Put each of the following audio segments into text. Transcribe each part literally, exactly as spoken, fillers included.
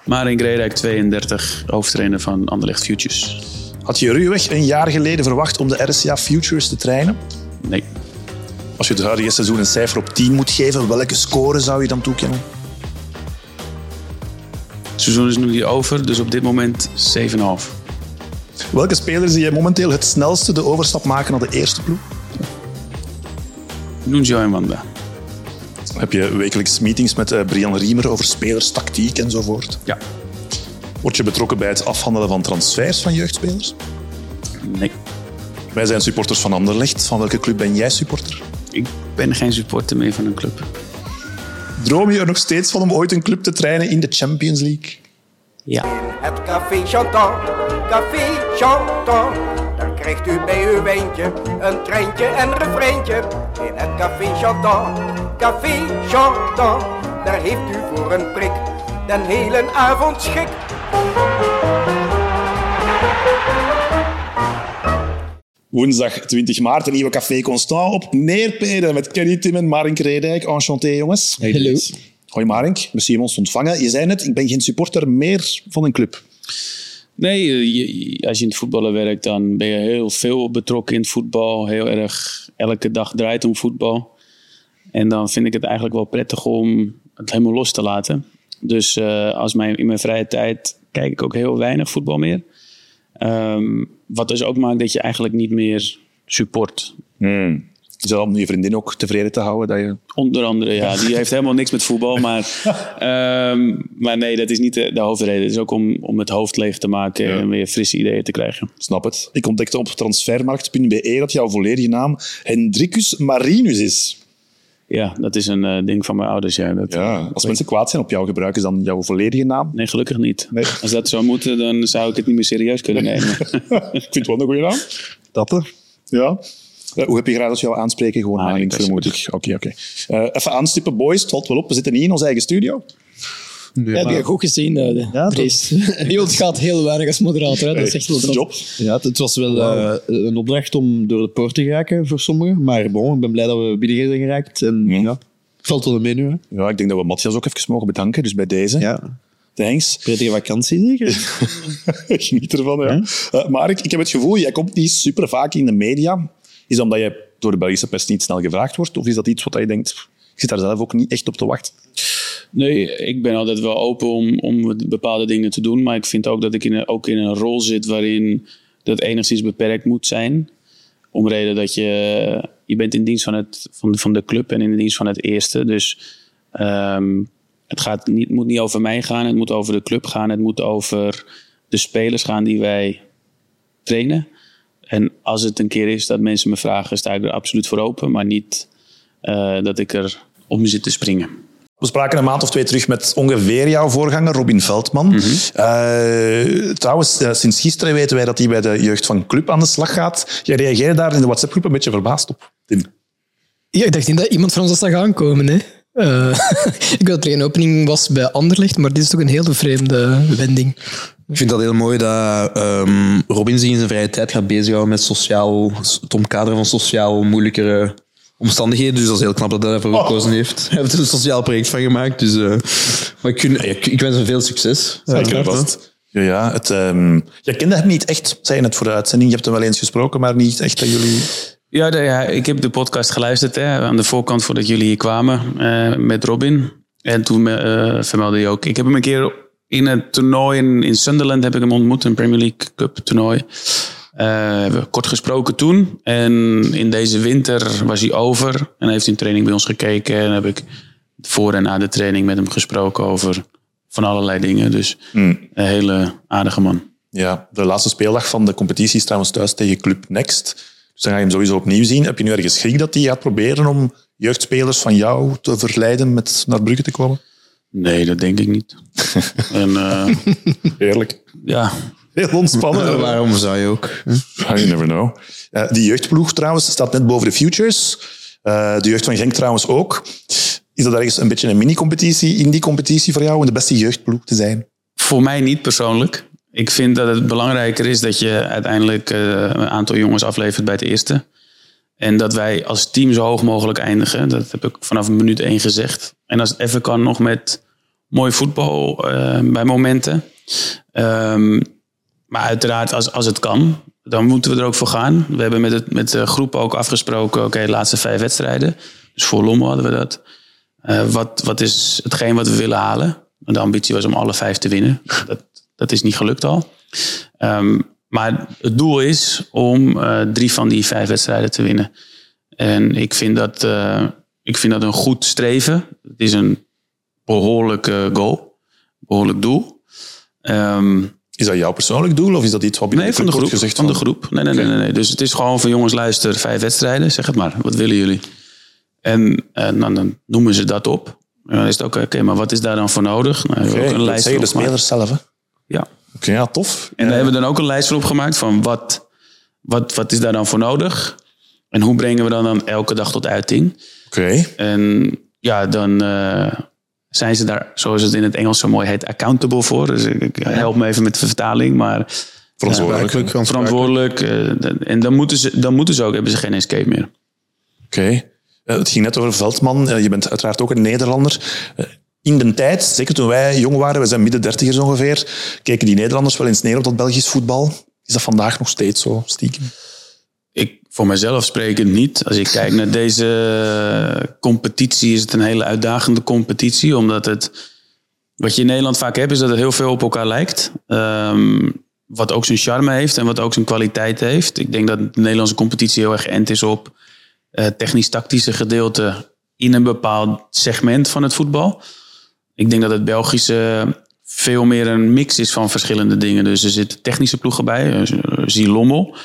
Marijn Gredijk, tweeëndertig, hoofdtrainer van Anderlecht Futures. Had je ruwweg een jaar geleden verwacht om de R C A Futures te trainen? Nee. Als je het huidige seizoen een cijfer op tien moet geven, welke score zou je dan toekennen? Het seizoen is nu niet over, dus op dit moment zeven komma vijf. Welke spelers zie jij momenteel het snelste de overstap maken naar de eerste ploeg? Nuno en Wanda. Heb je wekelijks meetings met uh, Brian Riemer over spelers, tactiek enzovoort? Ja. Word je betrokken bij het afhandelen van transfers van jeugdspelers? Nee. Wij zijn supporters van Anderlecht. Van welke club ben jij supporter? Ik ben geen supporter meer van een club. Droom je er nog steeds van om ooit een club te trainen in de Champions League? Ja. Het Café Chantal, Café Chantal. Daar krijgt u bij uw wijntje een treintje en refreintje. In het Café Chantal, Café Chantal. Daar heeft u voor een prik den hele avond schik. Woensdag twintig maart, een nieuwe Café Constant op Neerpede met Kenny Tim en Marijn Gredijk. Enchanté, jongens. Hallo. Hoi Marijn, merci om ons te ontvangen. Je zei net, ik ben geen supporter meer van een club. Nee, je, als je in het voetballen werkt, dan ben je heel veel betrokken in het voetbal. Heel erg, elke dag draait om voetbal. En dan vind ik het eigenlijk wel prettig om het helemaal los te laten. Dus uh, als mijn, in mijn vrije tijd kijk ik ook heel weinig voetbal meer. Um, wat dus ook maakt dat je eigenlijk niet meer support. Hmm. Is dat om je vriendin ook tevreden te houden? Dat je... Onder andere, ja. Die heeft helemaal niks met voetbal. Maar, um, maar nee, dat is niet de, de hoofdreden. Het is ook om, om het hoofd leeg te maken ja. en weer frisse ideeën te krijgen. Snap het. Ik ontdekte op transfermarkt punt b e dat jouw volledige naam Hendrikus Marinus is. Ja, dat is een uh, ding van mijn ouders. Ja. Dat, ja, als mensen kwaad zijn op jou, gebruiken ze dan jouw volledige naam? Nee, gelukkig niet. Nee. Als dat zou moeten, dan zou ik het niet meer serieus kunnen nemen. Ik vind het wel een goede naam. Dat er. Ja. Uh, hoe heb je graag als jou aanspreken? Gewoon ah, Haring, vermoed ik. Oké, okay, oké. Okay. Uh, even aanstippen, boys. Het valt wel op. We zitten niet in onze eigen studio. Nee, ja, heb je goed gezien, uh, ja, Dries. Niels gaat heel weinig als moderator. Hè? Dat is echt wel job. Ja, het was wel uh, een opdracht om door de poort te geraken voor sommigen. Maar bon, ik ben blij dat we binnen zijn geraakt. En, ja. Ja, valt wel mee nu. Hè? Ja, ik denk dat we Matthias ook even mogen bedanken. Dus bij deze. Ja. Thanks. Prettige vakantie, zeker? Geniet ervan, ja. ja? Uh, maar ik, ik heb het gevoel, jij komt niet super vaak in de media. Is dat omdat je door de Belgische pers niet snel gevraagd wordt? Of is dat iets wat je denkt, ik zit daar zelf ook niet echt op te wachten? Nee, ik ben altijd wel open om, om bepaalde dingen te doen. Maar ik vind ook dat ik in een, ook in een rol zit waarin dat enigszins beperkt moet zijn. Om reden dat je... Je bent in dienst van, het, van, van de club en in dienst van het eerste. Dus um, het gaat niet, moet niet over mij gaan. Het moet over de club gaan. Het moet over de spelers gaan die wij trainen. En als het een keer is dat mensen me vragen, sta ik er absoluut voor open. Maar niet uh, dat ik er om zit te springen. We spraken een maand of twee terug met ongeveer jouw voorganger, Robin Veldman. Mm-hmm. Uh, trouwens, uh, sinds gisteren weten wij dat hij bij de jeugd van Club aan de slag gaat. Jij reageerde daar in de WhatsApp-groep een beetje verbaasd op, Tim. Ja, ik dacht niet dat iemand van ons dat zag aankomen. Hè. Uh, ik weet dat er een opening was bij Anderlecht, maar dit is toch een hele vreemde wending. Ik vind dat heel mooi dat um, Robin zich in zijn vrije tijd gaat bezighouden met sociaal, het omkaderen van sociaal moeilijkere omstandigheden. Dus dat is heel knap dat hij daarvoor gekozen oh. heeft. Hij heeft er een sociaal project van gemaakt. Dus, uh, maar ik, kun, ik, ik wens hem veel succes. Zeker ja, vast. Ja, ja, het, um, je kende hem niet echt, zei je net voor de uitzending. Je hebt hem wel eens gesproken, maar niet echt dat jullie... Ja, de, ja ik heb de podcast geluisterd hè, aan de voorkant voordat jullie hier kwamen uh, met Robin. En toen uh, vermeldde je ook... Ik heb hem een keer in het toernooi in, in Sunderland heb ik hem ontmoet. Een Premier League Cup toernooi. Uh, we hebben kort gesproken toen. En in deze winter was hij over. En heeft hij een training bij ons gekeken. En heb ik voor en na de training met hem gesproken over van allerlei dingen. Dus mm. een hele aardige man. Ja, de laatste speeldag van de competitie is trouwens thuis tegen Club Next. Dus dan ga je hem sowieso opnieuw zien. Heb je nu ergens schrik dat hij gaat proberen om jeugdspelers van jou te verleiden met naar Brugge te komen? Nee, dat denk ik niet. en, uh, Heerlijk. Ja. Heel ontspannen. Uh, waarom zou je ook? You never know. Uh, die jeugdploeg trouwens staat net boven de Futures. Uh, de jeugd van Genk trouwens ook. Is dat ergens een beetje een mini-competitie in die competitie voor jou om de beste jeugdploeg te zijn? Voor mij niet persoonlijk. Ik vind dat het belangrijker is dat je uiteindelijk uh, een aantal jongens aflevert bij het eerste. En dat wij als team zo hoog mogelijk eindigen. Dat heb ik vanaf minuut één gezegd. En als het even kan nog met mooi voetbal uh, bij momenten. Um, maar uiteraard, als, als het kan, dan moeten we er ook voor gaan. We hebben met, het, met de groep ook afgesproken, oké, okay, de laatste vijf wedstrijden. Dus voor Lommel hadden we dat. Uh, wat, wat is hetgeen wat we willen halen? De ambitie was om alle vijf te winnen. Dat, dat is niet gelukt al. Um, maar het doel is om uh, drie van die vijf wedstrijden te winnen. En ik vind dat, uh, ik vind dat een goed streven. Het is een behoorlijke goal. Behoorlijk doel. Um, is dat jouw persoonlijk doel of is dat iets wat binnen nee, van de groep, gezegd? Van de groep. Nee, nee, nee, nee, nee. Dus het is gewoon van jongens, luister, vijf wedstrijden. Zeg het maar, wat willen jullie? En, en dan, dan noemen ze dat op. En dan is het ook, oké, okay, maar wat is daar dan voor nodig? Nou, okay, ook een lijst zeggen de spelers zelf, hè? Ja. Oké, okay, ja, tof. En daar hebben we dan ook een lijst voor opgemaakt van wat, wat, wat is daar dan voor nodig? En hoe brengen we dan, dan elke dag tot uiting? Oké. Okay. En ja, dan uh, zijn ze daar, zoals het in het Engels zo mooi heet, accountable voor. Dus ik help me even met de vertaling, maar verantwoordelijk. Uh, verantwoordelijk. Uh, en dan moeten, ze, dan moeten ze ook, hebben ze geen escape meer. Oké. Okay. Uh, het ging net over Veldman. Uh, je bent uiteraard ook een Nederlander. Uh, in de tijd, zeker toen wij jong waren, we zijn midden dertigers ongeveer, keken die Nederlanders wel eens neer op dat Belgisch voetbal. Is dat vandaag nog steeds zo, stiekem? Ik, voor mezelf sprekend niet. Als ik kijk naar deze competitie, is het een hele uitdagende competitie. Omdat het, wat je in Nederland vaak hebt, is dat het heel veel op elkaar lijkt. Um, wat ook zijn charme heeft en wat ook zijn kwaliteit heeft. Ik denk dat de Nederlandse competitie heel erg geënt is op uh, technisch-tactische gedeelte in een bepaald segment van het voetbal. Ik denk dat het Belgische veel meer een mix is van verschillende dingen. Dus er zitten technische ploegen bij, zie Lommel.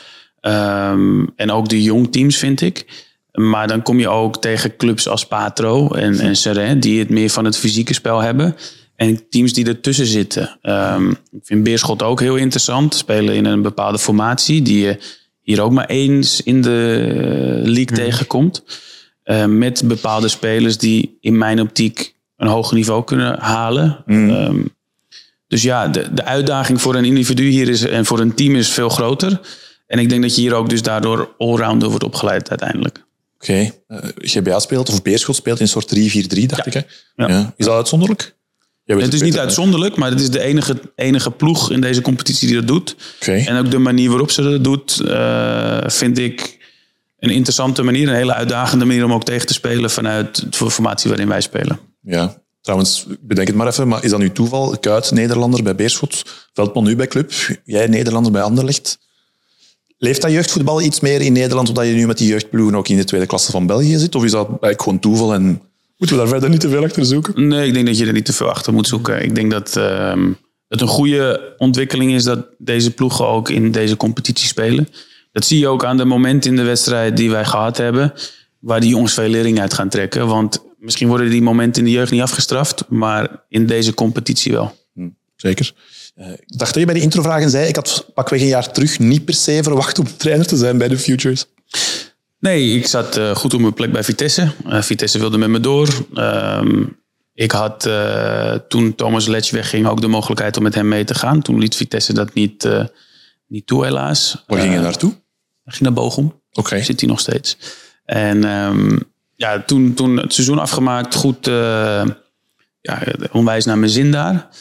Um, en ook de jong teams, vind ik. Maar dan kom je ook tegen clubs als Patro en, en Serrain, die het meer van het fysieke spel hebben. En teams die ertussen zitten. Um, ik vind Beerschot ook heel interessant. Spelen in een bepaalde formatie die je hier ook maar eens in de league mm. tegenkomt. Uh, met bepaalde spelers die in mijn optiek een hoger niveau kunnen halen. Mm. Um, dus ja, de, de uitdaging voor een individu hier is en voor een team is veel groter. En ik denk dat je hier ook dus daardoor allrounder wordt opgeleid uiteindelijk. Oké. Okay. Uh, G B A speelt, of Beerschot speelt in een soort drie vier drie, dacht ja. ik. Hè? Ja. Ja. Is dat uitzonderlijk? Het, het is niet uitzonderlijk, maar het is de enige, enige ploeg in deze competitie die dat doet. Okay. En ook de manier waarop ze dat doet, uh, vind ik een interessante manier. Een hele uitdagende manier om ook tegen te spelen vanuit de formatie waarin wij spelen. Ja, trouwens, bedenk het maar even, maar is dat nu toeval? Kuit, Nederlander bij Beerschot, Veldman nu bij Club, jij Nederlander bij Anderlecht. Leeft dat jeugdvoetbal iets meer in Nederland, omdat je nu met die jeugdploegen ook in de tweede klasse van België zit? Of is dat eigenlijk gewoon toeval en moeten we daar verder niet te veel achter zoeken? Nee, ik denk dat je er niet te veel achter moet zoeken. Ik denk dat uh, het een goede ontwikkeling is dat deze ploegen ook in deze competitie spelen. Dat zie je ook aan de momenten in de wedstrijd die wij gehad hebben, waar die jongens veel lering uit gaan trekken. Want misschien worden die momenten in de jeugd niet afgestraft, maar in deze competitie wel. Hm, zeker. Uh, ik dacht dat je bij de introvragen zei, ik had pakweg een jaar terug niet per se verwacht om trainer te zijn bij de Futures. Nee, ik zat uh, goed op mijn plek bij Vitesse. Uh, Vitesse wilde met me door. Uh, ik had uh, toen Thomas Letch wegging ook de mogelijkheid om met hem mee te gaan. Toen liet Vitesse dat niet, uh, niet toe, helaas. Waar ging je naartoe? Hij ging naar Bochum. Oké. Okay. Zit hij nog steeds. En um, ja, toen, toen het seizoen afgemaakt, goed, uh, ja, onwijs naar mijn zin daar.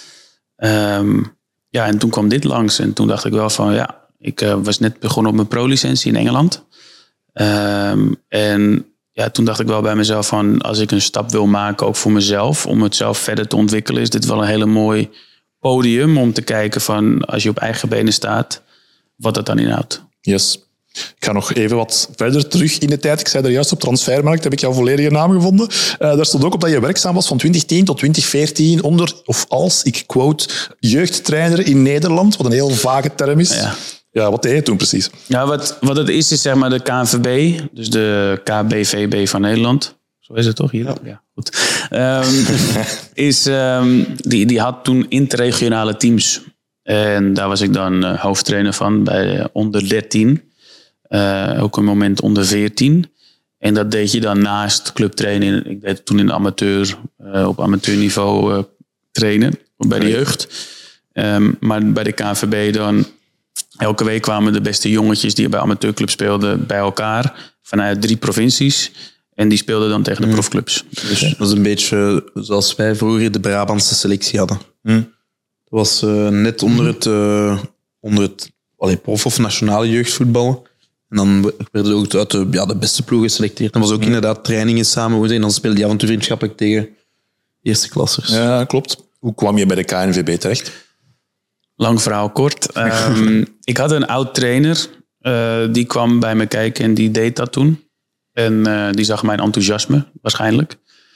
Um, ja, en toen kwam dit langs. En toen dacht ik wel van, ja, ik uh, was net begonnen op mijn pro-licentie in Engeland. Um, en ja, toen dacht ik wel bij mezelf van, als ik een stap wil maken, ook voor mezelf, om het zelf verder te ontwikkelen, is dit wel een hele mooi podium om te kijken van, als je op eigen benen staat, wat dat dan inhoudt. Yes. Ik ga nog even wat verder terug in de tijd. Ik zei er juist op Transfermarkt, heb ik jouw volledige naam gevonden. Uh, daar stond ook op dat je werkzaam was van twintig tien tot twintig veertien onder, of als, ik quote, jeugdtrainer in Nederland, wat een heel vage term is. Ja. Ja, wat deed je toen precies? Ja, wat, wat het is, is zeg maar de K N V B, dus de K B V B van Nederland. Zo is het toch hier? Ja, ja goed. Um, is, um, die, die had toen interregionale teams. En daar was ik dan uh, hoofdtrainer van bij onder dertien. Uh, ook een moment onder veertien. En dat deed je dan naast clubtrainen. Ik deed toen in de amateur, uh, op amateurniveau uh, trainen bij de jeugd. Um, maar bij de K N V B dan, elke week kwamen de beste jongetjes die bij amateurclub speelden bij elkaar vanuit drie provincies. En die speelden dan tegen de profclubs. Dus, Dat is een beetje zoals wij vroeger de Brabantse selectie hadden. Hm. Dat was uh, net onder het, uh, onder het allee, prof- of nationale jeugdvoetbal. En dan werden ook uit de, ja, de beste ploegen geselecteerd. En was ook hm. inderdaad trainingen samen. En dan speelde je af en toe vriendschappelijk tegen eerste klassers. Ja, klopt. Hoe kwam je bij de K N V B terecht? Lang verhaal kort. Um, ik had een oud trainer. Uh, die kwam bij me kijken en die deed dat toen. En uh, die zag mijn enthousiasme, waarschijnlijk.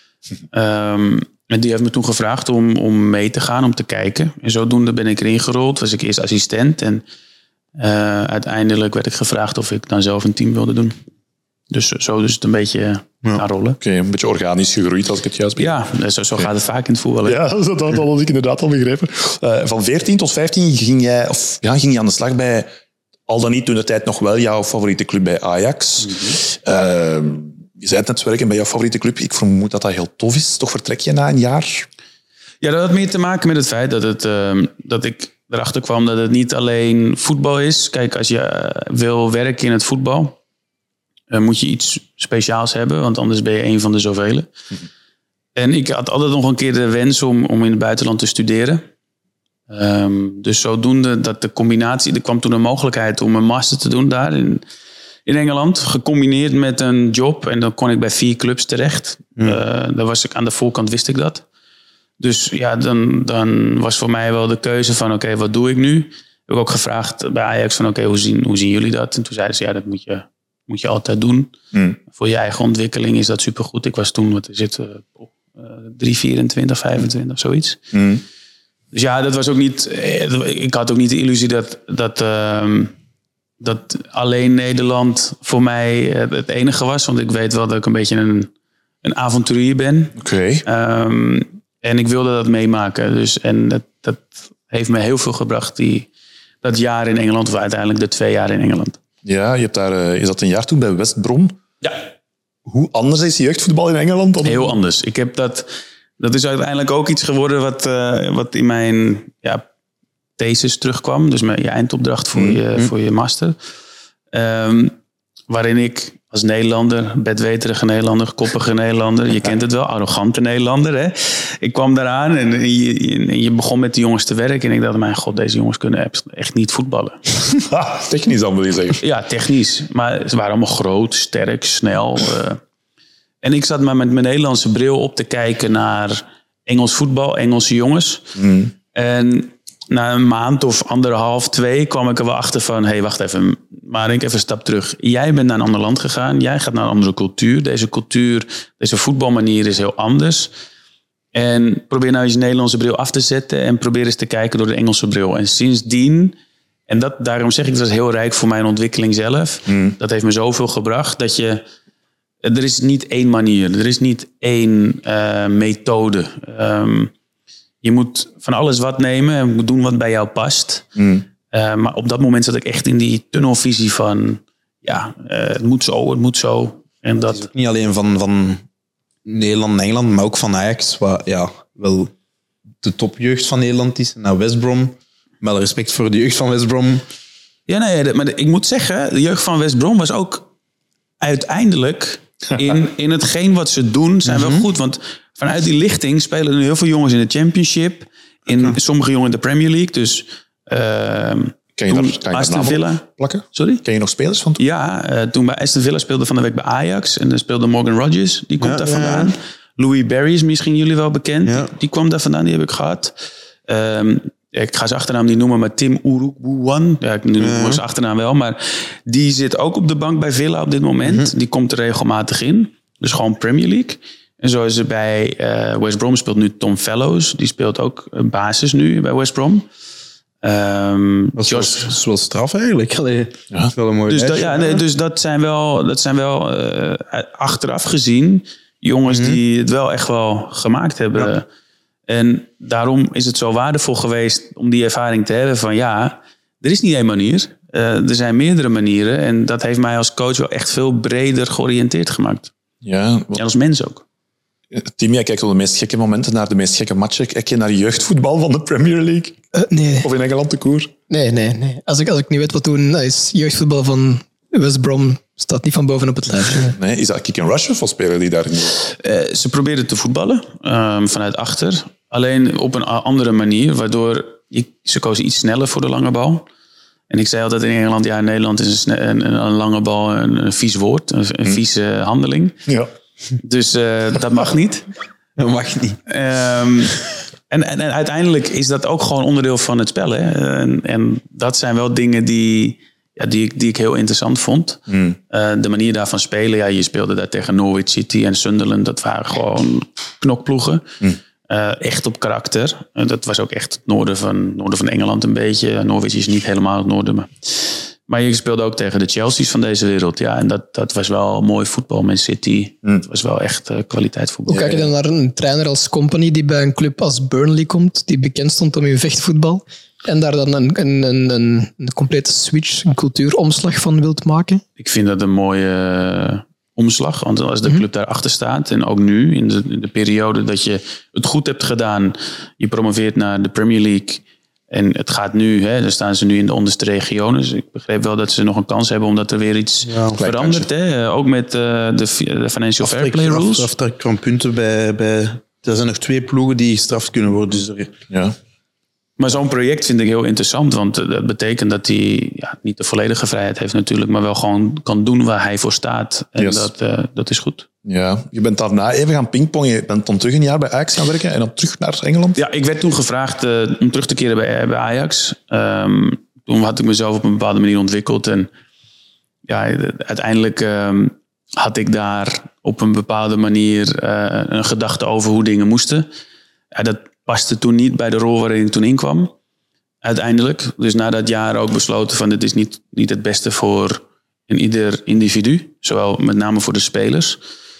Um, en die heeft me toen gevraagd om, om mee te gaan, om te kijken. En zodoende ben ik erin gerold. Was ik eerst assistent. En uh, uiteindelijk werd ik gevraagd of ik dan zelf een team wilde doen. Dus zo dus het een beetje ja. gaan rollen. Oké, okay, een beetje organisch gegroeid, als ik het juist begrijp. Ja, zo, zo gaat het vaak in het voetbal. Hè? Ja, dat, dat had ik inderdaad al begrepen. Uh, van veertien tot vijftien ging jij, of, ja, ging je aan de slag bij, al dan niet toen de tijd nog wel, jouw favoriete club bij Ajax. Mm-hmm. Uh, je zei het net, werken bij jouw favoriete club. Ik vermoed dat dat heel tof is. Toch vertrek je na een jaar? Ja, dat had meer te maken met het feit dat, het, uh, dat ik erachter kwam dat het niet alleen voetbal is. Kijk, als je wil werken in het voetbal, uh, moet je iets speciaals hebben, want anders ben je een van de zoveel. Mm-hmm. En ik had altijd nog een keer de wens om, om in het buitenland te studeren. Um, dus zodoende dat de combinatie, er kwam toen een mogelijkheid om een master te doen daar in, in Engeland, gecombineerd met een job. En dan kon ik bij vier clubs terecht. Mm. Uh, daar was ik aan de voorkant, wist ik dat. Dus ja, dan, dan was voor mij wel de keuze van oké, okay, wat doe ik nu? Heb ik ook gevraagd bij Ajax van oké, okay, hoe, zien, hoe zien jullie dat? En toen zeiden ze ja, dat moet je, moet je altijd doen. Mm. Voor je eigen ontwikkeling is dat supergoed. Ik was toen, wat is het, uh, drie, vierentwintig, vijfentwintig, zoiets. Mm. Dus ja, dat was ook niet. Ik had ook niet de illusie dat, dat, uh, dat alleen Nederland voor mij het enige was. Want ik weet wel dat ik een beetje een, een avonturier ben. Oké. Okay. Um, en ik wilde dat meemaken. Dus, en dat, dat heeft me heel veel gebracht, die, dat jaar in Engeland, of uiteindelijk de twee jaar in Engeland. Ja, je hebt daar, uh, je zat een jaar toen bij West Brom. Ja. Hoe anders is jeugdvoetbal in Engeland dan? Heel anders. Ik heb dat. Dat is uiteindelijk ook iets geworden wat, uh, wat in mijn ja, thesis terugkwam. Dus mijn, je eindopdracht voor, mm. je, voor je master. Um, waarin ik als Nederlander, bedweterige Nederlander, koppige Nederlander. Je kent het wel, arrogante Nederlander. Hè? Ik kwam daaraan en je, je, je begon met de jongens te werken. En ik dacht, mijn god, deze jongens kunnen echt niet voetballen. Technisch dan wil je zeggen? Ja, technisch. Maar ze waren allemaal groot, sterk, snel. Uh, En ik zat maar met mijn Nederlandse bril op te kijken naar Engels voetbal, Engelse jongens. Mm. En na een maand of anderhalf, twee kwam ik er wel achter van, hé, hey, wacht even, maar ik even een stap terug. Jij bent naar een ander land gegaan, jij gaat naar een andere cultuur. Deze cultuur, deze voetbalmanier is heel anders. En probeer nou eens je Nederlandse bril af te zetten en probeer eens te kijken door de Engelse bril. En sindsdien, en dat, daarom zeg ik, dat is heel rijk voor mijn ontwikkeling zelf. Mm. Dat heeft me zoveel gebracht dat je... Er is niet één manier, er is niet één uh, methode. Um, je moet van alles wat nemen en moet doen wat bij jou past. Mm. Uh, maar op dat moment zat ik echt in die tunnelvisie van... ja, uh, het moet zo, het moet zo. En dat is ook niet alleen van, van Nederland en Engeland, maar ook van Ajax, wat ja, wel de topjeugd van Nederland is. Naar West Brom. Wel respect voor de jeugd van West Brom. Ja, nee, maar ik moet zeggen, de jeugd van West Brom was ook uiteindelijk... In, in hetgeen wat ze doen zijn mm-hmm. wel goed. Want vanuit die lichting spelen er heel veel jongens in de Championship. In okay. sommige jongens in de Premier League. Dus uh, Ken je daar, kan je Aston Villa. Plakken? Sorry? Ken je nog spelers van toen? Ja, uh, toen bij Aston Villa speelde van de week bij Ajax. En dan speelde Morgan Rodgers. Die komt ja, daar vandaan. Ja. Louis Barry is misschien jullie wel bekend. Ja. Die, die kwam daar vandaan, die heb ik gehad. Um, Ik ga zijn achternaam niet noemen, maar Tim Urukbuwan. Ja, ik noem ja. zijn achternaam wel. Maar die zit ook op de bank bij Villa op dit moment. Mm-hmm. Die komt er regelmatig in. Dus gewoon Premier League. En zo is er bij uh, West Brom speelt nu Tom Fellows. Die speelt ook basis nu bij West Brom. Um, dat is Josh... wel, wel straf eigenlijk. Allee, ja. Dat is wel een mooi dus, dat, ja, nee, dus dat zijn wel, dat zijn wel uh, achteraf gezien jongens mm-hmm. die het wel echt wel gemaakt hebben. Ja. En daarom is het zo waardevol geweest om die ervaring te hebben van ja, er is niet één manier. Uh, er zijn meerdere manieren. En dat heeft mij als coach wel echt veel breder georiënteerd gemaakt. Ja, wat... En als mens ook. Tim, jij kijkt op de meest gekke momenten naar de meest gekke matchen. Kijk je naar jeugdvoetbal van de Premier League? Uh, nee. Of in Engeland de koer? Nee, nee, nee. Als ik, als ik niet weet wat doen, dat is jeugdvoetbal van West Brom Staat niet van boven op het lijstje. Nee, is dat kick and rush of spelen die daar niet? Uh, ze probeerden te voetballen um, vanuit achter. Alleen op een andere manier, waardoor je, ze kozen iets sneller voor de lange bal. En ik zei altijd in Engeland, ja, in Nederland is een, een, een lange bal een, een vies woord, een, een vieze handeling. Ja. Dus uh, dat mag niet. Dat mag niet. Um, en, en, en uiteindelijk is dat ook gewoon onderdeel van het spel. Hè? En, en dat zijn wel dingen die, ja, die, ik, die ik heel interessant vond. Mm. Uh, de manier daarvan spelen. Ja, je speelde daar tegen Norwich City en Sunderland. Dat waren gewoon knokploegen. Mm. Uh, echt op karakter. Uh, dat was ook echt het noorden van, noorden van Engeland een beetje. Norwich is niet helemaal het noorden. Maar, maar je speelde ook tegen de Chelsea's van deze wereld. Ja, en dat, dat was wel mooi voetbal. Man City. Mm. Dat was wel echt uh, kwaliteitsvoetbal. Hoe kijk je dan naar een trainer als Company die bij een club als Burnley komt, die bekend stond om hun vechtvoetbal, en daar dan een, een, een, een, een complete switch, een cultuuromslag van wilt maken? Ik vind dat een mooie uh, omslag. Want als de club daarachter staat, en ook nu, in de, in de periode dat je het goed hebt gedaan, je promoveert naar de Premier League. En het gaat nu, hè, dan staan ze nu in de onderste regionen. Dus ik begreep wel dat ze nog een kans hebben omdat er weer iets ja, verandert. Hè? Ook met uh, de, de Financial Fair Play rules. Aftrek van punten bij, bij... Er zijn nog twee ploegen die gestraft kunnen worden. Dus er, ja. Maar zo'n project vind ik heel interessant. Want dat betekent dat hij ja, niet de volledige vrijheid heeft natuurlijk. Maar wel gewoon kan doen waar hij voor staat. En yes. dat, uh, dat is goed. Ja, je bent daarna even gaan pingpongen. Je bent dan terug een jaar bij Ajax gaan werken en dan terug naar Engeland? Ja, ik werd toen gevraagd uh, om terug te keren bij, bij Ajax. Um, toen had ik mezelf op een bepaalde manier ontwikkeld. En ja, uiteindelijk um, had ik daar op een bepaalde manier uh, een gedachte over hoe dingen moesten. Ja, dat paste toen niet bij de rol waarin ik toen inkwam. Uiteindelijk. Dus na dat jaar ook besloten van dit is niet, niet het beste voor een ieder individu. Zowel met name voor de spelers.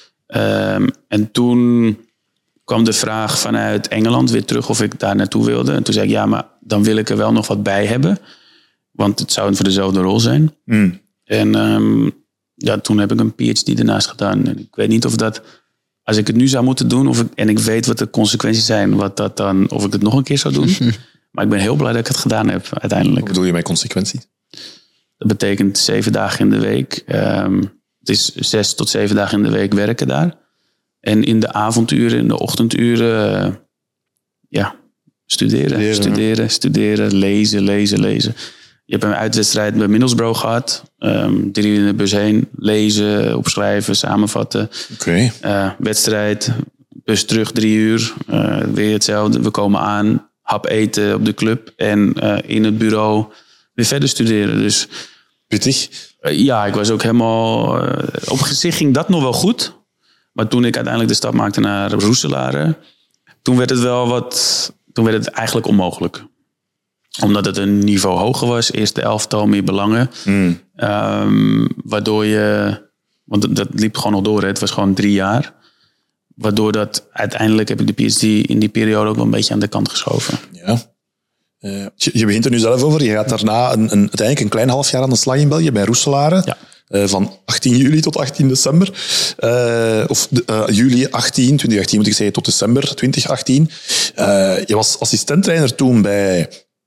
Um, en toen kwam de vraag vanuit Engeland weer terug of ik daar naartoe wilde. En toen zei ik, ja, maar dan wil ik er wel nog wat bij hebben. Want het zou voor dezelfde rol zijn. Mm. En um, ja, toen heb ik een P H D ernaast gedaan. En ik weet niet of dat, als ik het nu zou moeten doen, of ik, en ik weet wat de consequenties zijn, wat dat dan, of ik het nog een keer zou doen. Maar ik ben heel blij dat ik het gedaan heb uiteindelijk. Wat bedoel je met consequenties? Dat betekent zeven dagen in de week. Um, Het is zes tot zeven dagen in de week werken daar. En in de avonduren, in de ochtenduren, uh, ja, studeren, studeren, studeren, studeren, lezen, lezen, lezen. Je hebt een uitwedstrijd bij Middlesbrough gehad. Um, drie uur in de bus heen, lezen, opschrijven, samenvatten. Okay. Uh, wedstrijd, bus terug drie uur. Uh, weer hetzelfde, we komen aan, hap eten op de club. En uh, in het bureau weer verder studeren. Dus pittig. Ja, ik was ook helemaal... Uh, op zich ging dat nog wel goed. Maar toen ik uiteindelijk de stap maakte naar Roeselare, toen werd het wel wat... Toen werd het eigenlijk onmogelijk. Omdat het een niveau hoger was. Eerst de elftal, meer belangen. Mm. Um, waardoor je... Want dat liep gewoon nog door. Hè. Het was gewoon drie jaar. Waardoor dat... Uiteindelijk heb ik de P H D in die periode ook wel een beetje aan de kant geschoven. Ja. Uh, je begint er nu zelf over. Je gaat daarna een, een, uiteindelijk een klein half jaar aan de slag in België bij Roeselare. Ja. Uh, van achttien juli tot achttien december. Uh, of uh, juli achttien, twintig achttien moet ik zeggen, tot december twintig achttien. Uh, je was assistenttrainer toen bij...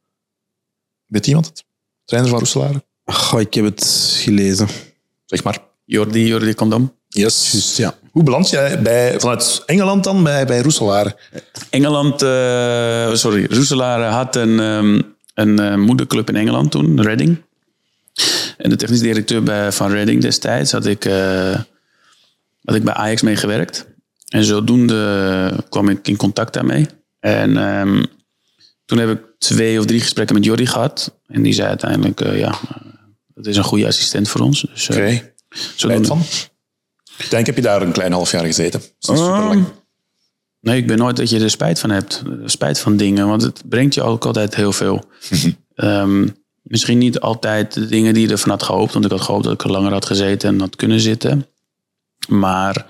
Weet iemand het? Trainer van Roeselare? Oh, ik heb het gelezen. Zeg maar. Jordi, Jordi Condom. Yes. Just, ja. Hoe beland jij bij, vanuit Engeland dan bij, bij Roeselare? Engeland, uh, sorry, Roeselare had een, um, een uh, moederclub in Engeland toen, Reading. En de technisch directeur bij, van Reading destijds had ik, uh, had ik bij Ajax meegewerkt. En zodoende kwam ik in contact daarmee. En um, toen heb ik twee of drie gesprekken met Jordi gehad. En die zei uiteindelijk, uh, ja, dat is een goede assistent voor ons. Dus, uh, Oké. Okay. Spijt van? Ik denk, heb je daar een klein half jaar gezeten? Dat is super lang. Nee, ik ben nooit dat je er spijt van hebt. Spijt van dingen, want het brengt je ook altijd heel veel. um, misschien niet altijd de dingen die je ervan had gehoopt. Want ik had gehoopt dat ik er langer had gezeten en had kunnen zitten. Maar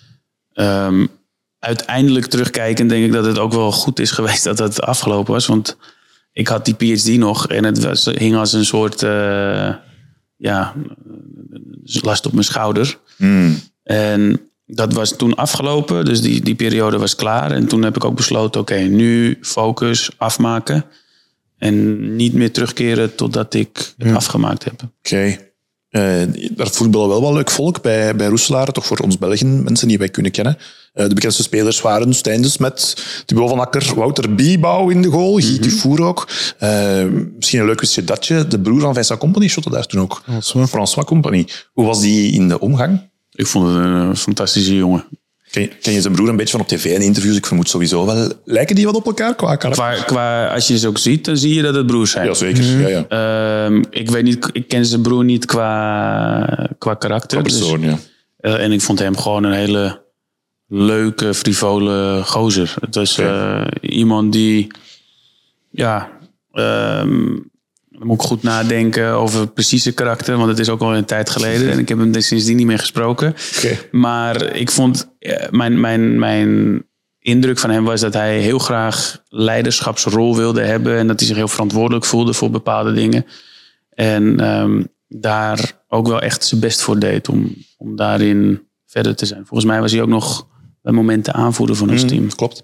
um, uiteindelijk terugkijken denk ik dat het ook wel goed is geweest dat het afgelopen was. Want ik had die P H D nog en het was, hing als een soort uh, ja, last op mijn schouder. Mm. En dat was toen afgelopen, dus die, die periode was klaar. En toen heb ik ook besloten, oké, okay, nu focus, afmaken. En niet meer terugkeren totdat ik het mm. afgemaakt heb. Oké. Okay. Uh, daar voetballen wel wat leuk volk bij, bij Roeselaar, toch voor ons Belgen, mensen die wij kunnen kennen. Uh, de bekendste spelers waren Stijn de Smet, Thibaut van Akker, Wouter Biebouw in de goal, Guy mm-hmm. Dufour ook. Uh, misschien een leuk wistje datje, de broer van Vincent Company shotte daar toen ook. François. François Company. Hoe was die in de omgang? Ik vond het een fantastische jongen. Ken je, ken je zijn broer een beetje van op tv en interviews? Ik vermoed sowieso wel. Lijken die wat op elkaar qua karakter? Qua, qua, als je ze ook ziet, dan zie je dat het broers zijn. Ja, zeker. Mm. Ja, ja. Uh, ik, weet niet, ik ken zijn broer niet qua, qua karakter. Qua persoon, dus, ja. Uh, en ik vond hem gewoon een hele leuke, frivole gozer. Het was uh, iemand die... Ja... Um, Dan moet ik goed nadenken over precieze karakter, want het is ook al een tijd geleden en ik heb hem sindsdien niet meer gesproken. Okay. Maar ik vond, mijn, mijn, mijn indruk van hem was dat hij heel graag leiderschapsrol wilde hebben en dat hij zich heel verantwoordelijk voelde voor bepaalde dingen. En um, daar ook wel echt zijn best voor deed om, om daarin verder te zijn. Volgens mij was hij ook nog bij momenten aanvoerder van ons team. Mm, klopt.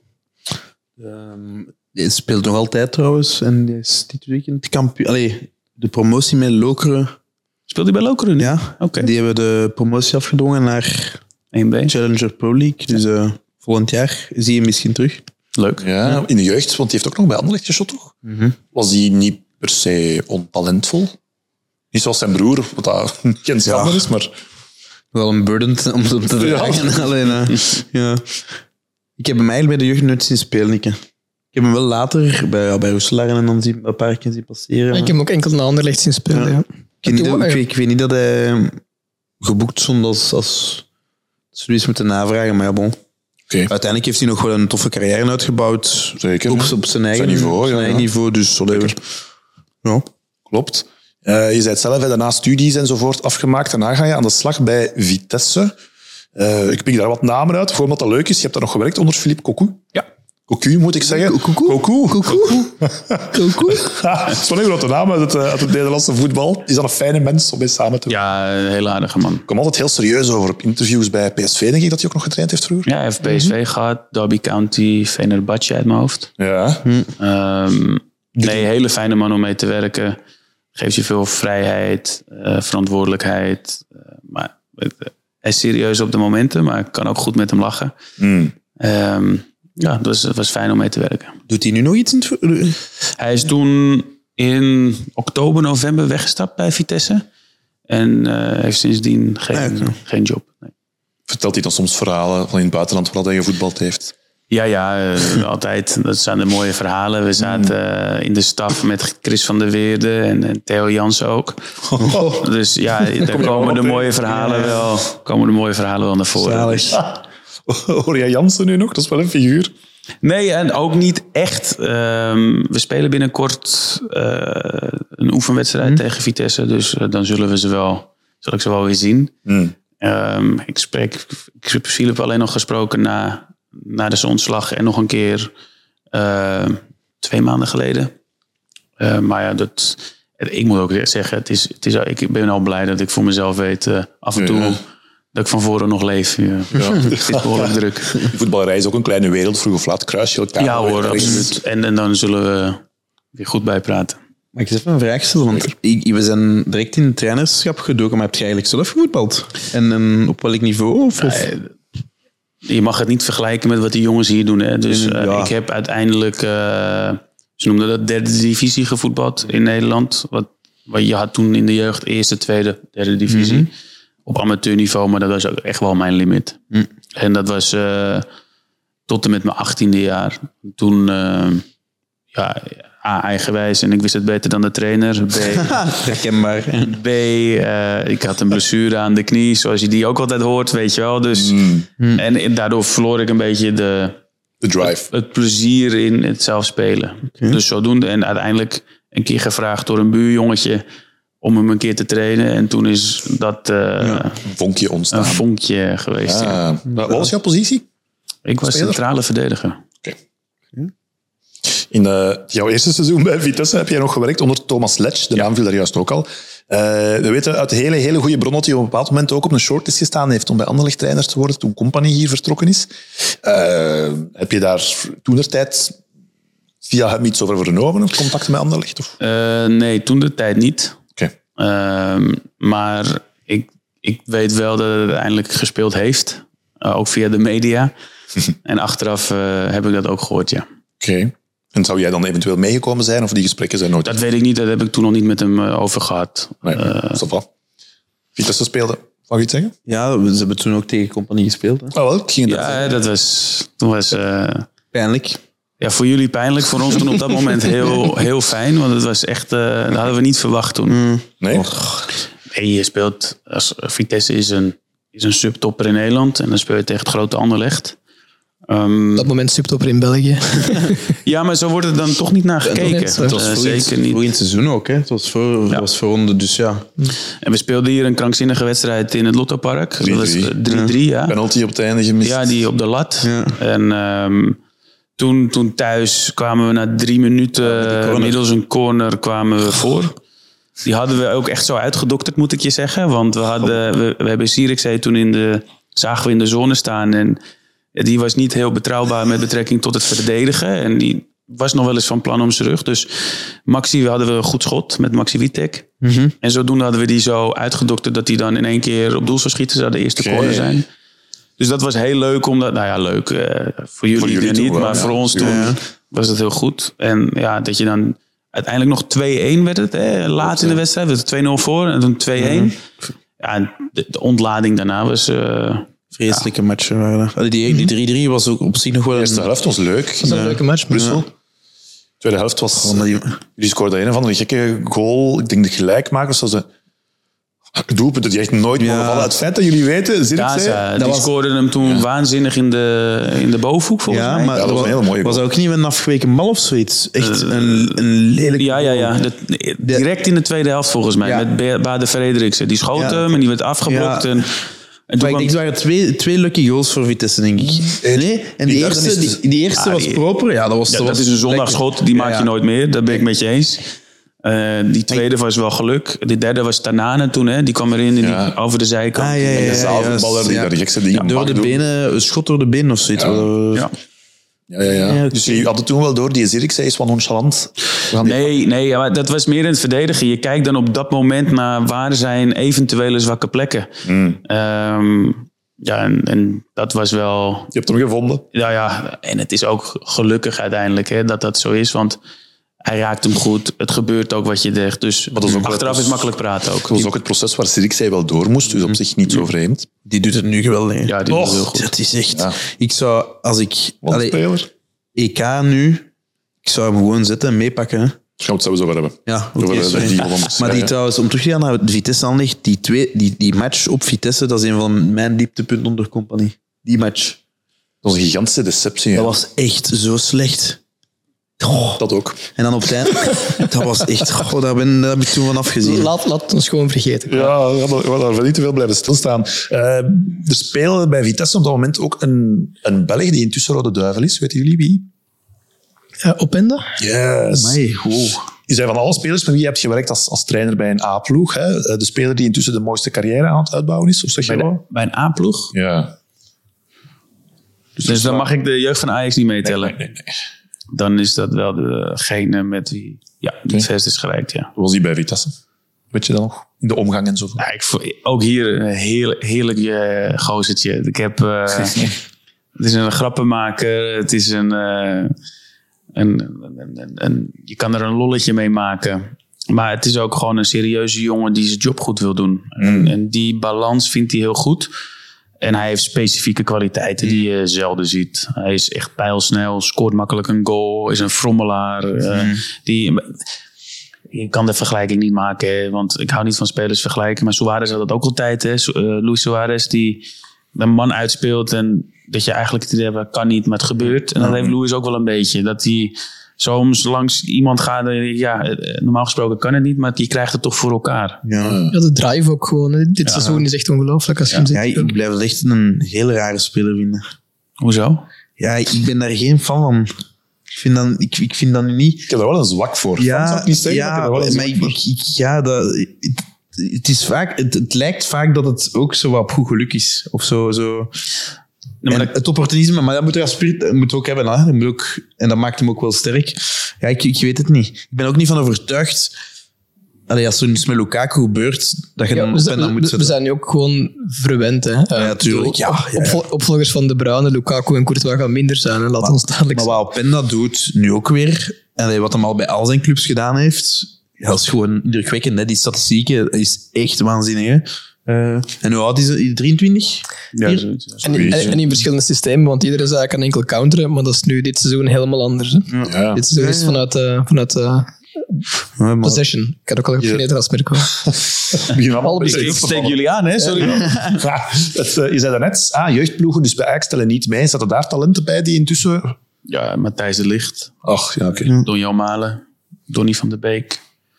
Um, die speelt nog altijd trouwens. En die is dit weekend kampioen. Allee, de promotie met Lokeren. Speelt hij bij Lokeren nu? Ja. Okay. Die hebben de promotie afgedwongen naar één B. Challenger Pro League. Dus uh, volgend jaar zie je hem misschien terug. Leuk. Ja, ja, in de jeugd, want die heeft ook nog bij Anderlecht geschot, toch? Mm-hmm. Was die niet per se ontalentvol? Niet zoals zijn broer, wat dat geen schande ja. is, maar... Wel een burden om te dragen. Ja. Alleen, uh, ja. Ik heb hem eigenlijk bij de jeugd nooit zien spelen. Ik, ik heb hem wel later bij, ja, bij Roeselaar en dan zien, een paar keer zien passeren. Ik heb hem ook enkel naar Anderlecht zien spelen. Ja. Ja. Ik, weet niet dat, ik, weet, ik weet niet dat hij geboekt stond als, als zoiets moeten navragen, maar ja, bon. Okay. Uiteindelijk heeft hij nog wel een toffe carrière uitgebouwd. Zeker. Op, op zijn eigen zijn niveau. Zijn ja, eigen ja. niveau dus, ja. Klopt. Uh, je zei het zelf, daarna studies enzovoort afgemaakt. Daarna ga je aan de slag bij Vitesse. Uh, ik pik daar wat namen uit. Bijvoorbeeld dat leuk is, je hebt daar nog gewerkt onder Philippe Cocu. Ja. Cocu, moet ik zeggen. Cocu. Cocu. Cocu. Cocu. Dat is wel een grote naam uit het, uit het Nederlandse voetbal. Is dat een fijne mens om mee samen te werken? Ja, een heel aardige man. Ik kom altijd heel serieus over op interviews bij P S V, denk ik, dat hij ook nog getraind heeft vroeger. Ja, hij heeft P S V mm-hmm. gehad, Derby County, Fenerbahce uit mijn hoofd. Ja. Mm. Um, nee, hele fijne man om mee te werken. Geeft je veel vrijheid, uh, verantwoordelijkheid. Uh, maar het, uh, hij is serieus op de momenten, maar ik kan ook goed met hem lachen. Mm. Um, ja, dat was, dat was fijn om mee te werken. Doet hij nu nog iets in het... Hij is toen in oktober, november weggestapt bij Vitesse. En uh, heeft sindsdien geen, ja, okay. geen job. Nee. Vertelt hij dan soms verhalen van in het buitenland waar hij gevoetbald heeft? Ja, ja, uh, altijd. Dat zijn de mooie verhalen. We zaten uh, in de staf met Chris van der Weerde en, en Theo Jansen ook. Oh. Dus ja, daar komen de mooie verhalen ja. wel, komen de mooie verhalen wel naar voren. Dus. Hoor jij Jansen nu nog? Dat is wel een figuur. Nee, en ook niet echt. Um, we spelen binnenkort uh, een oefenwedstrijd mm. tegen Vitesse. Dus uh, dan zullen we ze wel, zal ik ze wel weer zien. Mm. Um, ik, spreek, ik heb Philip alleen nog gesproken na, na de ontslag en nog een keer uh, twee maanden geleden. Uh, maar ja, dat, ik moet ook zeggen, het is, het is, ik ben al blij dat ik voor mezelf weet uh, af en toe... Ja. Dat ik van voren nog leef. Ja. Ja. Het is behoorlijk druk. De voetballerij is ook een kleine wereld. Vroeg of laat kruis je elkaar. Ja hoor, absoluut. En, en dan zullen we weer goed bijpraten. Mag ik eens even een vraag stellen? Want we zijn direct in het trainerschap gedoken, maar heb je eigenlijk zelf gevoetbald? En, en op welk niveau? Of, of? Nee, je mag het niet vergelijken met wat die jongens hier doen. Hè. Dus uh, ja. ik heb uiteindelijk... Uh, ze noemden dat derde divisie gevoetbald in Nederland. Wat, wat je had toen in de jeugd eerste, tweede, derde divisie. Mm-hmm. Op amateurniveau, maar dat was ook echt wel mijn limit. Mm. En dat was uh, tot en met mijn achttiende jaar. Toen, uh, ja, A, eigenwijs en ik wist het beter dan de trainer. B, herkenbaar. B, uh, ik had een blessure aan de knie, zoals je die ook altijd hoort, weet je wel. Dus, mm. En daardoor verloor ik een beetje de, de drive. Het, het plezier in het zelf spelen. Okay. Dus zodoende. En uiteindelijk een keer gevraagd door een buurjongetje om hem een keer te trainen. En toen is dat uh, ja, een vonkje ontstaan. Een vonkje geweest. Ja. Ja. Wat was jouw positie? Ik was Speler? centrale verdediger. Okay. In uh, jouw eerste seizoen bij Vitesse heb jij nog gewerkt onder Thomas Letch. De naam ja. viel daar juist ook al. Uh, we weten uit hele, hele goede bronnen dat hij op een bepaald moment ook op een shortlist gestaan heeft om bij Anderlecht trainer te worden toen Company hier vertrokken is. Uh, heb je daar toentertijd via hem iets over vernomen? Of contacten met Anderlecht? Of? Uh, nee, toentertijd niet. Okay. Um, maar ik, ik weet wel dat het uiteindelijk gespeeld heeft. Uh, ook via de media. En achteraf uh, heb ik dat ook gehoord, ja. Oké. Okay. En zou jij dan eventueel meegekomen zijn? Of die gesprekken zijn nooit... Dat weet ik niet. Dat heb ik toen nog niet met hem uh, over gehad. Nee, uh, dat is wel. Vitesse speelde... Mag je iets zeggen? Ja, ze hebben toen ook tegen Compagnie gespeeld. Hè? Oh, wel, ging dat ja, dat was... Toen was uh, pijnlijk. Ja, voor jullie pijnlijk. Voor ons toen op dat moment heel, heel fijn. Want het was echt... Uh, dat hadden we niet verwacht toen. Mm. Nee? Nee, je speelt... Als, Vitesse is een, is een subtopper in Nederland. En dan speel je tegen het grote Anderlecht. Um, op dat moment subtopper in België. Ja, maar zo wordt het dan toch niet naar gekeken. Het was uh, zeker niet. Voor in het seizoen ook. Hè? Het was voor, ja. was voor ronde, dus ja. En we speelden hier een krankzinnige wedstrijd in het Lottopark. Dat was drie drie, ja. Penalty op het einde gemist. Ja, die op de lat. Ja. En um, toen, toen thuis kwamen we na drie minuten ja, middels een corner kwamen we voor. Die hadden we ook echt zo uitgedokterd, moet ik je zeggen. Want we, hadden, we, we hebben Zierikzee toen in de... Zagen we in de zone staan en... Die was niet heel betrouwbaar met betrekking tot het verdedigen. En die was nog wel eens van plan om zijn rug. Dus Maxi, we hadden we een goed schot met Maxi Witek. Mm-hmm. En zodoende hadden we die zo uitgedokterd dat hij dan in één keer op doel zou schieten. Zou de eerste okay. corner zijn. Dus dat was heel leuk. Omdat, nou ja, leuk. Uh, voor jullie, voor jullie niet, wel, maar ja. voor ons toen ja. was het heel goed. En ja, dat je dan uiteindelijk nog twee-een werd het. Hè, laat in de wedstrijd. We hadden twee nul voor en toen twee-een. Mm-hmm. Ja, en de, de ontlading daarna was... Uh, Vreselijke ja. matchen waren. Die, die drie drie was ook op zich nog wel... De eerste helft was leuk. Dat was een ja. leuke match. Brussel. Ja. De tweede helft was... Oh, die... Jullie scoorden een van de gekke goal. Ik denk de gelijkmakers. Zoals de doelpunten die echt nooit ja. mogen vallen. Het feit dat jullie weten... Zit ja, ik ze, die was... scoorden hem toen ja. waanzinnig in de, in de bovenhoek, volgens ja, mij. Maar ja, dat was een hele mooie goal. Was ook niet een afgeweken bal of zoiets? Echt uh, een, een lelijk Ja, ja, ja. De, direct in de tweede helft, volgens mij. Ja. Met Bader Frederiksen. Die schoot ja. hem en die werd afgeblokt. Ja. En, En maar ik denk, het waren twee, twee lucky goals voor Vitesse, denk ik. Nee? En die, die eerste, die, die eerste ja, was die, proper. Ja, dat was, ja, dat dat was is een zondagschot, die maak je ja, ja. nooit meer. Dat ben ik met je eens. Uh, die tweede was wel geluk. Die derde was Tanane toen, hè. Die kwam erin ja. die, over de zijkant. Ah, ja, ja, en de zaalvoetballer die daar de gekste dingen ja, door de benen, een schot door de benen of zoiets. Ja. Ja. Ja, ja, ja. ja dus je had het toen wel door, die Zierikzee is van nonchalant. Nee, nee ja, maar dat was meer in het verdedigen. Je kijkt dan op dat moment naar waar zijn eventuele zwakke plekken. Mm. Um, ja, en, en dat was wel... Je hebt hem gevonden. Ja, ja. En het is ook gelukkig uiteindelijk hè, dat dat zo is, want hij raakt hem goed. Het gebeurt ook wat je zegt. Dus maar dat is ook achteraf is makkelijk praten ook. Dat was ook het proces waar Zierikzee wel door moest, dus op zich niet zo vreemd. Die doet het nu geweldig. Ja, die doet het heel goed. Dat is echt... Ja. Ik zou, als ik... Wat allee, speler? E K nu, ik zou hem gewoon zetten en meepakken. Hè. Gaan we het sowieso wel hebben. Ja, okay, over, die maar die trouwens, om terug te gaan naar Vitesse Anderlecht, die, twee, die, die match op Vitesse, dat is een van mijn dieptepunten onder Compagnie. Die match. Dat was een gigantische deceptie. Ja. Dat was echt zo slecht. Oh. Dat ook. En dan op het einde, dat was echt, oh, daar, ben, daar heb ik toen van afgezien. Laat, laat ons gewoon vergeten. Ja, we hadden er niet te veel blijven stilstaan. Uh, er spelen bij Vitesse op dat moment ook een, een Belg die intussen Rode Duivel is. Weten jullie wie? Uh, Openda? Yes. Amai, wow. Je zei van alle spelers met wie je hebt gewerkt als, als trainer bij een A-ploeg. Hè? De speler die intussen de mooiste carrière aan het uitbouwen is. Of zeg je bij, wel? Bij een A-ploeg? Ja. Dus, dus dan mag ik de jeugd van Ajax niet meetellen? Nee, nee, nee, nee. Dan is dat wel degene met wie ja, het okay. verst is gereikt. Ja. Hoe was die bij Vitesse? Weet je dat nog? In de omgang en zo? Ja, ik, ook hier een heel, heerlijk uh, gozertje. Ik heb... Uh, het is een grappenmaker. Het is een... Uh, een, een, een, een... Je kan er een lolletje mee maken. Maar het is ook gewoon een serieuze jongen die zijn job goed wil doen. Mm. En, en die balans vindt hij heel goed. En hij heeft specifieke kwaliteiten die je zelden ziet. Hij is echt pijlsnel, scoort makkelijk een goal, is een frommelaar. Mm. Uh, die, je kan de vergelijking niet maken, want ik hou niet van spelers vergelijken. Maar Suarez had dat ook altijd. Hè. Uh, Luis Suarez die een man uitspeelt en dat je eigenlijk het idee hebt, kan niet, maar het gebeurt. En dat mm. heeft Luis ook wel een beetje. Dat hij soms langs iemand gaat, ja, normaal gesproken kan het niet, maar die krijgt het toch voor elkaar. Ja, ja de drive ook gewoon. Hè. Dit ja. seizoen is echt ongelooflijk als je ja. hem ziet. Ja, ik blijf het echt een hele rare speler vinden. Hoezo? Ja, ik ben daar geen fan van. Ik vind dat, ik, ik vind dat nu niet... Ik heb er wel een zwak voor. Ja, zou ik niet zeggen, ja, maar, ik maar ik, ik, ja dat, het, het, is vaak, het, het lijkt vaak dat het ook zo wat op goed geluk is. Of zo... zo. Ja, dat... Het opportunisme, maar dat moet je als spirit moet ook hebben. Hè? Dat moet ook, en dat maakt hem ook wel sterk. Ja, ik, ik weet het niet. Ik ben ook niet van overtuigd allee, als er iets met Lukaku gebeurt, dat je Ja, dan we, op en dan moet we, we zetten. zijn nu ook gewoon verwend. Hè. Uh, Ja, tuurlijk. Ja, op- ja, ja. opvol- opvolgers van De Bruyne, Lukaku en Courtois gaan minder zijn. Hè. Laat ons duidelijk Maar zijn. wat Openda doet, nu ook weer, allee, wat hij al bij al zijn clubs gedaan heeft, ja, dat is gewoon indrukwekkend. Hè. Die statistieken is echt waanzinnig. Hè. Uh, en hoe oud is hij? drieëntwintig? Ja, Hier? zoiets, ja. En, en, en in verschillende systemen, want iedereen zei, ik kan enkel counteren, maar dat is nu dit seizoen helemaal anders. Hè. Ja. Dit seizoen is vanuit, uh, vanuit uh, Ja, maar- possession. Ik had ook al op Nederlands als Mirko. Begin allemaal Ik, ik steek jullie aan, hè? Sorry. Ja, het, uh, je zei daarnet, ah, jeugdploegen, dus bij Ajax tellen niet mee. Zaten daar talenten bij die intussen... Ja, Matthijs de Ligt, Ach, ja, oké. Don Jan Malen, Donny van der Beek.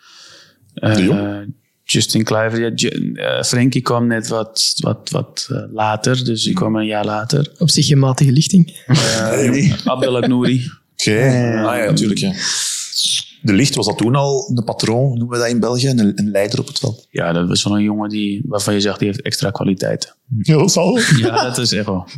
Uh, De Jong? Justin Kluivert. Ja, Ju- uh, Frenkie kwam net wat, wat, wat uh, later, dus die kwam een jaar later. Op zich een matige lichting. Uh, Abdel Nouri. Oké. Ah ja, natuurlijk. Ja. De Licht, was dat toen al een patroon, noemen we dat in België? Een, een leider op het veld? Ja, dat was wel een jongen die, waarvan je zegt, die heeft extra kwaliteiten. Ja, dat zal. Ja, dat is echt wel.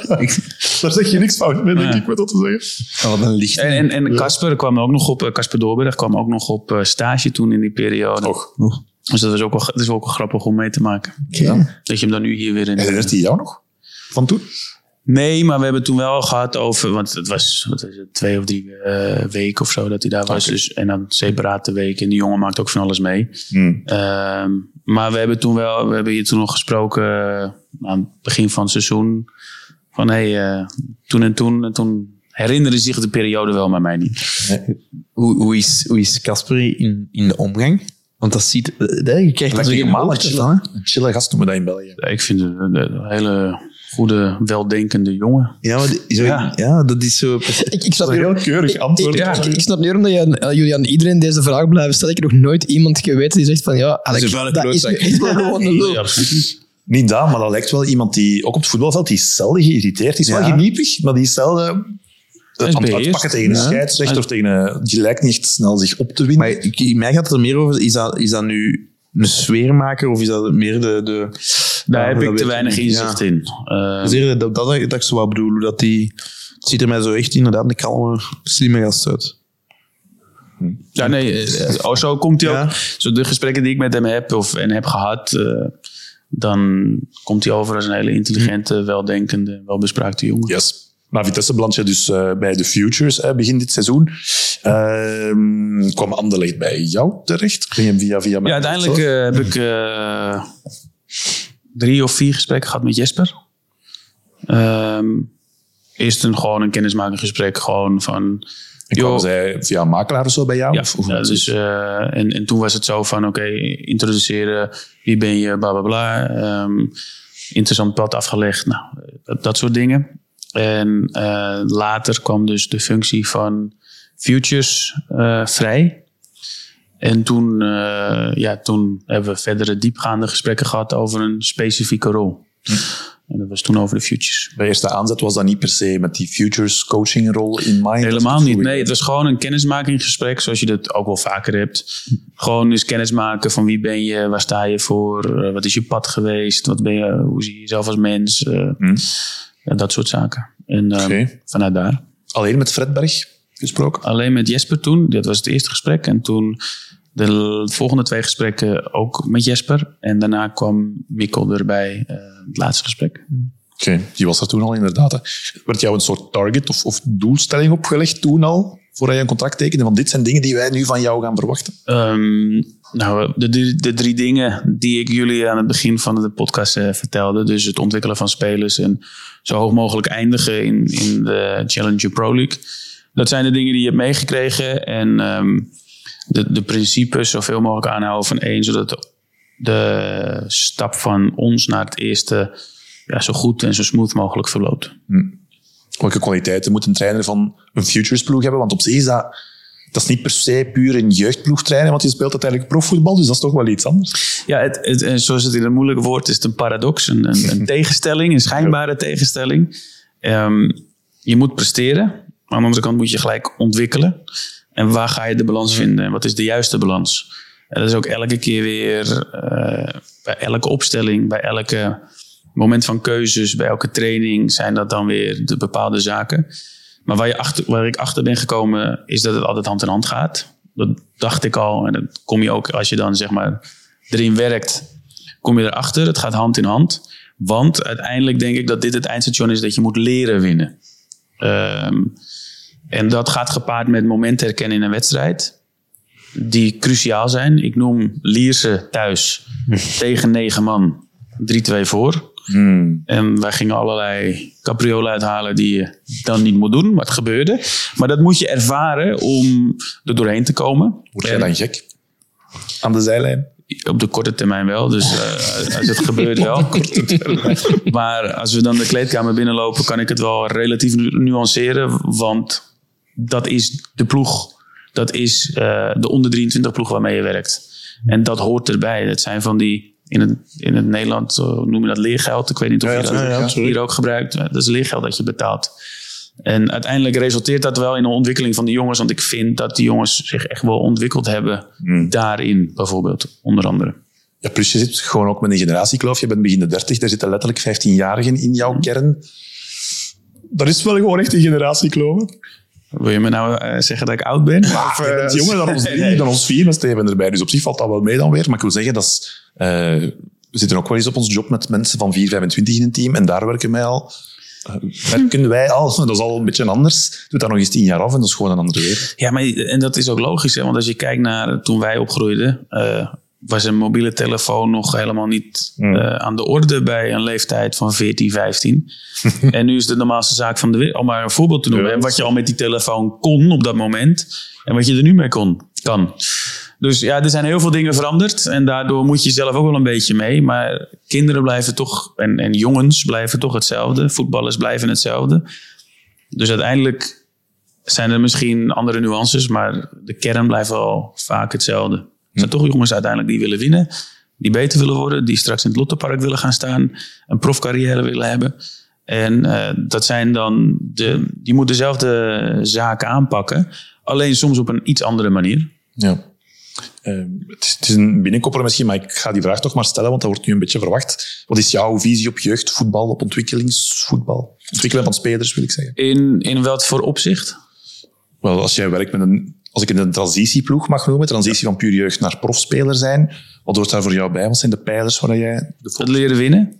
Daar zeg je niks fout mee, denk Ja. ik, met dat te zeggen. Oh, wat een licht. En en- en Casper kwam ook nog op, uh, Casper Doorberg kwam ook nog op uh, stage toen in die periode. Och. Dus dat was ook wel, dat is ook wel grappig om mee te maken. Ja. Dat je hem dan nu hier weer in... Herinnert hij jou nog? Van toen? Nee, maar we hebben het toen wel gehad over... Want het was, wat is het, twee of drie uh, weken of zo dat hij daar was. Oké. Dus, en dan separate weken. En die jongen maakt ook van alles mee. Hmm. Ehm, maar we hebben toen wel... We hebben hier toen nog gesproken uh, aan het begin van het seizoen. Van hé, hey, uh, toen en toen... En toen herinneren zich de periode wel, maar mij niet. Hoe, hoe is hoe is Casper in, in de omgang? Want dat ziet... eh, Je krijgt er zo Lekker geen normaal, hoogte een van, hè? chille, een chille gast noemen we dat in België. Ja, ik vind het een, een hele goede, weldenkende jongen. Ja, maar die- zo, Ja. ja. dat is zo... Ik, ik snap Dat is een nu- heel keurig ik- antwoord. Ik, Ja. ik, ik snap nu waarom dat je, uh, jullie aan iedereen deze vraag blijven stellen. Ik heb nog nooit iemand geweten die zegt van ja, Alex, is een vuile dat is nu klootzak. echt wel gewoon een lul. Ja, absoluut niet. Niet dat, maar dat lijkt wel iemand die, ook op het voetbalveld, die is zelden geïrriteerd. Die is wel Ja. geniepig, maar die is zelden... is aan het beheerst. uitpakken tegen een Ja. scheidsrechter of tegen een... Die lijkt niet echt snel zich op te winnen. Maar ik, mij gaat het er meer over... Is dat, is dat nu een sfeermaker of is dat meer de... de Daar Ja, heb dat ik te weet weinig ik niet. inzicht in. Uh, Dat is eerder dat, dat, dat ik zo wat bedoel. hoe Dat die, het ziet er mij zo echt inderdaad een kalme, slimme gast uit. ja, nee, uh, oh, zo komt hij Ja. ook. Zo de gesprekken die ik met hem heb of, en heb gehad, uh, dan komt hij over als een hele intelligente, weldenkende, welbespraakte jongen. Yes. Na Vitesse beland je dus uh, bij de Futures uh, begin dit seizoen. Uh, kwam Anderlecht bij jou terecht? Ben je hem via via... Ja, uiteindelijk uh, heb ik uh, drie of vier gesprekken gehad met Jesper. Um, eerst een, gewoon een kennismakinggesprek, gewoon van... En kwam zij via een makelaar of zo bij jou? Ja, Of, of ja, dus, uh, en, en toen was het zo van, oké, okay, introduceren, wie ben je, bla bla bla. Um, interessant pad afgelegd, nou, dat, dat soort dingen. En uh, later kwam dus de functie van Futures uh, vrij. En toen, uh, ja, toen hebben we verdere diepgaande gesprekken gehad over een specifieke rol. Hm. En dat was toen over de Futures. Bij eerste aanzet was dat niet per se met die Futures coachingrol in mind? Helemaal niet. Nee, het was gewoon een kennismakinggesprek, zoals je dat ook wel vaker hebt. Gewoon eens kennismaken van wie ben je, waar sta je voor, uh, wat is je pad geweest, wat ben je, hoe zie je jezelf als mens, uh, hm. ja, dat soort zaken. En uh, okay. vanuit daar. Alleen met Fredberg gesproken? Alleen met Jesper toen, dat was het eerste gesprek. En toen de volgende twee gesprekken ook met Jesper. En daarna kwam Mikkel erbij, uh, het laatste gesprek. Oké, okay, die was er toen al inderdaad. Hè. Werd jou een soort target of, of doelstelling opgelegd toen al? Voordat je een contract tekende? Want dit zijn dingen die wij nu van jou gaan verwachten. Um, nou, de, de, de drie dingen die ik jullie aan het begin van de podcast uh, vertelde. Dus het ontwikkelen van spelers en zo hoog mogelijk eindigen in, in de Challenger Pro League. Dat zijn de dingen die je hebt meegekregen. En um, de, de principes zoveel mogelijk aanhouden van één. Zodat de, de stap van ons naar het eerste ja, zo goed en zo smooth mogelijk verloopt. Hm. Welke kwaliteiten moet een trainer van een Futures-ploeg hebben? Want op zich is dat, dat is niet per se puur een jeugdploeg trainen, want je speelt uiteindelijk profvoetbal, dus dat is toch wel iets anders. Ja, het, het, zoals het in een moeilijke woord is, het een paradox, een, een, een tegenstelling, een schijnbare tegenstelling. Um, je moet presteren, maar aan de andere kant moet je gelijk ontwikkelen. En waar ga je de balans vinden en wat is de juiste balans? En dat is ook elke keer weer, uh, bij elke opstelling, bij elke moment van keuzes, bij elke training zijn dat dan weer de bepaalde zaken. Maar waar, je achter, waar ik achter ben gekomen is dat het altijd hand in hand gaat. Dat dacht ik al. En dat kom je ook als je dan zeg maar erin werkt, kom je erachter. Het gaat hand in hand. Want uiteindelijk denk ik dat dit het eindstation is dat je moet leren winnen. Um, en dat gaat gepaard met momenten herkennen in een wedstrijd. Die cruciaal zijn. Ik noem Lierse thuis tegen negen man drie twee voor. Hmm. En wij gingen allerlei capriolen uithalen die je dan niet moet doen. Maar het gebeurde. Maar dat moet je ervaren om er doorheen te komen. Word jij dan gek? Aan de zijlijn? Op de korte termijn wel. Dus uh, als het gebeurt wel. Maar als we dan de kleedkamer binnenlopen, kan ik het wel relatief nuanceren. Want dat is de ploeg. Dat is uh, de onder drieëntwintig ploeg waarmee je werkt. En dat hoort erbij. Dat zijn van die... In het, in het Nederland noem je dat leergeld. Ik weet niet of ja, je dat ja, ja, hier ook gebruikt. Dat is leergeld dat je betaalt. En uiteindelijk resulteert dat wel in een ontwikkeling van de jongens. Want ik vind dat die jongens zich echt wel ontwikkeld hebben. Hmm. Daarin bijvoorbeeld, onder andere. Ja, plus je zit gewoon ook met een generatiekloof. Je bent begin de dertig. Daar zitten letterlijk vijftienjarigen in jouw hmm. kern. Dat is wel gewoon echt een generatiekloof. Wil je me nou uh, zeggen dat ik oud ben? Ah, of, uh, je bent jonger dan ons drie, nee. dan ons vier met Steven erbij. Dus op zich valt dat wel mee dan weer. Maar ik wil zeggen, dat is, uh, we zitten ook wel eens op ons job met mensen van vier, vijfentwintig in een team. En daar werken wij al. Uh, werken wij al. Dat is al een beetje anders. Doet dat nog eens tien jaar af en dat is gewoon een andere wereld. Ja, maar en dat is ook logisch. Hè? Want als je kijkt naar toen wij opgroeiden... Uh, was een mobiele telefoon nog helemaal niet mm. uh, aan de orde bij een leeftijd van veertien, vijftien. En nu is het de normaalste zaak van de wereld. Om maar een voorbeeld te noemen. Ja, wat je al met die telefoon kon op dat moment. En wat je er nu mee kon, kan. Dus ja, er zijn heel veel dingen veranderd. En daardoor moet je zelf ook wel een beetje mee. Maar kinderen blijven toch... En, en jongens blijven toch hetzelfde. Voetballers blijven hetzelfde. Dus uiteindelijk zijn er misschien andere nuances. Maar de kern blijft wel vaak hetzelfde. Er zijn toch jongens uiteindelijk die willen winnen. Die beter willen worden. Die straks in het Lottopark willen gaan staan. Een profcarrière willen hebben. En uh, dat zijn dan... De, die moeten dezelfde zaken aanpakken. Alleen soms op een iets andere manier. Ja. Uh, het, is, het is een binnenkopper misschien, maar ik ga die vraag toch maar stellen, want dat wordt nu een beetje verwacht. Wat is jouw visie op jeugdvoetbal, op ontwikkelingsvoetbal? Ontwikkelen van spelers, wil ik zeggen. In, in welk voor opzicht? Wel, als jij werkt met een... Als ik een transitieploeg mag noemen, transitie van puur jeugd naar profspeler zijn, wat hoort daar voor jou bij? Wat zijn de pijlers waar jij... De het leren winnen.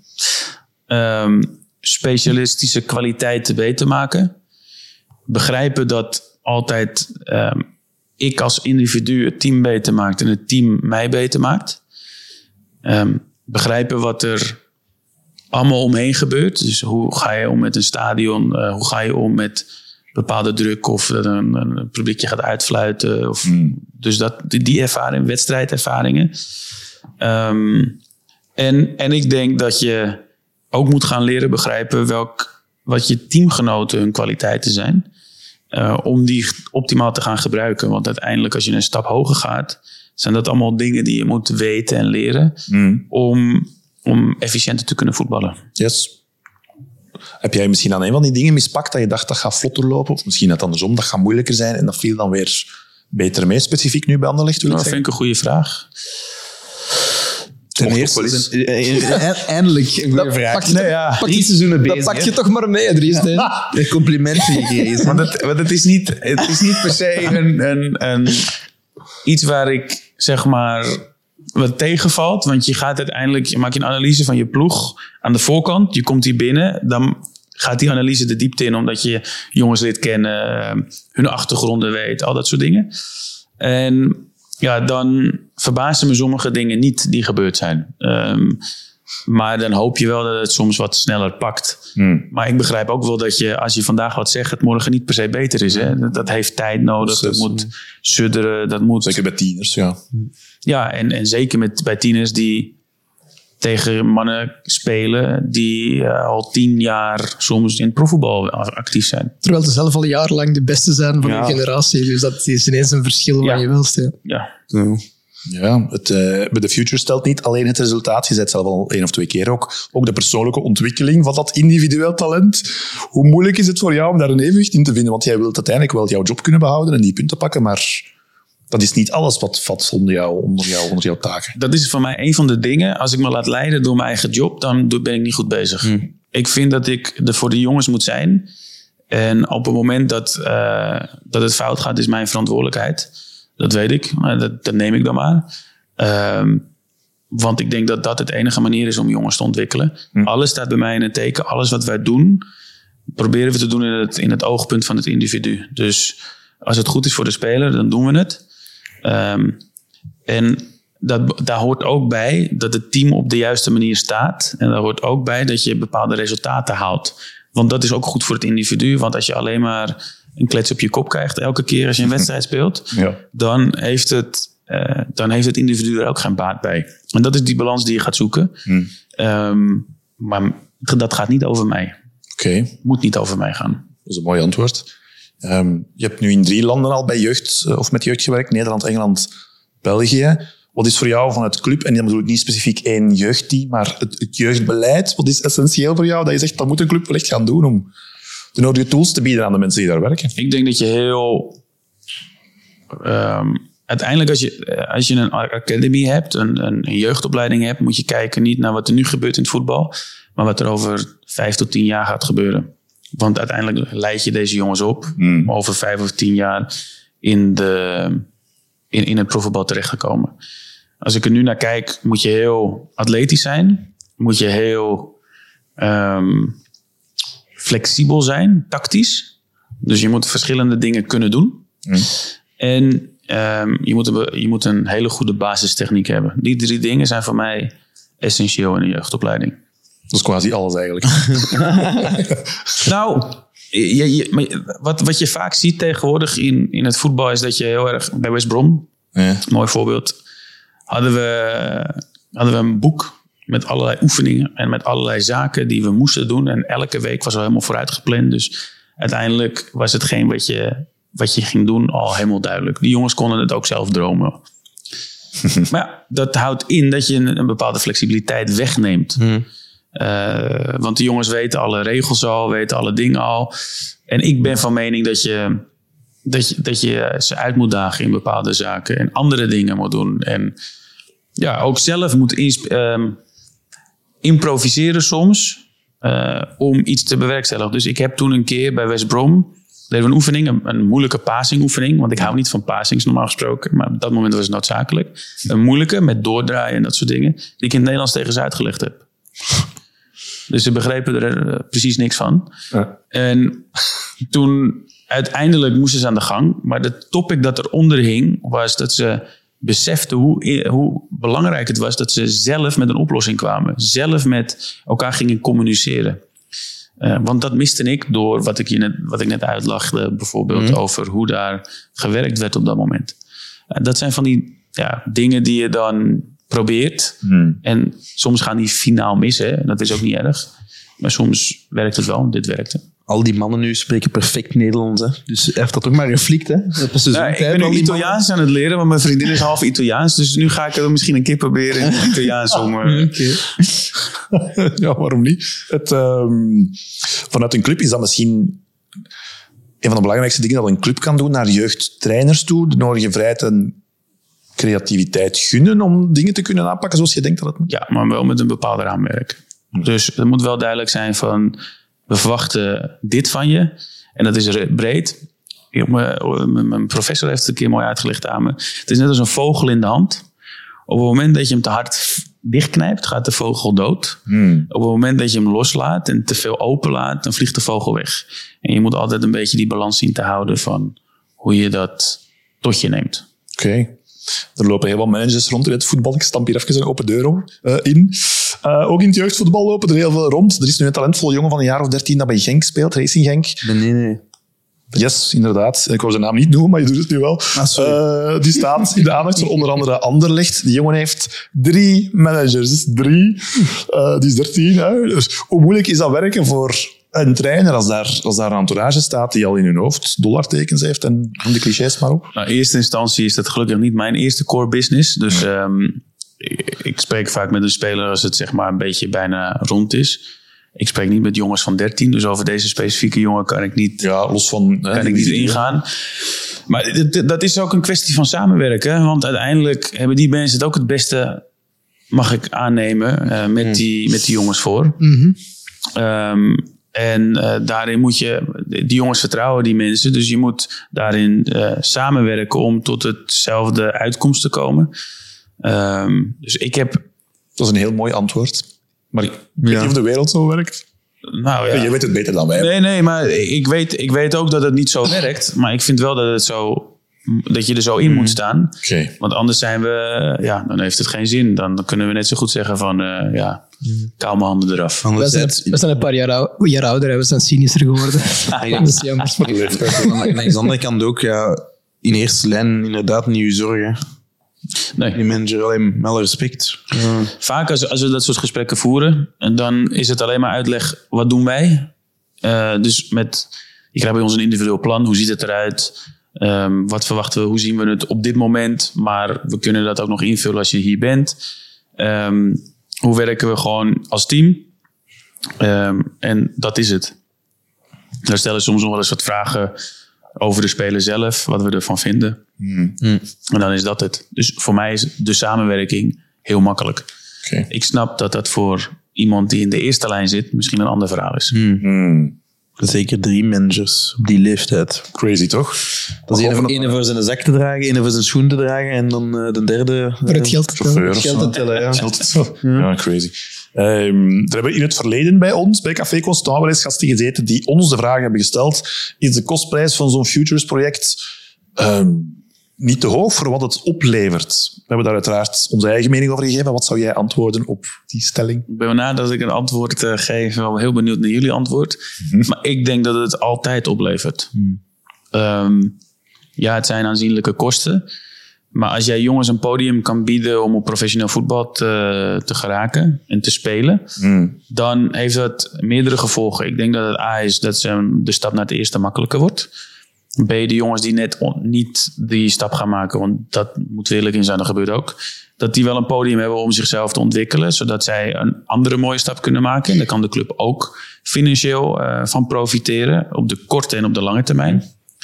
Um, specialistische kwaliteiten beter maken. Begrijpen dat altijd um, ik als individu het team beter maakt en het team mij beter maakt. Um, begrijpen wat er allemaal omheen gebeurt. Dus hoe ga je om met een stadion? Uh, hoe ga je om met... bepaalde druk of dat een, een publiekje gaat uitfluiten. Of, mm. Dus dat, die, die ervaring, wedstrijdervaringen. Um, en, en ik denk dat je ook moet gaan leren begrijpen welk, wat je teamgenoten hun kwaliteiten zijn. Uh, om die optimaal te gaan gebruiken. Want uiteindelijk als je een stap hoger gaat, zijn dat allemaal dingen die je moet weten en leren. Mm. Om, om efficiënter te kunnen voetballen. Yes. Heb jij misschien aan een van die dingen mispakt dat je dacht dat gaat vlotter lopen? Of misschien net andersom, dat gaat moeilijker zijn en dat viel dan weer beter mee, specifiek nu bij Anderlecht? Nou, dat vind ik een goede vraag. Ten eerste, eindelijk een goede vraag. Pak je, nee, ja. pak je, seizoenen bezig, pak je toch maar mee, Dries. Een complimentje gekregen. Want het, want het, is niet, het is niet per se een, een, een, iets waar ik zeg maar... wat tegenvalt, want je gaat uiteindelijk, je maakt een analyse van je ploeg aan de voorkant, je komt hier binnen, dan gaat die analyse de diepte in, omdat je jongens leert kennen, hun achtergronden weet, al dat soort dingen. En ja, dan verbazen me sommige dingen niet die gebeurd zijn. Um, maar dan hoop je wel dat het soms wat sneller pakt. Hmm. Maar ik begrijp ook wel dat je, als je vandaag wat zegt, het morgen niet per se beter is. Hè? Dat, dat heeft tijd nodig, dat moet sudderen, dat moet... Zeker bij tieners, ja. Ja, en, en zeker met, bij tieners die tegen mannen spelen die uh, al tien jaar soms in het profvoetbal actief zijn. Terwijl ze zelf al jarenlang de beste zijn van ja. hun generatie. Dus dat is ineens een verschil ja. wat je wilt. Ja. Ja. ja. Ja, het, uh, bij de Future stelt niet alleen het resultaat. Je zei het zelf al één of twee keer ook. Ook de persoonlijke ontwikkeling van dat individueel talent. Hoe moeilijk is het voor jou om daar een evenwicht in te vinden? Want jij wilt uiteindelijk wel jouw job kunnen behouden en die punten pakken, maar dat is niet alles wat valt onder, jou, onder, jou, onder jouw taken. Dat is voor mij een van de dingen. Als ik me laat leiden door mijn eigen job, dan ben ik niet goed bezig. Hmm. Ik vind dat ik er voor de jongens moet zijn. En op het moment dat, uh, dat het fout gaat, is mijn verantwoordelijkheid. Dat weet ik. Dat, dat neem ik dan maar. Um, want ik denk dat dat het enige manier is om jongens te ontwikkelen. Hm. Alles staat bij mij in het teken. Alles wat wij doen, proberen we te doen in het, in het oogpunt van het individu. Dus als het goed is voor de speler, dan doen we het. Um, en dat, daar hoort ook bij dat het team op de juiste manier staat. En daar hoort ook bij dat je bepaalde resultaten haalt. Want dat is ook goed voor het individu. Want als je alleen maar een klets op je kop krijgt elke keer als je een wedstrijd speelt, ja. dan, heeft het, uh, dan heeft het individu er ook geen baat bij. En dat is die balans die je gaat zoeken. Hmm. Um, maar dat gaat niet over mij. Oké. Okay. Moet niet over mij gaan. Dat is een mooi antwoord. Um, je hebt nu in drie landen al bij jeugd of met jeugd gewerkt. Nederland, Engeland, België. Wat is voor jou vanuit club, en dan bedoel ik niet specifiek één jeugdteam, maar het, het jeugdbeleid, wat is essentieel voor jou? Dat je zegt, dat moet een club wel echt gaan doen om de nodige tools te bieden aan de mensen die daar werken. Ik denk dat je heel... Um, uiteindelijk als je, als je een academy hebt, een, een, een jeugdopleiding hebt, moet je kijken niet naar wat er nu gebeurt in het voetbal, maar wat er over vijf tot tien jaar gaat gebeuren. Want uiteindelijk leid je deze jongens op mm. om over vijf of tien jaar in, de, in, in het profvoetbal terechtgekomen. Als ik er nu naar kijk, moet je heel atletisch zijn. Moet je heel um, flexibel zijn, tactisch. Dus je moet verschillende dingen kunnen doen. Mm. En um, je, moet een, je moet een hele goede basistechniek hebben. Die drie dingen zijn voor mij essentieel in een jeugdopleiding. Dat is quasi alles eigenlijk. nou, je, je, wat, wat je vaak ziet tegenwoordig in, in het voetbal is dat je heel erg... Bij West Brom, ja. mooi voorbeeld... Hadden we, hadden we een boek met allerlei oefeningen en met allerlei zaken die we moesten doen. En elke week was al helemaal vooruit gepland. Dus uiteindelijk was hetgeen wat je, wat je ging doen al helemaal duidelijk. Die jongens konden het ook zelf dromen. Maar ja, dat houdt in dat je een, een bepaalde flexibiliteit wegneemt. Hmm. Uh, want die jongens weten alle regels al, weten alle dingen al. En ik ben van mening dat je... Dat je, dat je ze uit moet dagen in bepaalde zaken. En andere dingen moet doen. En ja, ook zelf moet insp- um, improviseren soms. Uh, om iets te bewerkstelligen. Dus ik heb toen een keer bij West Brom... deden we een oefening, een, een moeilijke passingoefening. Want ik hou niet van passings normaal gesproken. Maar op dat moment was het noodzakelijk. Een moeilijke, met doordraaien en dat soort dingen. Die ik in het Nederlands tegen ze uitgelegd heb. Dus ze begrepen er uh, precies niks van. Ja. En toen... Uiteindelijk moesten ze aan de gang. Maar de topic dat eronder hing was dat ze beseften hoe, hoe belangrijk het was dat ze zelf met een oplossing kwamen. Zelf met elkaar gingen communiceren. Uh, want dat miste ik door wat ik, je net, wat ik net uitlachte. Bijvoorbeeld mm. over hoe daar gewerkt werd op dat moment. Uh, dat zijn van die ja, dingen die je dan probeert. Mm. En soms gaan die finaal missen. Dat is ook niet erg. Maar soms werkt het wel. Dit werkte. Al die mannen nu spreken perfect Nederlands. Hè? Dus hij heeft dat ook maar geflikt. Hè? Dat was dus ja, ik ben nu Italiaans mannen. aan het leren, want mijn vriendin is half Italiaans. Dus nu ga ik er misschien een keer proberen in het Italiaans om... Uh... Okay. ja, waarom niet? Het, um, vanuit een club is dat misschien een van de belangrijkste dingen dat een club kan doen naar jeugdtrainers toe. De nodige vrijheid en creativiteit gunnen om dingen te kunnen aanpakken zoals je denkt dat het moet. Ja, maar wel met een bepaald raamwerk. Hm. Dus het moet wel duidelijk zijn van... We verwachten dit van je. En dat is breed. Mijn professor heeft het een keer mooi uitgelegd aan me. Het is net als een vogel in de hand. Op het moment dat je hem te hard dichtknijpt, gaat de vogel dood. Hmm. Op het moment dat je hem loslaat en te veel openlaat, dan vliegt de vogel weg. En je moet altijd een beetje die balans zien te houden van hoe je dat tot je neemt. Oké. Okay. Er lopen heel wat managers rond in het voetbal. Ik stamp hier even een open deur om, uh, in. Uh, ook in het jeugdvoetbal lopen er heel veel rond. Er is nu een talentvolle jongen van een jaar of dertien dat bij Genk speelt, Racing Genk. Nee, nee. Yes, inderdaad. Ik wou zijn naam niet noemen, maar je doet het nu wel. Ah, uh, die staat in de aandacht van onder andere Anderlecht. Die jongen heeft drie managers. Drie. Uh, die is dertien. Hè? Dus hoe moeilijk is dat werken voor een trainer als daar, als daar een entourage staat die al in hun hoofd dollartekens heeft en de clichés maar op? Nou, in eerste instantie is dat gelukkig niet mijn eerste core business. Dus ja. um, ik, ik spreek vaak met een speler als het zeg maar een beetje bijna rond is. Ik spreek niet met jongens van dertien, dus over deze specifieke jongen kan ik niet, ja, los van, kan hè, ik niet ingaan. Maar dat, dat is ook een kwestie van samenwerken. Want uiteindelijk hebben die mensen het ook het beste, mag ik aannemen, uh, met, die, met die jongens voor. Mm-hmm. Um, En uh, daarin moet je... Die jongens vertrouwen die mensen. Dus je moet daarin uh, samenwerken om tot hetzelfde uitkomst te komen. Um, dus ik heb... Dat is een heel mooi antwoord. Maar ik weet Ja. niet of de wereld zo werkt. Nou ja. Je weet het beter dan wij. Nee, nee, maar ik weet, ik weet ook dat het niet zo werkt. Maar ik vind wel dat, het zo, dat je er zo in moet staan. Oké. Want anders zijn we... Ja, dan heeft het geen zin. Dan kunnen we net zo goed zeggen van... Uh, ja, kauw mijn handen eraf. We zijn, Anderzijds, we zijn een paar jaar, ou- jaar ouder en we zijn cynischer geworden. Dat is jammer. aan de andere kant ook, ja, in eerste lijn inderdaad niet uw zorgen. Nee. Die manager, alleen met alle respect. Ja. Vaak als, als we dat soort gesprekken voeren, dan is het alleen maar uitleg, wat doen wij? Uh, dus met, je krijgt bij ons een individueel plan, hoe ziet het eruit? Um, wat verwachten we, hoe zien we het op dit moment? Maar we kunnen dat ook nog invullen als je hier bent. Um, hoe werken we gewoon als team? Um, en dat is het. Daar stellen soms nog wel eens wat vragen over de speler zelf, wat we ervan vinden. Hmm. En dan is dat het. Dus voor mij is de samenwerking heel makkelijk. Okay. Ik snap dat dat voor iemand die in de eerste lijn zit misschien een ander verhaal is. Hmm. Zeker drie managers op die leeftijd. Crazy, toch? Dat is Of ene, een- ene voor zijn zak te dragen, ene voor zijn schoen te dragen en dan uh, de derde... Voor het geld te tellen. Chauffeur of geld zo. te tellen, ja. Geld te tellen. Ja, crazy. Um, er hebben in het verleden bij ons, bij Café Constant, wel eens gasten gezeten die ons de vraag hebben gesteld: is de kostprijs van zo'n Futures-project um, niet te hoog voor wat het oplevert? We hebben daar uiteraard onze eigen mening over gegeven. Wat zou jij antwoorden op die stelling? Ik ben nadat ik een antwoord uh, geef, wel heel benieuwd naar jullie antwoord. Mm-hmm. Maar ik denk dat het altijd oplevert. Mm. Um, ja, het zijn aanzienlijke kosten. Maar als jij jongens een podium kan bieden om op professioneel voetbal te, te geraken en te spelen, mm. dan heeft dat meerdere gevolgen. Ik denk dat het A is dat ze de stap naar het eerste makkelijker wordt. B, de jongens die net on, niet die stap gaan maken, want dat moet we eerlijk in zijn, dat gebeurt ook. Dat die wel een podium hebben om zichzelf te ontwikkelen, zodat zij een andere mooie stap kunnen maken. En daar kan de club ook financieel uh, van profiteren, op de korte en op de lange termijn.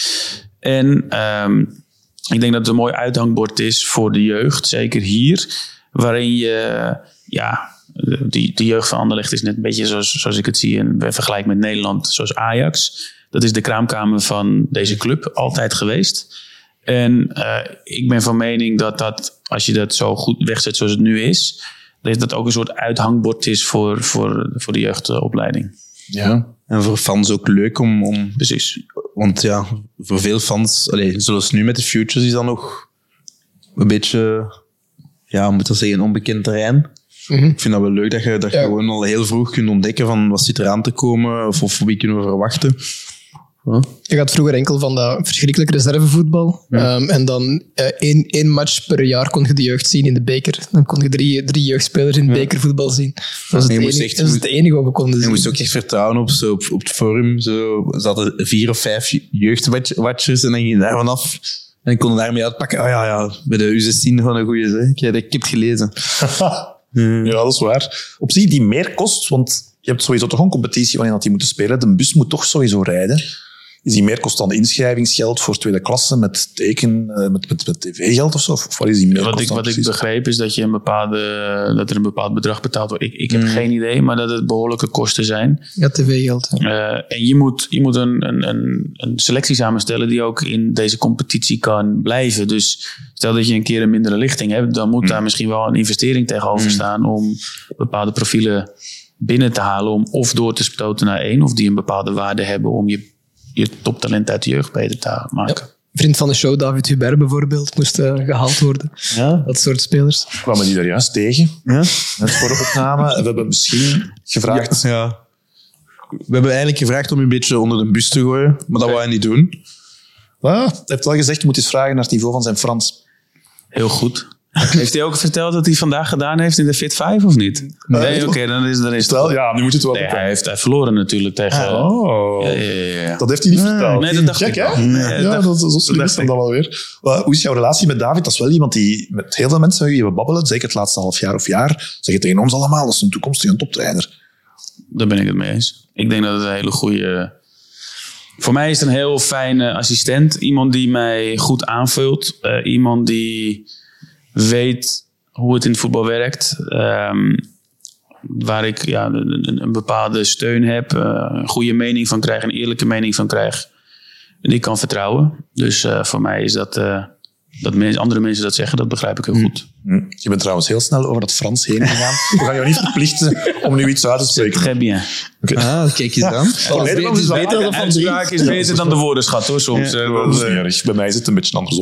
En um, ik denk dat het een mooi uithangbord is voor de jeugd, zeker hier, waarin je, ja, die, de jeugd van Anderlecht is net een beetje zoals, zoals ik het zie in vergelijk met Nederland, zoals Ajax. Dat is de kraamkamer van deze club, altijd geweest. En uh, ik ben van mening dat dat, als je dat zo goed wegzet zoals het nu is, dat dat ook een soort uithangbord is voor, voor, voor de jeugdopleiding. Ja. En voor fans ook leuk om... om Precies. Want ja, voor veel fans, allez, zoals nu met de Futures, is dat nog een beetje, ja, hoe moet dat zeggen, een onbekend terrein. Mm-hmm. Ik vind dat wel leuk dat je, dat je ja. gewoon al heel vroeg kunt ontdekken van wat zit er aan te komen, of, of wie kunnen we verwachten. Huh? Je gaat vroeger enkel van dat verschrikkelijk reservevoetbal. Ja. Um, en dan uh, één, één match per jaar kon je de jeugd zien in de beker. Dan kon je drie, drie jeugdspelers in ja. bekervoetbal zien. Dat was het, enige, echt, dat was het enige wat we konden zien. Je moest ook echt vertrouwen op, zo, op, op het forum. Zo, er zaten vier of vijf jeugdwatchers en dan ging je daar vanaf. En ik kon daarmee uitpakken. Oh ja, ja, bij de U zestien van een goeie. Hè. Ik, ik heb het gelezen. Ja, dat is waar. Op zich die meer kost, want je hebt sowieso toch een competitie waarin dat die moeten spelen. De bus moet toch sowieso rijden. Is die meer kost dan inschrijvingsgeld voor tweede klasse met teken, met, met, met tv-geld of zo? Of wat is die meer wat ik, wat ik begreep is dat, je een bepaalde, dat er een bepaald bedrag betaald wordt. Ik, ik heb mm. geen idee, maar dat het behoorlijke kosten zijn. Ja, tv-geld. Ja. Uh, en je moet, je moet een, een, een, een selectie samenstellen die ook in deze competitie kan blijven. Dus stel dat je een keer een mindere lichting hebt, dan moet mm. daar misschien wel een investering tegenover mm. staan om bepaalde profielen binnen te halen. Om of door te stoten naar één, of die een bepaalde waarde hebben om je je toptalent uit de jeugd beter te maken. Ja. Vriend van de show, David Hubert bijvoorbeeld, moest uh, gehaald worden. Ja. Dat soort spelers. Kwamen die daar juist tegen? Ja. Net voor de opname. We hebben misschien gevraagd... Ja, ja. We hebben eigenlijk gevraagd om je een beetje onder de bus te gooien, maar dat wou hij niet doen. Ah, hij heeft wel gezegd, je moet eens vragen naar het niveau van zijn Frans. Heel goed. Heeft hij ook verteld dat hij vandaag gedaan heeft in de Fit vijf of niet? Nee, nee oké, okay, dan is, dan is het wel. Ja, nu moet je het wel. Nee, hij heeft hij verloren natuurlijk tegen... Oh, ja, ja, ja, ja. Dat heeft hij niet nee, verteld. Nee, dat dacht Check, ik hè? Nee, ja, dat, dat, dat is dat dan wel weer. Uh, hoe is jouw relatie met David? Dat is wel iemand die met heel veel mensen die we babbelen, zeker het laatste half jaar of jaar, zeggen tegen ons allemaal, dat is een toekomstige toptrainer. Daar ben ik het mee eens. Ik denk dat het een hele goede... Voor mij is het een heel fijne assistent. Iemand die mij goed aanvult. Uh, iemand die weet hoe het in het voetbal werkt. Um, waar ik ja, een, een bepaalde steun heb, uh, een goede mening van krijg, een eerlijke mening van krijg. En die kan vertrouwen. Dus uh, voor mij is dat, uh, dat men, andere mensen dat zeggen, dat begrijp ik heel goed. Mm. Je bent trouwens heel snel over dat Frans heen gegaan. We gaan jou niet verplichten om nu iets uit te spreken. Très bien. Okay. Ah, kijk eens aan. Oh, nee, dat is beter de uitspraak is beter dan de woordenschat, hoor, soms. Ja, dat is niet erg. Bij mij is het een beetje andersom.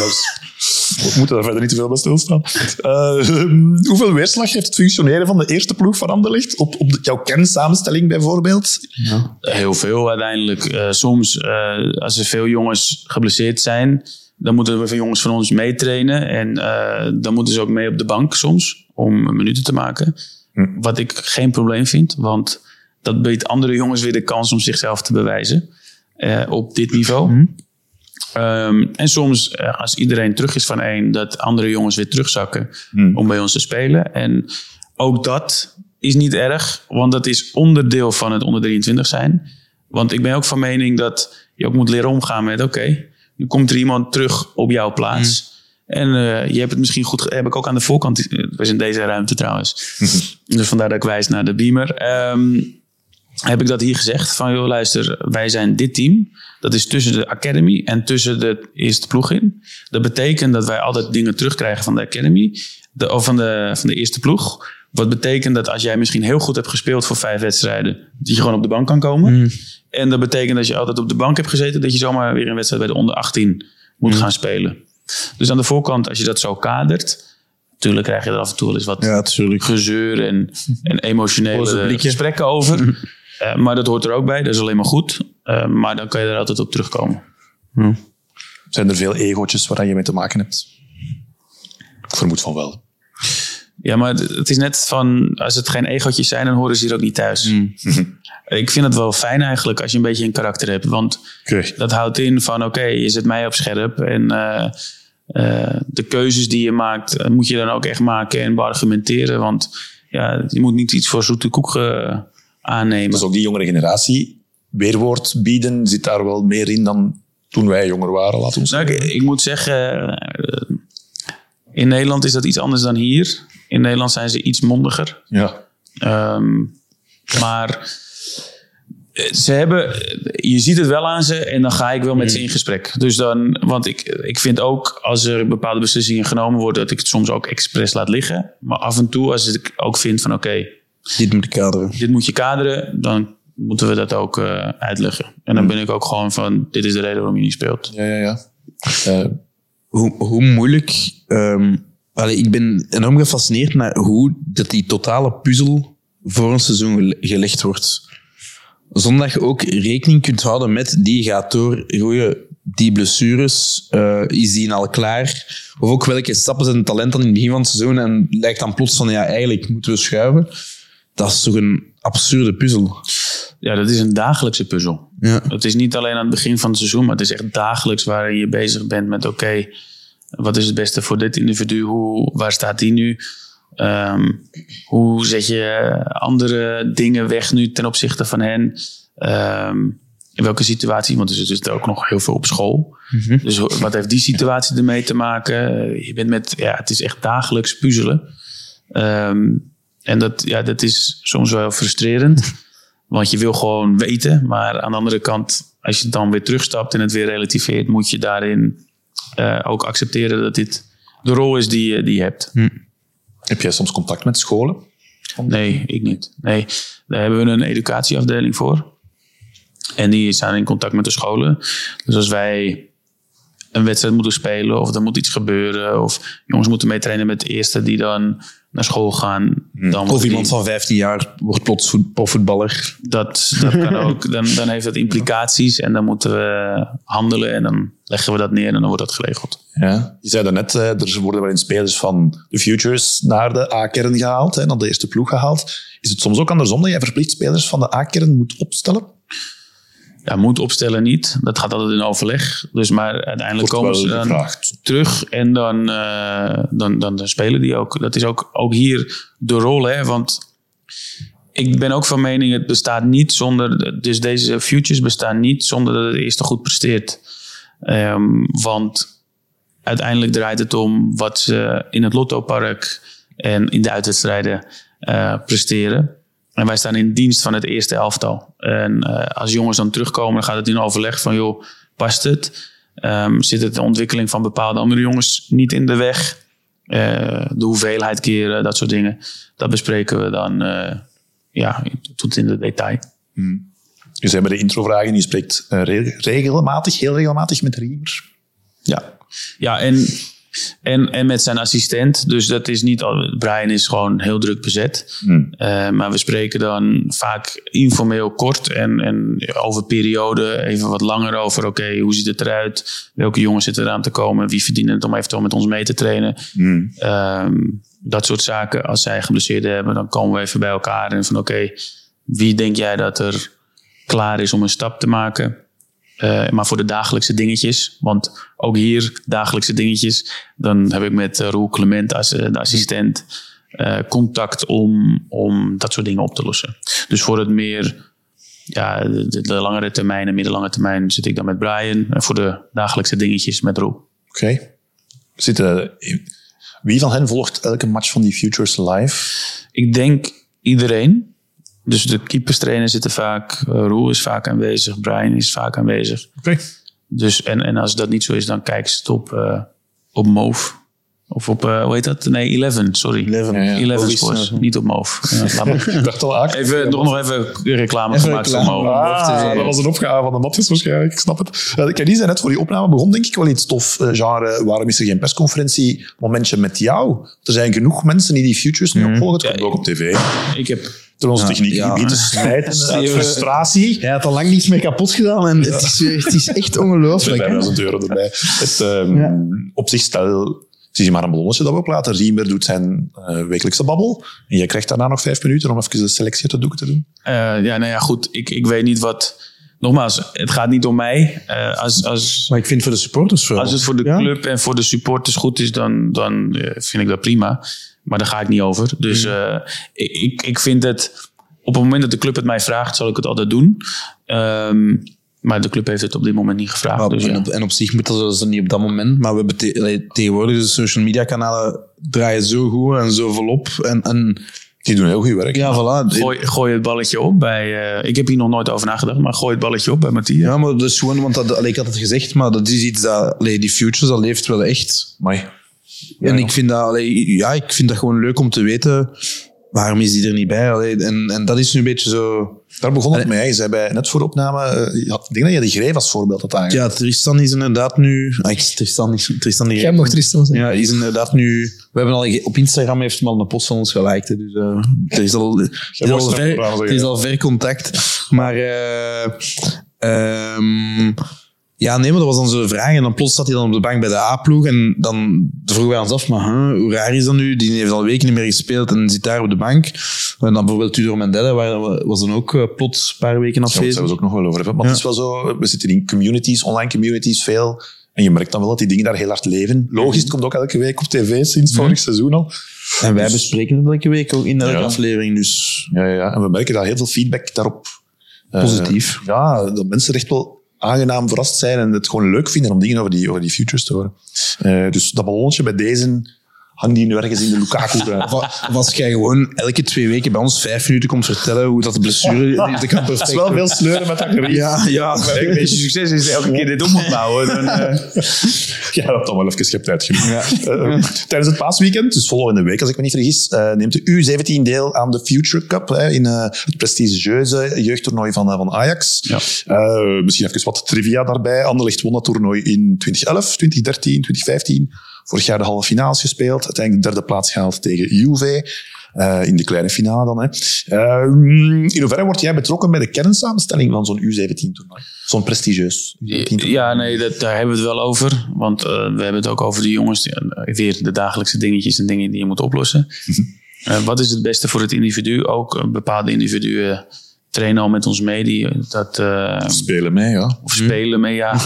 We moeten daar verder niet te veel bij stilstaan. Uh, hoeveel weerslag heeft het functioneren van de eerste ploeg van Anderlecht? Op, op de, jouw kernsamenstelling bijvoorbeeld? Ja. Heel veel uiteindelijk. Uh, soms, uh, als er veel jongens geblesseerd zijn, dan moeten we van jongens van ons meetrainen. En uh, dan moeten ze ook mee op de bank soms, om minuten te maken. Hm. Wat ik geen probleem vind, want dat biedt andere jongens weer de kans om zichzelf te bewijzen. Uh, op dit niveau. Hm. Um, en soms, uh, als iedereen terug is van één, dat andere jongens weer terugzakken hmm. om bij ons te spelen. En ook dat is niet erg, want dat is onderdeel van het onder drieëntwintig zijn. Want ik ben ook van mening dat je ook moet leren omgaan met, oké, okay, nu komt er iemand terug op jouw plaats. Hmm. En uh, je hebt het misschien goed, heb ik ook aan de voorkant, we zijn in deze ruimte trouwens. Dus vandaar dat ik wijs naar de beamer. Um, heb ik dat hier gezegd van, joh, luister, wij zijn dit team. Dat is tussen de academy en tussen de eerste ploeg in. Dat betekent dat wij altijd dingen terugkrijgen van de academy. De, of van de, van de eerste ploeg. Wat betekent dat als jij misschien heel goed hebt gespeeld voor vijf wedstrijden, dat je gewoon op de bank kan komen. Mm. En dat betekent dat je altijd op de bank hebt gezeten, dat je zomaar weer een wedstrijd bij de onder achttien moet mm. gaan spelen. Dus aan de voorkant, als je dat zo kadert, natuurlijk krijg je er af en toe wel eens wat ja, gezeur en, en emotionele gesprekken over. Uh, maar dat hoort er ook bij, dat is alleen maar goed. Uh, maar dan kan je er altijd op terugkomen. Hm. Zijn er veel egootjes waar je mee te maken hebt? Ik vermoed van wel. Ja, maar het is net van, als het geen egootjes zijn, dan horen ze hier ook niet thuis. Mm. Ik vind het wel fijn eigenlijk als je een beetje een karakter hebt. Want okay. dat houdt in van, oké, okay, je zet mij op scherp. En uh, uh, de keuzes die je maakt, moet je dan ook echt maken en beargumenteren. Want ja, je moet niet iets voor zoete koek uh, aannemen. Dus ook die jongere generatie, weerwoord bieden, zit daar wel meer in dan toen wij jonger waren, laten we zeggen. Nou, ik, ik moet zeggen, uh, in Nederland is dat iets anders dan hier. In Nederland zijn ze iets mondiger. Ja. Um, maar ze hebben, je ziet het wel aan ze en dan ga ik wel met ze in gesprek. Dus dan, want ik, ik vind ook als er bepaalde beslissingen genomen worden, dat ik het soms ook expres laat liggen. Maar af en toe, als ik ook vind van oké, okay, dit moet je kaderen. Dit moet je kaderen, dan moeten we dat ook uh, uitleggen. En dan ben ik ook gewoon van, dit is de reden waarom je niet speelt. Ja, ja, ja. Uh, hoe, hoe moeilijk... Um, allee, ik ben enorm gefascineerd naar hoe dat die totale puzzel voor een seizoen gelegd wordt. Zonder dat je ook rekening kunt houden met die gaat door, roeien, die blessures, uh, is die al klaar? Of ook welke stappen zijn talent dan in het begin van het seizoen en lijkt dan plots van, ja, eigenlijk moeten we schuiven. Dat is toch een absurde puzzel. Ja, dat is een dagelijkse puzzel. Ja. Het is niet alleen aan het begin van het seizoen, maar het is echt dagelijks waarin je bezig bent met oké, okay, wat is het beste voor dit individu? Hoe, waar staat die nu? Um, hoe zet je andere dingen weg nu ten opzichte van hen? Um, in welke situatie? Want er zit dus ook nog heel veel op school. Mm-hmm. Dus wat heeft die situatie ermee te maken? Je bent met, ja, het is echt dagelijks puzzelen. Um, en dat, ja, dat is soms wel frustrerend. Want je wil gewoon weten. Maar aan de andere kant, als je dan weer terugstapt en het weer relativeert, moet je daarin uh, ook accepteren dat dit de rol is die, die je hebt. Hm. Heb jij soms contact met scholen? Nee, ik niet. Nee, daar hebben we een educatieafdeling voor. En die staan in contact met de scholen. Dus als wij een wedstrijd moeten spelen of er moet iets gebeuren of jongens moeten meetrainen met de eerste die dan naar school gaan. Dan of iemand die, van vijftien jaar wordt plots profvoetballer. Dat, dat kan ook. Dan, dan heeft dat implicaties en dan moeten we handelen en dan leggen we dat neer en dan wordt dat geregeld. Ja. Je zei daarnet, er worden wel eens spelers van de Futures naar de A-kern gehaald, hè, naar de eerste ploeg gehaald. Is het soms ook andersom dat jij verplicht spelers van de A-kern moet opstellen? Ja, moet opstellen niet. Dat gaat altijd in overleg. Dus maar uiteindelijk komen ze dan gevraagd. terug en dan, uh, dan, dan, dan spelen die ook. Dat is ook, ook hier de rol. Hè? Want ik ben ook van mening, het bestaat niet zonder... Dus deze futures bestaan niet zonder dat het eerste goed presteert. Um, want uiteindelijk draait het om wat ze in het Lottopark en in de uitwedstrijden uh, presteren. En wij staan in dienst van het eerste elftal. En uh, als jongens dan terugkomen, dan gaat het in overleg van, joh, past het? Um, zit het de ontwikkeling van bepaalde andere jongens niet in de weg? Uh, de hoeveelheid keren, dat soort dingen. Dat bespreken we dan uh, ja, tot in de detail. Hmm. Dus hebben de introvragen. Je spreekt uh, regelmatig, heel regelmatig met Riemer. Ja, ja en, en, en met zijn assistent. Dus dat is niet... Brian is gewoon heel druk bezet. Hmm. Uh, maar we spreken dan vaak informeel kort. En, en over periode even wat langer over... Oké, okay, hoe ziet het eruit? Welke jongens zitten eraan te komen? Wie verdienen het om eventueel met ons mee te trainen? Hmm. Um, dat soort zaken. Als zij geblesseerden hebben, dan komen we even bij elkaar. En van oké, okay, wie denk jij dat er klaar is om een stap te maken? Uh, maar voor de dagelijkse dingetjes, want ook hier dagelijkse dingetjes, dan heb ik met uh, Roel Clement als uh, de assistent uh, contact om, om dat soort dingen op te lossen. Dus voor het meer, ja, de, de langere termijn en middellange termijn zit ik dan met Brian. En voor de dagelijkse dingetjes met Roel. Oké. Okay. Wie van hen volgt elke match van die Futures live? Ik denk iedereen. Dus de keeperstrainer zitten vaak, uh, Roel is vaak aanwezig, Brian is vaak aanwezig. Oké. Okay. Dus, en, en als dat niet zo is, dan kijken ze het op, uh, op Move. Of op, uh, hoe heet dat? Nee, elf, sorry. elf, ja, ja. elf Sports, uh, niet op Move. Ja, ik dacht al aan. Even, nog, nog even reclame even gemaakt reclame. voor Move. Ah, dat was een opgave van de Matjes waarschijnlijk, ik snap het. Uh, Kenny zei net, voor die opname begon denk ik wel iets tof. Uh, genre, waarom is er geen persconferentie momentje met jou? Er zijn genoeg mensen die die Futures nu mm. opvolgen. Het komt ja, ook op tv. Ik heb... Door onze ja, techniek ja. niet te snijden uit frustratie. Hij had al lang niets meer kapot gedaan en ja. het, is, het is echt ongelooflijk. Er zijn euro erbij. Het, um, ja. Op zich stel... Het is maar een ballonnetje dat we ook laten. Riemer doet zijn uh, wekelijkse babbel. En je krijgt daarna nog vijf minuten om even de selectie uit de doek te doen. Uh, ja, nou ja, goed. Ik, ik weet niet wat... Nogmaals, het gaat niet om mij. Uh, als, als, maar ik vind voor de supporters wel. Als het voor de ja. club en voor de supporters goed is, dan, dan uh, vind ik dat prima. Maar daar ga ik niet over. Dus uh, ik, ik vind het... Op het moment dat de club het mij vraagt, zal ik het altijd doen. Um, maar de club heeft het op dit moment niet gevraagd. Ja, dus, en, ja. op, en op zich moet dat dus niet op dat moment. Maar we hebben te, tegenwoordig de social media kanalen draaien zo goed en zo volop. En, en die doen heel goed werk. Ja, voilà. Gooi, gooi het balletje op bij... Uh, ik heb hier nog nooit over nagedacht, maar gooi het balletje op bij Matthias. Ja, maar dat is gewoon... Want dat, allee, ik had het gezegd, maar dat is iets dat... Allee, die Futures, dat leeft wel echt. Amai. Ja, en ik vind, dat, allee, ja, ik vind dat gewoon leuk om te weten... Waarom is die er niet bij? Allee, en, en dat is nu een beetje zo... Daar begon het mee. Je zei bij, net voor de opname... Uh, had, ik denk dat je de Greef als voorbeeld had aangegeven. Ja, Tristan is inderdaad nu... Ah, Tristan is... Tristan die, Jij mag Tristan zijn. Ja, is inderdaad nu... We hebben al... Op Instagram heeft hem al een post van ons geliked. Dus uh, er is al, er is al, ver, er is al ver contact. Maar... Uh, um, Ja, nee, maar dat was dan zo'n vraag. En dan plots zat hij dan op de bank bij de A-ploeg. En dan vroegen wij ons af, maar huh, hoe raar is dat nu? Die heeft al weken niet meer gespeeld en zit daar op de bank. En dan bijvoorbeeld Tudor Mendelle was dan ook uh, plots een paar weken afwezig. Ja, daar zouden we het ook nog wel over hebben. Maar ja. Het is wel zo, we zitten in communities, online communities veel. En je merkt dan wel dat die dingen daar heel hard leven. Logisch, het komt ook elke week op tv sinds mm. vorig seizoen al. En wij dus, bespreken het elke week ook in elke ja. aflevering. Dus. Ja, ja, en we merken daar heel veel feedback daarop. Positief. Uh, ja, dat mensen echt wel aangenaam verrast zijn en het gewoon leuk vinden om dingen over die, over die Futures te horen. Uh, dus dat ballonnetje bij deze... Hang die nu ergens in de Lukaku. Of als jij gewoon elke twee weken bij ons vijf minuten komt vertellen hoe dat de blessure... Dat kan perfect. Het is wel veel sleuren met dat gerief. Ja, ja. Een beetje succes is elke keer dit op moet bouwen. Dan, uh... Ja, dat dan wel even schept uitgenomen. Ja. Uh, tijdens het paasweekend, dus volgende week als ik me niet vergis, uh, neemt de U zeventien deel aan de Future Cup hè, in uh, het prestigieuze jeugdtoernooi van, uh, van Ajax. Ja. Uh, misschien even wat trivia daarbij. Anderlecht won dat toernooi in twintig elf, twintig dertien, twintig vijftien. Vorig jaar de halve finales gespeeld. Uiteindelijk de derde plaats gehaald tegen Juve. Uh, in de kleine finale dan. Hè. Uh, in hoeverre word jij betrokken bij de kernsamenstelling van zo'n U zeventien-toernooi? Zo'n prestigieus U zeventien-toernooi? Ja, nee, dat, daar hebben we het wel over. Want uh, we hebben het ook over de jongens. Die, uh, weer de dagelijkse dingetjes en dingen die je moet oplossen. uh, wat is het beste voor het individu? Ook uh, bepaalde individuen trainen al met ons mee. Die, dat, uh, spelen mee, ja. Of spelen mee, ja.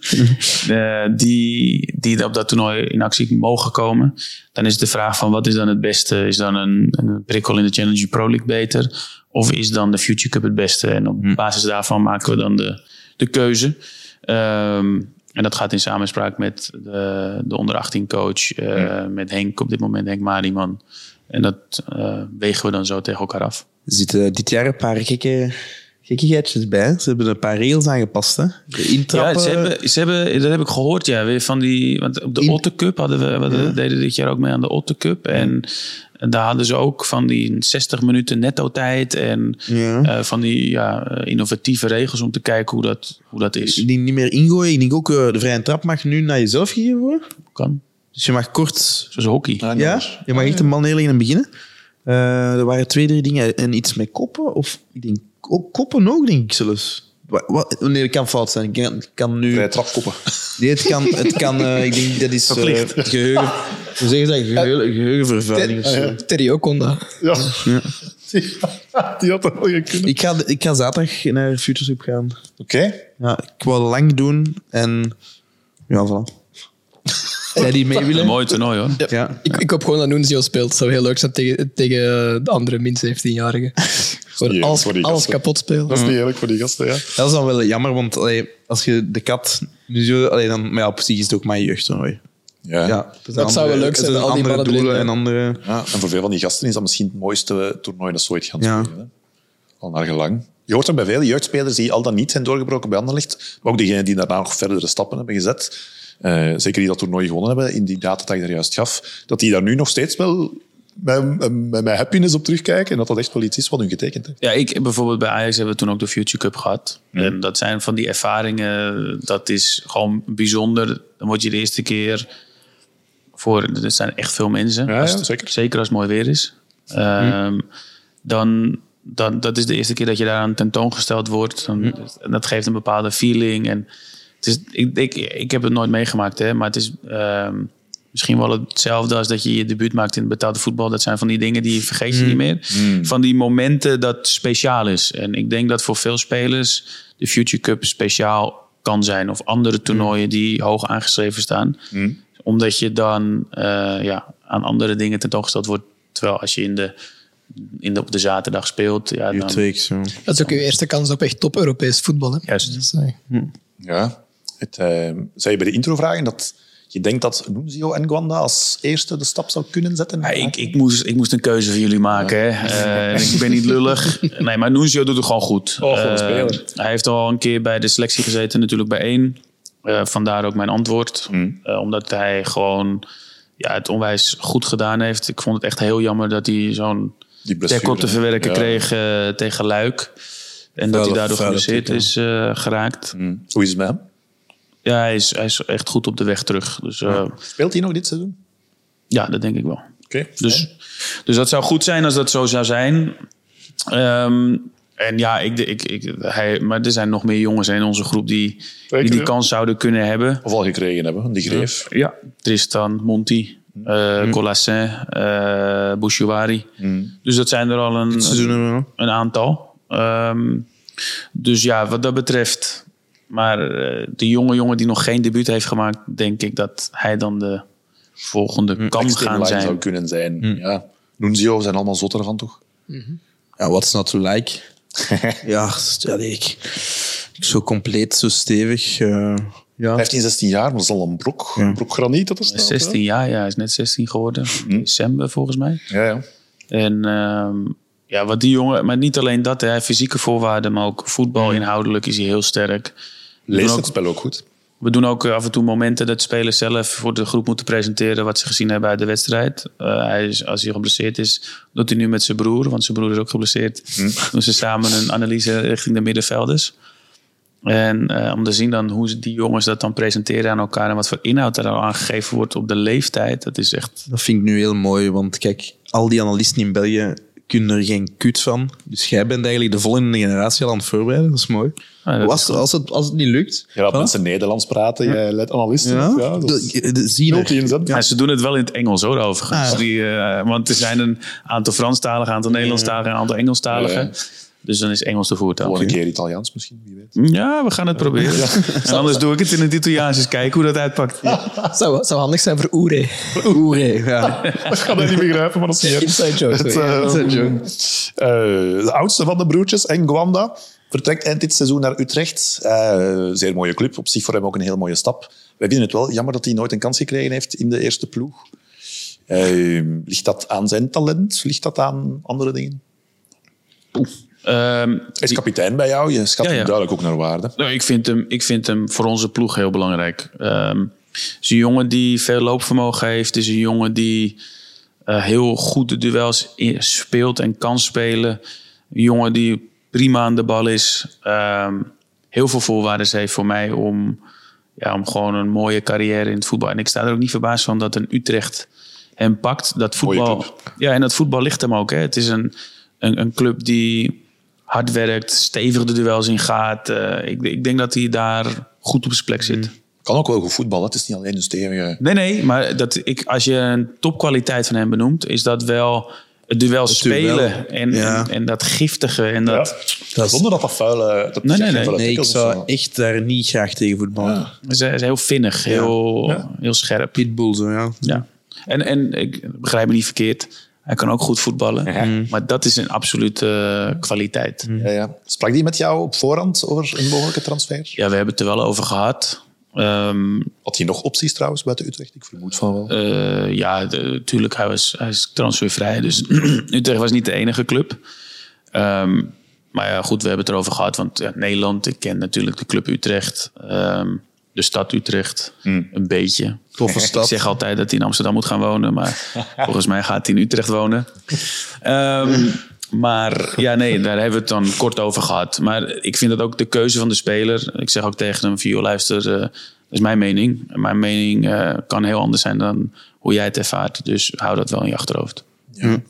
uh, die, die op dat toernooi in actie mogen komen. Dan is de vraag van wat is dan het beste? Is dan een, een prikkel in de Challenger Pro League beter? Of is dan de Future Cup het beste? En op basis daarvan maken we dan de, de keuze. Um, En dat gaat in samenspraak met de, de onder achttien coach, uh, mm. met Henk op dit moment, Henk Mariman. En dat uh, wegen we dan zo tegen elkaar af. Er zitten dit jaar een paar gekke, gekkigheidjes bij. Ze hebben een paar regels aangepast, hè? De intrappen. Ja, ze hebben, ze hebben, dat heb ik gehoord, ja. Weer van die, want op de In... Otte Cup hadden we, we ja. deden dit jaar ook mee aan de Otte Cup. En En daar hadden ze ook van die zestig minuten netto-tijd en ja. uh, van die ja, innovatieve regels om te kijken hoe dat, hoe dat is. Die niet meer ingooien. Ik denk ook, uh, de vrije trap mag nu naar jezelf gegeven worden. Kan. Dus je mag kort... Zoals hockey. Ja, ja, je mag echt een man neerleggen en beginnen. Uh, er waren twee, drie dingen. En iets met koppen. Of ik denk ook koppen ook, denk ik zelfs. Wat, wat, nee, dat kan fout zijn. Ik kan, ik kan nu... Vrije trapkoppen. Nee, het kan... Het kan uh, ik denk dat is... Uh, geheugen... Hoe zeggen ze dat? Geheugen, geheugenvervuiling. Ter, uh, Terry ook kon dat. Ja. ja. Die, die had dat wel gekund. Ik ga, ik ga zaterdag naar Futuresweep gaan. Oké. Okay. Ja, ik wou lang doen en... Ja, voilà. Jij die mee willen? Een mooi toernooi, hoor. Ja. Ja. Ik, ik hoop gewoon dat Nunzio speelt. Het zou heel leuk zijn tegen, tegen de andere min zeventien-jarigen. Gewoon alles, alles kapot spelen. Dat is niet eerlijk voor die gasten, ja. Dat is dan wel jammer, want allee, als je de kat... Nunzio, allee, dan, maar ja, op zich is het ook maar jeugdtoernooi. Ja. Ja, dat andere, zou wel leuk zijn. Al die andere doelen en andere... Ja, en voor veel van die gasten is dat misschien het mooiste toernooi dat ze ooit gaan spelen. Ja. Al naar gelang. Je hoort er bij vele jeugdspelers die al dan niet zijn doorgebroken bij Anderlecht, maar ook diegenen die daarna nog verdere stappen hebben gezet, uh, zeker die dat toernooi gewonnen hebben, in die data dat ik daar juist gaf, dat die daar nu nog steeds wel met, met, met happiness op terugkijken en dat dat echt wel iets is wat hun getekend heeft. Ja, ik bijvoorbeeld bij Ajax hebben we toen ook de Future Cup gehad. Mm. En dat zijn van die ervaringen, dat is gewoon bijzonder. Dan word je de eerste keer voor, er zijn echt veel mensen, ja, als ja, het, zeker. zeker als het mooi weer is. Um, mm. Dan... Dan, dat is de eerste keer dat je daaraan tentoongesteld wordt. Dan, mm. Dat geeft een bepaalde feeling. En het is, ik, ik, ik heb het nooit meegemaakt, hè, maar het is uh, misschien wel hetzelfde als dat je je debuut maakt in het betaalde voetbal. Dat zijn van die dingen die vergeet je mm. niet meer. Mm. Van die momenten dat speciaal is. En ik denk dat voor veel spelers de Future Cup speciaal kan zijn. Of andere toernooien mm. die hoog aangeschreven staan. Mm. Omdat je dan uh, ja, aan andere dingen tentoongesteld wordt. Terwijl als je in de... In de, op de zaterdag speelt. Ja, dan... Week, zo. Dat is ook uw eerste kans op echt top-Europees voetbal. Hè? Juist. Dus, uh, hm. Ja. Het, uh, zei je bij de intro vragen dat je denkt dat Nunzio en Gwanda als eerste de stap zou kunnen zetten? Ja, ik, ik, moest, ik moest een keuze voor jullie maken. Ja. Hè. Uh, ik ben niet lullig. Nee, maar Nunzio doet het gewoon goed. Oh, uh, hij heeft al een keer bij de selectie gezeten, natuurlijk bij één. Uh, vandaar ook mijn antwoord. Hm. Uh, omdat hij gewoon ja, het onwijs goed gedaan heeft. Ik vond het echt heel jammer dat hij zo'n tackle te verwerken ja. kreeg uh, tegen Luik. En vuile, dat hij daardoor geblesseerd is uh, geraakt. Mm. Hoe is het met hem? Ja, hij is, hij is echt goed op de weg terug. Dus, uh, ja. Speelt hij nog dit seizoen? Ja, dat denk ik wel. Okay. Dus, dus dat zou goed zijn als dat zo zou zijn. Um, en ja, ik, ik, ik, hij, maar er zijn nog meer jongens in onze groep die Zeker, die, die kans zouden kunnen hebben. Of al gekregen hebben, die greef. Ja, Tristan, Monti. Uh, mm. Colassin, uh, Bouchouari. Mm. Dus dat zijn er al een, een, een aantal. Um, dus ja, wat dat betreft. Maar uh, de jonge jongen die nog geen debuut heeft gemaakt, denk ik dat hij dan de volgende mm. kan gaan zijn. Zou kunnen zijn. Mm. Ja. Nunzio zijn allemaal zotter van, toch? Mm-hmm. Ja, what's not to like? ja, ja nee, ik, ik zo compleet, zo stevig. Uh, ja. vijftien, zestien jaar, maar dat is al een brok, ja. een brok graniet dat er staat. zestien jaar, ja. Hij is net zestien geworden. In december, volgens mij. Ja, ja. En um, ja, wat die jongen... Maar niet alleen dat, hè, fysieke voorwaarden, maar ook voetbal inhoudelijk is hij heel sterk. Leest het spel ook goed. We doen ook af en toe momenten dat spelers zelf voor de groep moeten presenteren wat ze gezien hebben uit de wedstrijd. Uh, hij is, als hij geblesseerd is, doet hij nu met zijn broer, want zijn broer is ook geblesseerd. Hm. Doen ze samen een analyse richting de middenvelders. En uh, om te zien dan hoe die jongens dat dan presenteren aan elkaar en wat voor inhoud er al aangegeven wordt op de leeftijd, dat is echt... Dat vind ik nu heel mooi, want kijk, al die analisten in België kunnen er geen kut van. Dus jij bent eigenlijk de volgende generatie al aan het voorbereiden, dat is mooi. Ja, dat als, is als, het, als het niet lukt... Je laat mensen Nederlands praten, ja. Jij leidt analisten. Ja, ja, dat is de, de, zie je ja, ze doen het wel in het Engels hoor, overigens. Ah, ja. Die, uh, want er zijn een aantal Franstaligen, een aantal Nederlandstaligen, een aantal Engelstaligen. Ja, ja. Dus dan is Engels de voertaal. Gewoon een keer Italiaans misschien, wie weet. Ja, we gaan het proberen. Ja. En anders doe ik het in het Italiaans eens kijken hoe dat uitpakt. Ja. Zou, zou handig zijn voor Oere. Oere, ja. Ik ga dat niet begrijpen, maar dat is niet... Inside joke. Het, uh, Inside joke. Uh, de oudste van de broertjes, Ngwanda, Vertrekt eind dit seizoen naar Utrecht. Uh, zeer mooie club. Op zich voor hem ook een heel mooie stap. Wij vinden het wel jammer dat hij nooit een kans gekregen heeft in de eerste ploeg. Uh, ligt dat aan zijn talent? Ligt dat aan andere dingen? Um, Hij is kapitein bij jou. Je schat Ja, ja. hem duidelijk ook naar waarde. Nou, ik, vind hem, ik vind hem voor onze ploeg heel belangrijk. Um, het is een jongen die veel loopvermogen heeft. Het is een jongen die uh, heel goed de duels in- speelt en kan spelen. Een jongen die prima aan de bal is. Um, heel veel voorwaarden heeft voor mij om, ja, om gewoon een mooie carrière in het voetbal. En ik sta er ook niet verbaasd van dat een Utrecht hem pakt. Dat Mooie voetbal, club. ja, en dat voetbal ligt hem ook. Hè. Het is een, een, een club die hard werkt, stevig de duels in gaat. Uh, ik, ik denk dat hij daar goed op zijn plek zit. Kan ook wel goed voetballen. Het is niet alleen een stevige... Nee, nee, maar dat ik, als je een topkwaliteit van hem benoemt, is dat wel het duel spelen en, ja. en, en dat giftige. En dat, Ja. Zonder dat dat vuile... Dat Nee, nee, nee. vuile Nee, ik tackles of zou zo. echt daar niet graag tegen voetballen. Ja. is, is heel vinnig, heel, Ja. heel scherp. Pitbull, zo ja. Ja. En, en ik begrijp me niet verkeerd, hij kan ook goed voetballen. Maar dat is een absolute uh, kwaliteit. Ja, ja. Sprak die met jou op voorhand over een mogelijke transfer? Ja, we hebben het er wel over gehad. Um, Had hij nog opties trouwens buiten Utrecht? Ik vermoed van wel. Uh, ja, natuurlijk, hij, was, hij is transfervrij. Dus Utrecht was niet de enige club. Um, maar ja, goed, we hebben het erover gehad. Want ja, Nederland, ik ken natuurlijk de club Utrecht. Um, de stad Utrecht, Hmm. een beetje. Toffe stad. Ik zeg altijd dat hij in Amsterdam moet gaan wonen. Maar volgens mij gaat hij in Utrecht wonen. Um, maar ja, nee, daar hebben we het dan kort over gehad. Maar ik vind dat ook de keuze van de speler. Ik zeg ook tegen hem, Vio, luister, uh, dat is mijn mening. En mijn mening uh, kan heel anders zijn dan hoe jij het ervaart. Dus hou dat wel in je achterhoofd. Ja.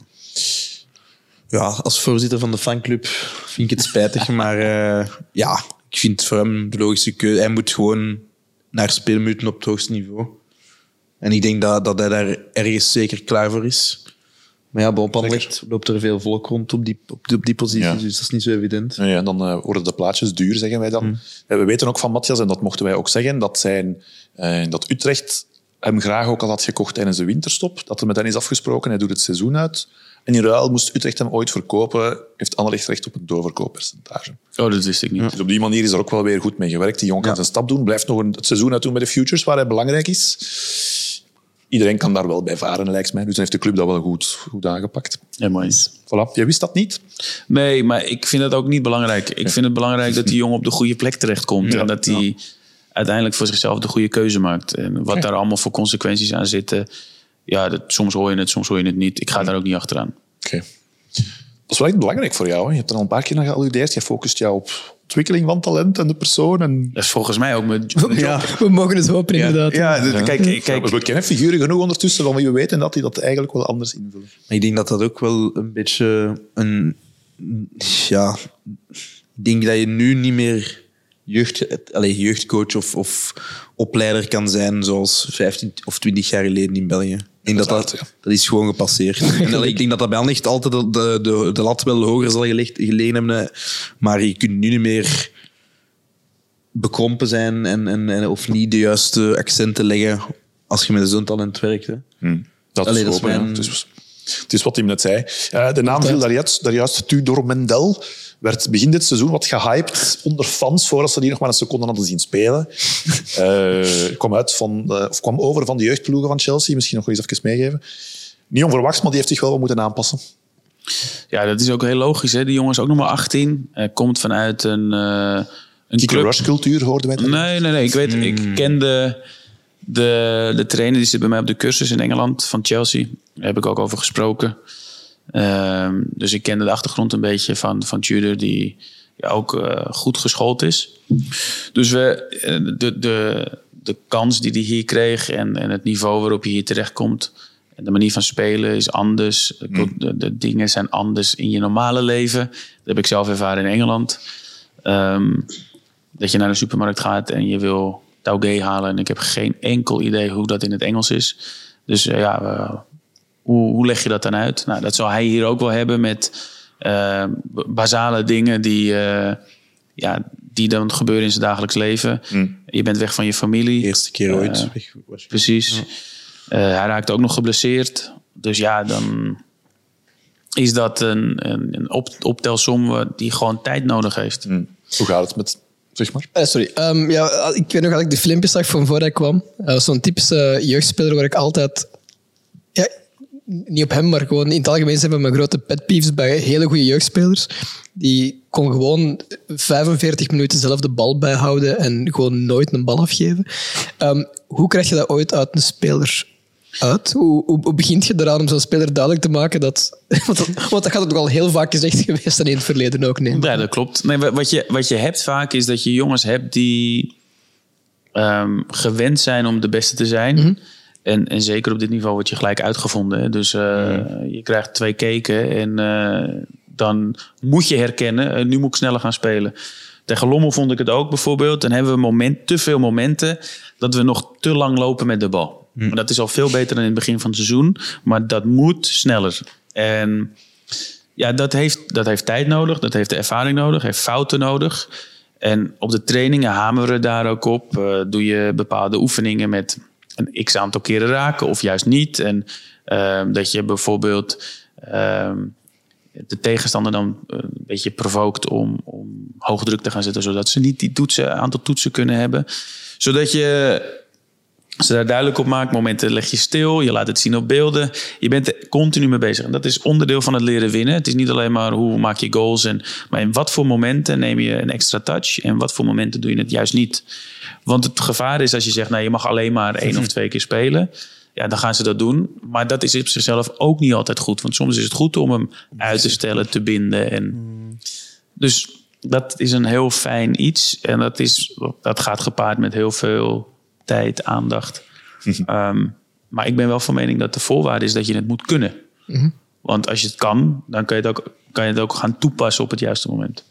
Ja, als voorzitter van de fanclub vind ik het spijtig. Maar uh, ja, ik vind voor hem de logische keuze. Hij moet gewoon naar speelminuten op het hoogste niveau. En ik denk dat, dat hij daar ergens zeker klaar voor is. Maar ja, op Anderlecht loopt er veel volk rond op die, op die, op die positie. Ja. Dus dat is niet zo evident. Ja, en dan uh, worden de plaatjes duur, zeggen wij dan. Mm. We weten ook van Matthias, en dat mochten wij ook zeggen, dat, zijn, uh, dat Utrecht hem graag ook al had gekocht tijdens de winterstop. Dat er met hen is afgesproken, hij doet het seizoen uit. En in ruil moest Utrecht hem ooit verkopen, heeft Anderlecht recht op een doorverkooppercentage. Oh, dat wist ik niet. Dus op die manier is er ook wel weer goed mee gewerkt. Die jongen kan Ja. zijn stap doen, blijft nog een, het seizoen uit doen bij de Futures, waar hij belangrijk is. Iedereen kan daar wel bij varen, lijkt mij. Dus dan heeft de club dat wel goed, goed aangepakt. Ja, mooi. Voilà. Jij wist dat niet? Nee, maar ik vind dat ook niet belangrijk. Ik vind het belangrijk dat die jongen op de goede plek terechtkomt. Ja. En dat hij uiteindelijk voor zichzelf de goede keuze maakt. En wat Ja. daar allemaal voor consequenties aan zitten. Ja, dat, soms hoor je het, soms hoor je het niet. Ik ga daar ook niet achteraan. Oké. Okay. Dat is wel echt belangrijk voor jou. Hè? Je hebt er al een paar keer naar gealludeerd. Je focust jou op ontwikkeling van talent en de persoon. En... Dat is volgens mij ook mijn job. Ja, we mogen het hopen, inderdaad. Ja, de- kijk, kijk, Kijk, we kennen figuren genoeg ondertussen van wie we weten dat die dat eigenlijk wel anders invullen. Maar ik denk dat dat ook wel een beetje een... Ja, ik denk dat je nu niet meer jeugd, allez, jeugdcoach of, of opleider kan zijn zoals vijftien of twintig jaar geleden in België. Ik denk dat dat, Uiteraard, dat is gewoon gepasseerd. En allee, ik denk dat dat bij Anderlecht altijd de, de, de, de lat wel hoger zal gelegd, gelegen hebben. Maar je kunt nu niet meer bekrompen zijn en, en, en, of niet de juiste accenten leggen als je met zo'n talent werkt. Hè. Hmm. Dat Allee, is dat is hopen, ja. mijn- Het is, het is wat hij net zei. Uh, de naam viel daar juist, daar juist Tudor Mendel. Werd begin dit seizoen wat gehyped onder fans voordat ze die nog maar een seconde hadden zien spelen. uh, kwam, uit van, uh, of kwam over van de jeugdploegen van Chelsea. Misschien nog wel eens even meegeven. Niet onverwachts, maar die heeft zich wel wat moeten aanpassen. Ja, dat is ook heel logisch. Hè? Die jongen is ook nog maar achttien. Hij komt vanuit een, uh, een Kick club. rush cultuur hoorden wij dat. Nee, nee, nee. Ik weet, ik kende de, de trainer die zit bij mij op de cursus in Engeland van Chelsea. Daar heb ik ook over gesproken. Um, dus ik kende de achtergrond een beetje van, van Tudor, die ja, ook uh, goed geschoold is. Dus we, de, de, de kans die hij hier kreeg en, en het niveau waarop hij hier terechtkomt, en de manier van spelen is anders. Mm. De, de dingen zijn anders in je normale leven. Dat heb ik zelf ervaren in Engeland. Um, dat je naar de supermarkt gaat en je wil taugé halen. En ik heb geen enkel idee hoe dat in het Engels is. Dus uh, ja, uh, hoe, hoe leg je dat dan uit? Nou, dat zal hij hier ook wel hebben met uh, basale dingen die, uh, ja, die dan gebeuren in zijn dagelijks leven. Mm. Je bent weg van je familie. Eerste keer ooit. Uh, weg, was precies. Ja. Uh, hij raakte ook nog geblesseerd. Dus ja, dan... is dat een, een, een op, optelsom die gewoon tijd nodig heeft. Hmm. Hoe gaat het met... Zeg maar. Uh, sorry. Um, ja, ik weet nog dat ik de filmpjes zag van voor hij kwam. Uh, zo'n typische jeugdspeler waar ik altijd... Ja, niet op hem, maar gewoon in het algemeen zijn we mijn grote pet peeves bij hele goede jeugdspelers. Die kon gewoon vijfenveertig minuten zelf de bal bijhouden en gewoon nooit een bal afgeven. Um, hoe krijg je dat ooit uit een speler uit? Hoe, hoe, hoe begint je eraan om zo'n speler duidelijk te maken dat... Want dat, want dat gaat het ook al heel vaak gezegd geweest en in het verleden ook. Nee. Ja, dat klopt. Nee, wat, je, wat je hebt vaak is dat je jongens hebt die um, gewend zijn om de beste te zijn. Mm-hmm. En, en zeker op dit niveau word je gelijk uitgevonden. Hè? Dus uh, mm. je krijgt twee keken en uh, dan moet je herkennen. Uh, nu moet ik sneller gaan spelen. Tegen Lommel vond ik het ook bijvoorbeeld. Dan hebben we moment, te veel momenten dat we nog te lang lopen met de bal. Mm. Maar dat is al veel beter dan in het begin van het seizoen. Maar dat moet sneller. En ja, dat heeft, dat heeft tijd nodig. Dat heeft de ervaring nodig. Heeft fouten nodig. En op de trainingen hameren we daar ook op. Uh, doe je bepaalde oefeningen met een x-aantal keren raken of juist niet. En uh, dat je bijvoorbeeld uh, de tegenstander dan een beetje provookt om, om hoog druk te gaan zetten, zodat ze niet die toetsen, aantal toetsen kunnen hebben. Zodat je ze daar duidelijk op maakt. Momenten leg je stil, je laat het zien op beelden. Je bent er continu mee bezig. En dat is onderdeel van het leren winnen. Het is niet alleen maar hoe maak je goals, en, maar in wat voor momenten neem je een extra touch en wat voor momenten doe je het juist niet. Want het gevaar is als je zegt, nou, je mag alleen maar één of twee keer spelen. Ja, dan gaan ze dat doen. Maar dat is op zichzelf ook niet altijd goed. Want soms is het goed om hem uit te stellen, te binden. En dus dat is een heel fijn iets. En dat, is, dat gaat gepaard met heel veel tijd, aandacht. um, maar ik ben wel van mening dat de voorwaarde is dat je het moet kunnen. Mm-hmm. Want als je het kan, dan kan je het ook, kan je het ook gaan toepassen op het juiste moment.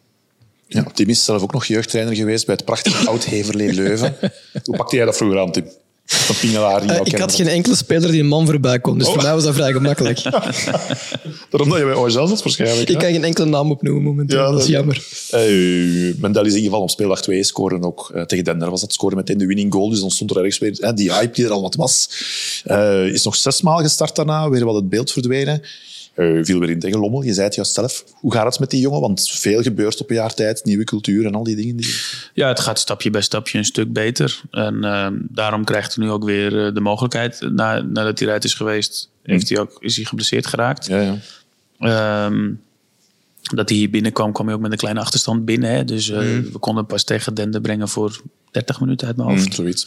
Ja, Tim is zelf ook nog jeugdtrainer geweest bij het prachtige Oud-Heverlee Leuven. Hoe pakte jij dat vroeger aan, Tim? Van Pingelaar, uh, ik had geen enkele speler die een man voorbij kon, dus oh. voor mij was dat vrij gemakkelijk. Daarom dat je bij O S L zat waarschijnlijk. Ik hè? Kan geen enkele naam opnoemen momenteel, ja, dat, dat is jammer. Uh, Mendel is ingevallen op speeldag twee, scoren ook uh, tegen Dender was dat, scoren meteen de winning goal, dus dan stond er ergens weer uh, die hype die er al wat was. Uh, is nog zesmaal gestart daarna, weer wat het beeld verdwenen. Uh, viel weer in tegen Lommel. Je zei het juist zelf. Hoe gaat het met die jongen? Want veel gebeurt op een jaar tijd. Nieuwe cultuur en al die dingen. Die... Ja, het gaat stapje bij stapje een stuk beter. En uh, daarom krijgt hij nu ook weer uh, de mogelijkheid. Na, nadat hij eruit is geweest, mm. heeft hij ook, is hij geblesseerd geraakt. Ja, ja. Um, dat hij hier binnenkwam, kwam hij ook met een kleine achterstand binnen. Hè? Dus uh, mm. we konden pas tegen Dende brengen voor dertig minuten uit mijn hoofd. Mm, zoiets.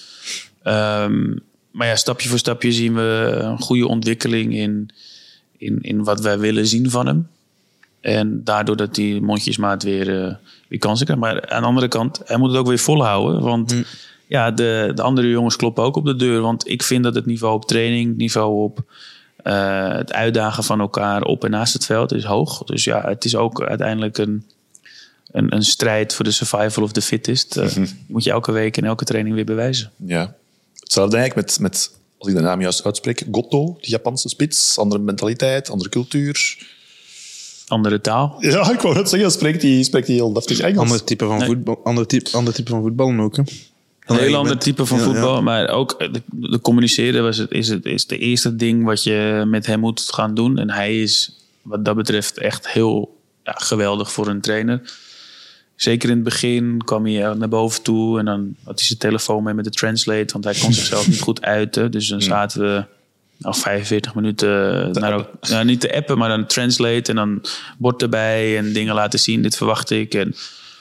Um, maar ja, stapje voor stapje zien we een goede ontwikkeling in... In, in wat wij willen zien van hem. En daardoor dat die mondjesmaat weer, uh, weer kansen krijgt. Maar aan de andere kant, hij moet het ook weer volhouden. Want mm. ja, de, de andere jongens kloppen ook op de deur. Want ik vind dat het niveau op training, het niveau op uh, het uitdagen van elkaar op en naast het veld is hoog. Dus ja, het is ook uiteindelijk een, een, een strijd voor de survival of the fittest. Uh, mm-hmm. Moet je elke week en elke training weer bewijzen. Ja, hetzelfde eigenlijk met... met... Als ik de naam juist uitspreek, Goto, die Japanse spits. Andere mentaliteit, andere cultuur. Andere taal. Ja, ik wou net zeggen, spreekt hij spreekt heel deftig Engels. Ander type van, nee. voetbal, ander type, ander type van voetbal ook. Hè? Een heel ander type van ja, voetbal. Ja. Maar ook de, de communiceren was het, is het is de eerste ding wat je met hem moet gaan doen. En hij is wat dat betreft echt heel ja, geweldig voor een trainer. Zeker in het begin kwam hij naar boven toe en dan had hij zijn telefoon mee met de translate, want hij kon zichzelf niet goed uiten. Dus dan zaten we nou, vijfenveertig minuten naar, nou, niet te appen, maar dan translate en dan bord erbij en dingen laten zien. Dit verwacht ik. En,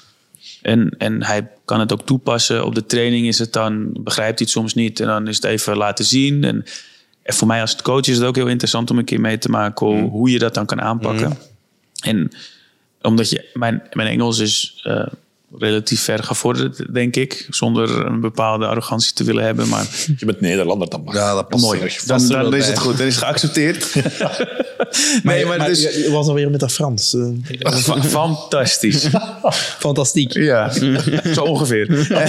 en, en hij kan het ook toepassen. Op de training is het dan, begrijpt hij het soms niet en dan is het even laten zien. En, en voor mij als coach is het ook heel interessant om een keer mee te maken hoe, hoe je dat dan kan aanpakken. Mm. En omdat je, mijn, mijn Engels is uh, relatief ver gevorderd, denk ik. Zonder een bepaalde arrogantie te willen hebben. Maar je bent Nederlander, dan mag. Ja, dat past mooi. Dan, dan, dan is het goed. Dan is het geaccepteerd. nee, maar, maar dus, je was alweer met dat Frans. Uh, Fantastisch. Fantastiek. Ja, zo ongeveer.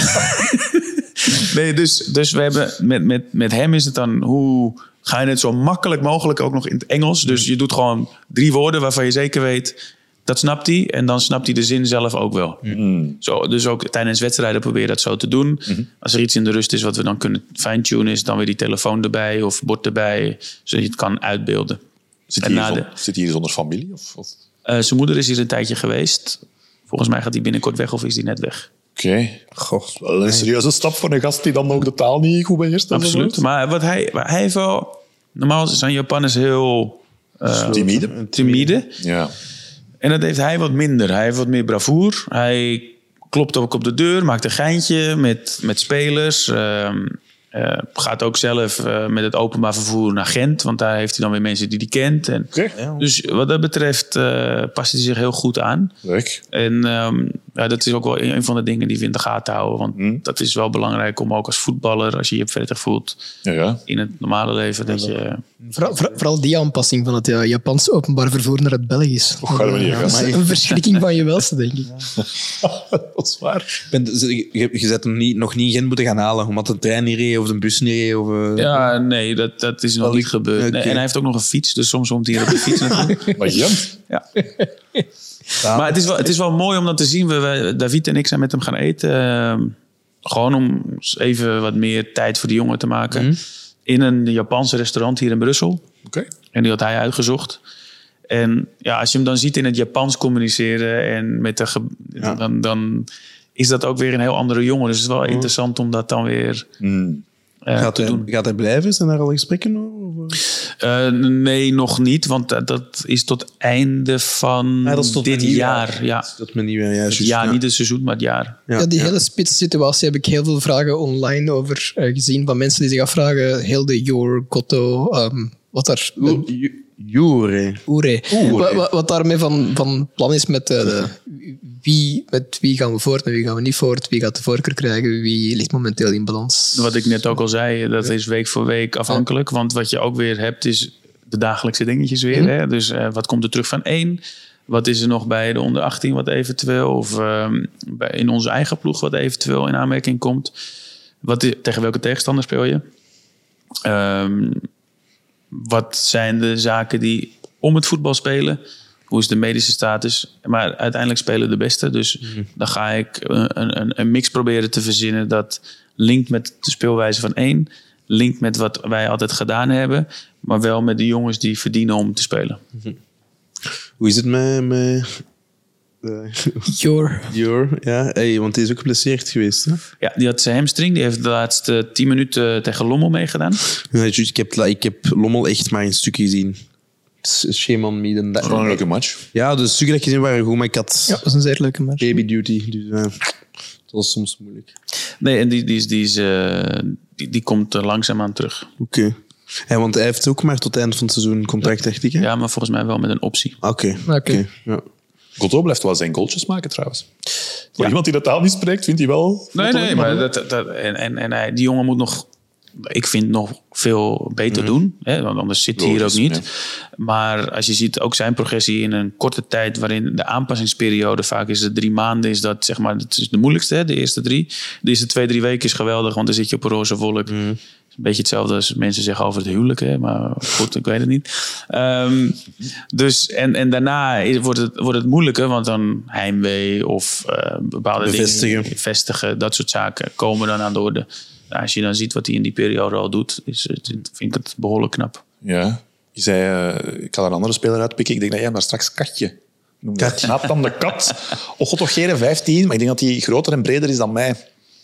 nee, dus, dus we hebben met, met, met hem is het dan hoe ga je het zo makkelijk mogelijk ook nog in het Engels. Dus je doet gewoon drie woorden waarvan je zeker weet, dat snapt hij. En dan snapt hij de zin zelf ook wel. Mm. Zo, dus ook tijdens wedstrijden probeer je dat zo te doen. Mm-hmm. Als er iets in de rust is wat we dan kunnen fine-tunen, is dan weer die telefoon erbij of bord erbij, zodat je het kan uitbeelden. Zit En hij na hier, de- zon- zit hij hier zonder familie? Of, of? Uh, zijn moeder is hier een tijdje geweest. Volgens mij gaat hij binnenkort weg of is hij net weg. Oké. Okay. Goh, wel een serieuze stap voor een gast die dan ook de taal niet goed beheerst. Absoluut. Maar wat hij, hij heeft wel... Normaal zijn Japanners heel... Uh, timide. timide. Ja. En dat heeft hij wat minder. Hij heeft wat meer bravoer. Hij klopt ook op de deur, maakt een geintje met, met spelers. Uh, uh, gaat ook zelf uh, met het openbaar vervoer naar Gent. Want daar heeft hij dan weer mensen die hij kent. En, okay. Dus wat dat betreft uh, past hij zich heel goed aan. Leuk. En um, ja, dat is ook wel een van de dingen die we in de gaten houden. Want hmm. dat is wel belangrijk om ook als voetballer, als je je prettig voelt ja, ja. in het normale leven. Dat je... Vooral, vooral die aanpassing van het ja, Japanse openbaar vervoer naar het Belgisch. Oh, gaan we niet, ja, een verschrikking van je welste, denk ik. Dat is waar. Ben, je, je zet hem niet, nog niet in Gent moeten gaan halen, omdat de trein niet reed of de bus niet reed. Of, uh... Ja, nee, dat, dat is nog Wel, niet gebeurd. okay. Nee, en hij heeft ook nog een fiets, dus soms komt hij hier op de fiets naartoe. Maar Gent? Ja. Ja. Maar het is, wel, het is wel mooi om dat te zien. We, we, David en ik zijn met hem gaan eten. Uh, gewoon om even wat meer tijd voor die jongen te maken. Mm-hmm. In een Japanse restaurant hier in Brussel. Okay. En die had hij uitgezocht. En ja, als je hem dan ziet in het Japans communiceren en met de ge- ja. dan, dan is dat ook weer een heel andere jongen. Dus het is wel mm. interessant om dat dan weer mm. uh, gaat te hij, doen. Gaat hij blijven? Zijn er al gesprekken over? Uh, nee, nog niet, want dat, dat is tot einde van ja, dat is tot dit jaar. jaar. Ja. Dat mijn nieuwe jaar. Het jaar, ja. Niet het seizoen, maar het jaar. Ja, ja die ja. hele spitssituatie heb ik heel veel vragen online over uh, gezien van mensen die zich afvragen, heel de Jor, Kotto, um, wat daar... Jure. Oere. Wat, wat, wat daarmee van, van plan is met uh, de, wie, met wie gaan we voort en wie gaan we niet voort, wie gaat de voorkeur krijgen, wie ligt momenteel in balans. Wat ik net ook al zei, dat is week voor week afhankelijk. Want wat je ook weer hebt is de dagelijkse dingetjes weer. Mm. Hè? Dus uh, wat komt er terug van één? Wat is er nog bij de onder achttien wat eventueel, of uh, bij, in onze eigen ploeg wat eventueel in aanmerking komt? Wat is, tegen welke tegenstander speel je? Um, Wat zijn de zaken die om het voetbal spelen? Hoe is de medische status? Maar uiteindelijk spelen de beste. Dus mm. dan ga ik een, een, een mix proberen te verzinnen dat linkt met de speelwijze van één. Linkt met wat wij altijd gedaan hebben. Maar wel met de jongens die verdienen om te spelen. Mm-hmm. Hoe is het met... met... Uh, Jor. Jor, ja. Hey, want die is ook geblesseerd geweest. Hè? Ja, die had zijn hamstring. Die heeft de laatste tien minuten tegen Lommel meegedaan. Ja, ik, heb, ik heb Lommel echt maar een stukje gezien. Shame on me. Dat was een leuke match. Ja, de stukken dat je gezien waren goed, maar ik had... Ja, dat was een zeer leuke match. Baby duty, dus uh, dat was soms moeilijk. Nee, en die, die, is, die, is, uh, die, die komt uh, langzaamaan terug. Oké. Okay. Ja, want hij heeft ook maar tot het eind van het seizoen contract, dacht ik. Hè? Ja, maar volgens mij wel met een optie. Oké. Okay. Okay. Okay. Ja. Godot blijft wel zijn goaltjes maken trouwens. Voor ja. iemand die de taal niet spreekt, vindt hij wel... Nee, nee, maar dat, dat, en, en, en hij, die jongen moet nog... Ik vind nog veel beter mm. doen. Hè, want anders zit hij hier ook niet. Ja. Maar als je ziet ook zijn progressie in een korte tijd... waarin de aanpassingsperiode vaak is het drie maanden... is dat zeg maar, dat is de moeilijkste, hè, de eerste drie. De eerste twee, drie weken is geweldig... want dan zit je op een roze wolk... Mm. Een beetje hetzelfde als mensen zeggen over het huwelijk. Hè? Maar goed, ik weet het niet. Um, dus, en, en daarna wordt het, wordt het moeilijker. Want dan heimwee of uh, bepaalde bevestigen. dingen... Vestigen, dat soort zaken komen dan aan de orde. Nou, als je dan ziet wat hij in die periode al doet... Is, vind ik het behoorlijk knap. Ja. Je zei, uh, ik ga een andere speler uitpikken. Ik denk dat jij maar straks Katje noemde. Katje. Nathan de Kat. Och, god toch geen vijftien. Maar ik denk dat hij groter en breder is dan mij.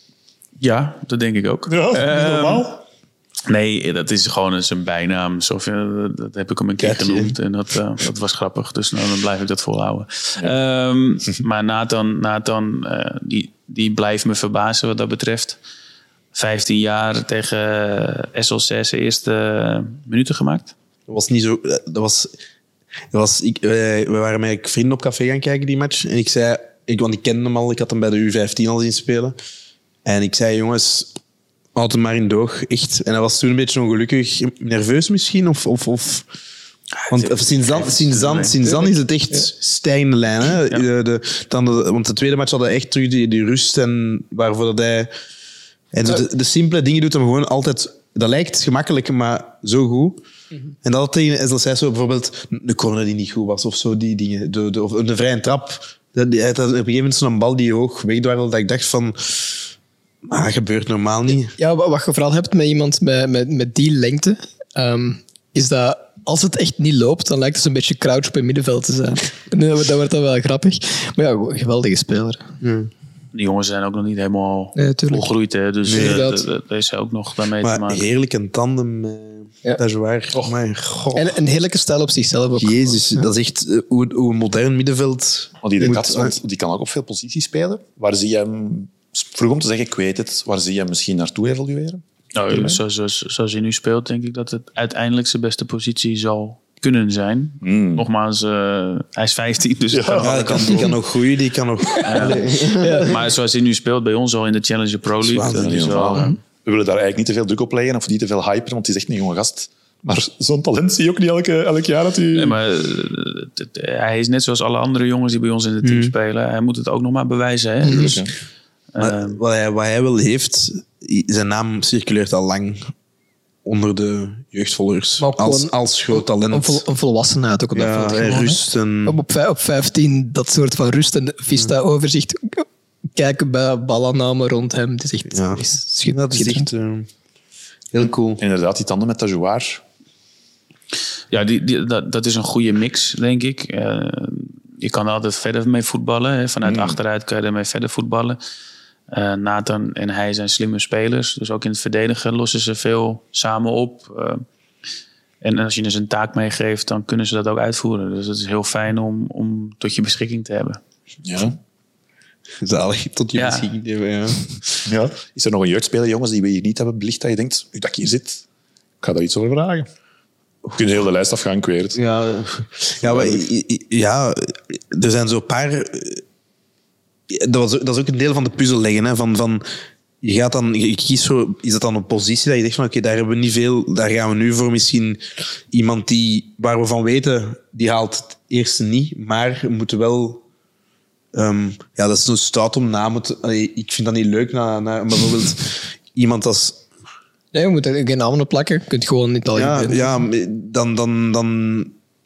Ja, dat denk ik ook. Ja, uh, normaal. Nee, dat is gewoon zijn bijnaam. Sofia, dat heb ik hem een keer Katje. genoemd. En dat, uh, dat was grappig. Dus nou, dan blijf ik dat volhouden. Ja. Um, maar Nathan, Nathan uh, die, die blijft me verbazen wat dat betreft. vijftien jaar tegen S L C zijn eerste minuten gemaakt. Dat was niet zo... Dat was... Dat was ik, wij, we waren met vrienden op café gaan kijken, die match. En ik zei... Ik, want ik kende hem al. Ik had hem bij de U vijftien al zien spelen. En ik zei, jongens... Houd hem maar in doog, echt. En hij was toen een beetje ongelukkig. Nerveus misschien? Of, of, of... Want sinds dan, sinds, dan, sinds dan is het echt stijgende lijn. Hè? Ja. De, de, dan de, want de tweede match hadden echt terug die, die rust. En waarvoor dat hij... En de, de simpele dingen doet hem gewoon altijd... Dat lijkt gemakkelijk, maar zo goed. Mm-hmm. En dat tegen S L C zo bijvoorbeeld... Een corner die niet goed was of zo, die dingen. De, de, of een vrije trap. Hij had op een gegeven moment zo'n bal die hoog wegdwarrelde. Dat ik dacht van... Maar dat gebeurt normaal niet. Ja, wat je vooral hebt met iemand met, met, met die lengte, um, is dat als het echt niet loopt, dan lijkt het een beetje crouch op het middenveld te zijn. En dat wordt dan wel grappig. Maar ja, geweldige speler. Ja. Die jongens zijn ook nog niet helemaal Nee, tuurlijk. volgroeid. Hè? Dus Nee, uh, inderdaad. d- d- daar is ook nog daarmee te Maar maken. heerlijk een tandem. Uh, Ja. Dat is waar. Oh, mijn god. En een heerlijke stijl op zichzelf ook. Jezus, dat is echt uh, hoe, hoe een modern middenveld Want die, de moet- Katsland, die kan ook op veel posities spelen. Waar zie je hem... Vroeg om te zeggen, ik weet het. Waar zie je hem misschien naartoe evalueren? Nou, zoals, zoals, zoals hij nu speelt, denk ik dat het uiteindelijk zijn beste positie zal kunnen zijn. Mm. Nogmaals, uh, hij is vijftien, dus het kan Ja, alle die kan, kanten die op. kan nog groeien, die kan nog... Maar zoals hij nu speelt bij ons al in de Challenger Pro League, dat Waanzinnig, is wel... ja. We willen daar eigenlijk niet te veel druk op leggen of niet te veel hypen, want het is echt een jonge gast. Maar zo'n talent zie je ook niet elke, elk jaar dat hij... Nee, maar uh, het- het- hij is net zoals alle andere jongens die bij ons in het team spelen. Hij moet het ook nog maar bewijzen. Hè? Dus, Ja. Maar uh, wat, hij, wat hij wel heeft, zijn naam circuleert al lang onder de jeugdvolgers. Maar ook Als, gewoon als groot Een, talent. vol, een volwassenheid ook op dat Ja, veld. en gewoon, hè. rust en... Op, op, vij- op vijftien, dat soort van rust en vista-overzicht. Kijken bij balaanname rond hem. Het is echt Ja, het is dat schitterend. is echt uh, heel cool. Inderdaad, die tanden met Tajouar. ja, die, die, dat, dat is een goede mix, denk ik. Uh, je kan er altijd verder mee voetballen. Hè? Vanuit achteruit kan je ermee verder voetballen. Uh, Nathan en hij zijn slimme spelers. Dus ook in het verdedigen lossen ze veel samen op. Uh, en als je dus een taak meegeeft, dan kunnen ze dat ook uitvoeren. Dus het is heel fijn om, om tot je beschikking te hebben. Ja. Zalig, tot je Ja. beschikking hebben. Ja. Ja. Is er nog een jeugdspeler, jongens, die we hier niet hebben belicht, dat je denkt, nu dat ik hier zit, ik ga daar iets over vragen. We kunnen heel de lijst afgaan, ik weet het. Ja, ja, maar, ja, er zijn zo'n paar... Dat, was, dat is ook een deel van de puzzel leggen. Hè, van, van, je gaat dan, je kiest voor, is dat dan een positie dat je denkt van oké, daar hebben we niet veel, daar gaan we nu voor misschien iemand die, waar we van weten, die haalt het eerste niet, maar we moeten wel... Um, ja, dat is zo stout om namen te... Allee, ik vind dat niet leuk, na, na, bijvoorbeeld iemand als... Nee, je moet er geen namen op plakken. Je kunt gewoon niet al Ja, ja dan... dan, dan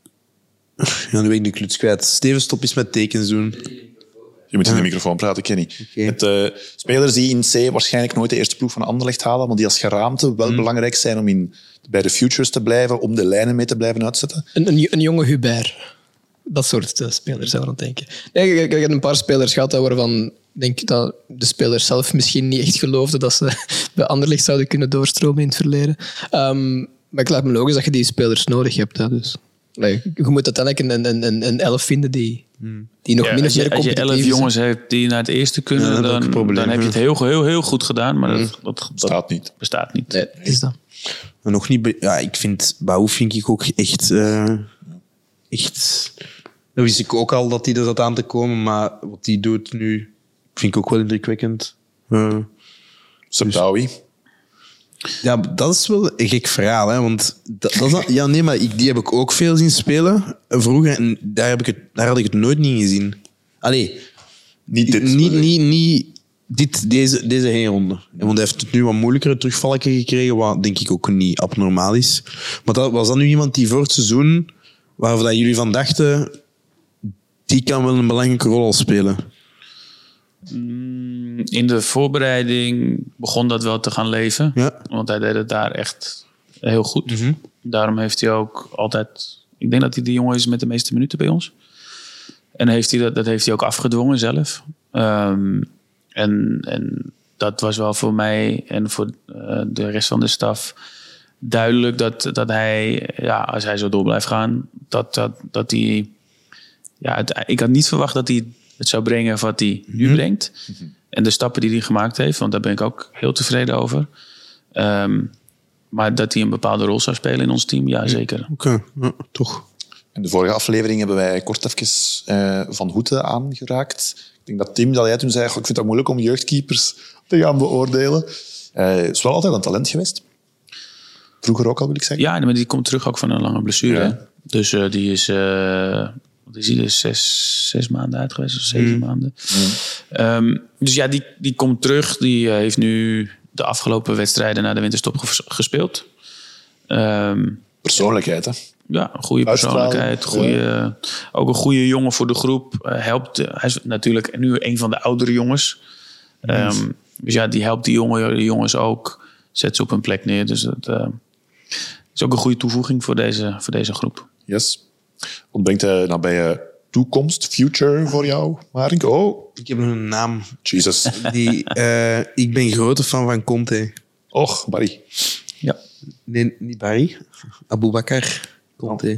ja, nu ben ik de kluts kwijt. Steven, stop eens met tekens doen. Je moet in de microfoon praten, Kenny. Oké. Met uh, spelers die in C waarschijnlijk nooit de eerste ploeg van Anderlecht halen, maar die als geraamte wel belangrijk zijn om in, bij de futures te blijven, om de lijnen mee te blijven uitzetten. Een, een, een jonge Hubert. Dat soort uh, spelers zou ik aan denken. Nee, ik, ik heb een paar spelers gehad waarvan denk ik dat de spelers zelf misschien niet echt geloofden dat ze bij Anderlecht zouden kunnen doorstromen in het verleden. Um, maar het lijkt me logisch dat je die spelers nodig hebt. Hè, dus. Nee, je moet uiteindelijk een, een, een, een elf vinden die, die nog Ja, min als, of meer je, als je competitief elf is. jongens hebt die naar het eerste kunnen, Ja, dat is ook dan, een probleem, dan heb je het ja. heel, heel, heel goed gedaan. Maar dat, dat, dat Staat niet. bestaat niet. Nee, is dat. Maar nog niet... Be- ja, ik vind... Baouf vind ik ook echt... Uh, echt... Dat wist ik ook al dat hij er zat aan te komen, maar wat hij doet nu vind ik ook wel indrukwekkend. Uh, Sabdawi. ja, dat is wel een gek verhaal, hè, want dat, dat is dan- ja, nee, maar ik, die heb ik ook veel zien spelen vroeger en daar, heb ik het, daar had ik het nooit niet gezien. Allee, Niet dit. niet, niet, niet dit, deze, deze heenronde. Want hij heeft het nu wat moeilijkere terugvallen gekregen, wat denk ik ook niet abnormaal is. Maar dat, was dat nu iemand die voor het seizoen, waarvan dat jullie van dachten, die kan wel een belangrijke rol spelen? In de voorbereiding begon dat wel te gaan leven. Ja. Want hij deed het daar echt heel goed. Daarom heeft hij ook altijd... Ik denk dat hij de jongen is met de meeste minuten bij ons. En heeft hij dat, dat heeft hij ook afgedwongen zelf. Um, en, en dat was wel voor mij en voor uh, de rest van de staf duidelijk dat, dat hij, ja, als hij zo door blijft gaan, dat, dat, dat hij... Ja, het, ik had niet verwacht dat hij het zou brengen wat hij nu brengt. En de stappen die hij gemaakt heeft, want daar ben ik ook heel tevreden over. Um, maar dat hij een bepaalde rol zou spelen in ons team, ja zeker. Oké, okay. Ja, toch. In de vorige aflevering hebben wij kort even uh, Van Hoete aangeraakt. Ik denk dat Tim, dat jij toen zei, goh, ik vind het moeilijk om jeugdkeepers te gaan beoordelen. Hij uh, is wel altijd een talent geweest. Vroeger ook al, wil ik zeggen. Ja, maar die komt terug ook van een lange blessure. Ja. Hè? Dus uh, die is... Uh, wat is hij er zes, zes maanden uit geweest, of zeven mm. maanden. Mm. Um, dus ja, die, die komt terug. Die uh, heeft nu de afgelopen wedstrijden na de winterstop ges- gespeeld. Um, Persoonlijkheid, hè? Ja, een goede persoonlijkheid. Goede, ja. Ook een goede jongen voor de groep. Uh, helpt, uh, hij is natuurlijk nu een van de oudere jongens. Um, dus ja, die helpt die, jongen, die jongens ook. Zet ze op een plek neer. Dus dat, uh, is ook een goede toevoeging voor deze, voor deze groep. Yes. Wat brengt de nabije toekomst, future voor jou, Marink? Oh, Ik heb nog een naam. Jesus. Die, uh, ik ben grote fan van Conte. Och, Barry. Ja. Nee, niet Barry. Aboubakar Conte.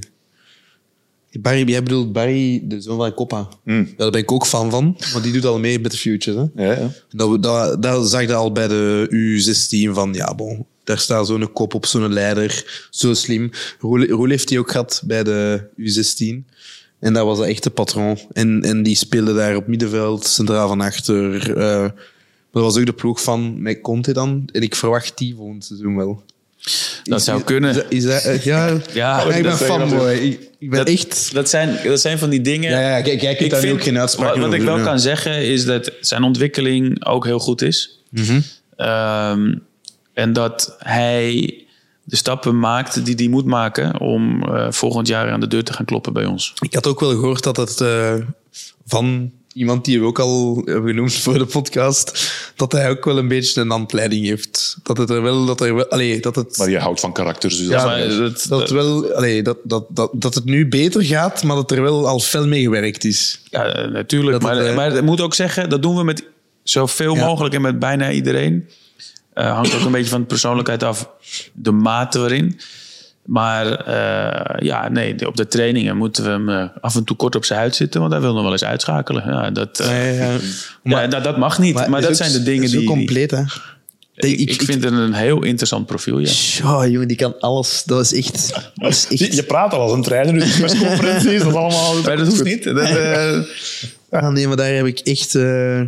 Barry, jij bedoelt Barry, de zoon van Coppa. Mm. Ja, daar ben ik ook fan van, want die doet al mee met de Future. Hè? Ja, ja. Dat, dat, dat zag je al bij de U zestien van, ja, bon, daar staat zo'n kop op, zo'n leider, zo slim. Roel, Roel heeft die ook gehad bij de U zestien. En dat was echt de patroon. En, en die speelde daar op middenveld, centraal van achter. Uh, dat was ook de ploeg van met Conte dan. En ik verwacht die volgend seizoen wel. Dat Is- zou is- kunnen. Is, is dat, uh, ja, Ja, ik ben dat fanboy. Ik, ik ben Dat, echt... dat, zijn, dat zijn van die dingen... Ja, ja, kijk, jij kunt Ik daar nu vind- ook geen uitspraak Wat, wat over ik wel doen, ja. kan zeggen is dat zijn ontwikkeling ook heel goed is. Mhm. Ehm, en dat hij de stappen maakt die hij moet maken om eh, volgend jaar aan de deur te gaan kloppen bij ons. Ik had ook wel gehoord dat het uh, van iemand die we ook al hebben genoemd voor de podcast, dat hij ook wel een beetje een handleiding heeft. Dat het er wel... Dat er wel allee, dat het, Maar je houdt van karakters. Dus Ja, dat maar is- dat, dat, het wel, allee, dat, dat, dat, dat het nu beter gaat, maar dat er wel al fel mee gewerkt is. ja, eh, natuurlijk. Dat het, maar, eh, maar ik moet ook zeggen, dat doen we met zoveel Ja. mogelijk en met bijna iedereen. Uh, hangt ook een beetje van de persoonlijkheid af, de mate waarin. Maar uh, ja, nee, op de trainingen moeten we hem uh, af en toe kort op zijn huid zitten, want hij wil nog wel eens uitschakelen. Ja, dat, uh, Ja, ja, ja. ja, Maar- dat, dat mag niet, maar, is dat ook- zijn de dingen is die... zo compleet, hè. Ik, ik vind het een heel interessant profiel, ja. Ja, jongen, die kan alles. Dat is echt... Dat is echt... Je, je praat al als een trainer, dus persconferenties, dat is allemaal... Maar dat hoeft niet. Dat, uh, Ah, nee, maar daar heb ik echt uh,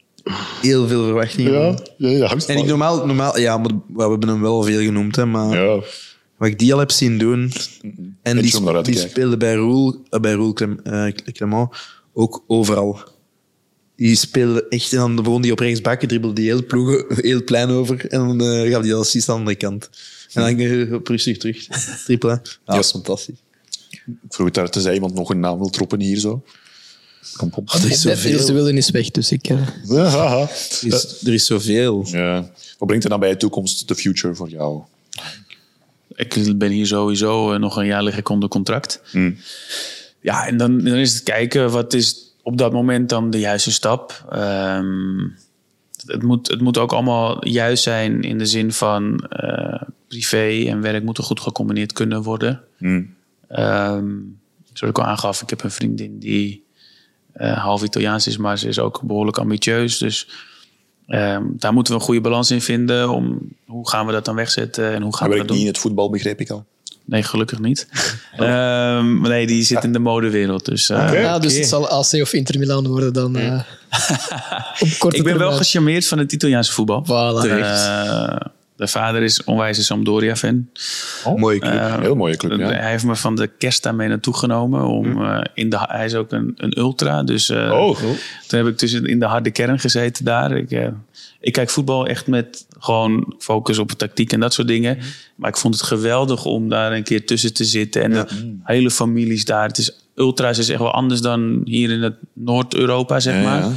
heel veel verwachtingen Ja, van. ja, ja, angst En ik maar- normaal... normaal ja, maar we hebben hem wel veel genoemd, hè, maar... Ja. Wat ik die al heb zien doen... En die, om naar uit te die kijken. speelde bij Roel, uh, bij Roel Clem, uh, Clement ook overal. Die speelde echt... En dan begon die op rechtsbakken, dribbelde die heel, ploegen, heel plein over. En dan uh, gaf die assist aan de andere kant. En dan uh, op rustig terug. Trippelen. Ah, dat is fantastisch. Ik vroeg het daar te zijn, iemand nog een naam wil troppen hier zo. Kom op. Er is Net zoveel. Ilse Wilden is weg, dus ik... eh, Ja, haha. Er is, er is zoveel. Ja. Wat brengt er dan bij de toekomst, de future voor jou? ik ben hier sowieso uh, nog een jaar lig ik onder contract. Ja, en dan, dan is het kijken, wat is op dat moment dan de juiste stap? Um, het, moet, het moet ook allemaal juist zijn in de zin van uh, privé en werk moeten goed gecombineerd kunnen worden. Hmm. Um, zoals ik al aangaf, ik heb een vriendin die uh, half Italiaans is, maar ze is ook behoorlijk ambitieus. Dus um, daar moeten we een goede balans in vinden. Om, hoe gaan we dat dan wegzetten en hoe gaan Hij we dat werkt niet in doen? het voetbal, begreep ik al. Nee, gelukkig niet. um, nee, die zit in de modewereld. Dus, uh, Oké. ja, dus het zal A C of Inter Milan worden dan. Uh, op korte ik ben wel termijn. gecharmeerd van het Italiaanse voetbal. Voilà. Uh, de vader is onwijs Sampdoria-fan. Oh, Mooie club. Uh, heel mooie club, ja. Hij heeft me van de kerst daarmee naartoe genomen. Om, uh, in de, hij is ook een, een ultra. Dus uh, Oh. toen heb ik tussen in de harde kern gezeten daar. Ik, uh, ik kijk voetbal echt met gewoon focus op tactiek en dat soort dingen. Maar ik vond het geweldig om daar een keer tussen te zitten. En Ja. de hele families daar. Het is, ultra's is echt wel anders dan hier in het Noord-Europa, zeg Ja, maar. ja.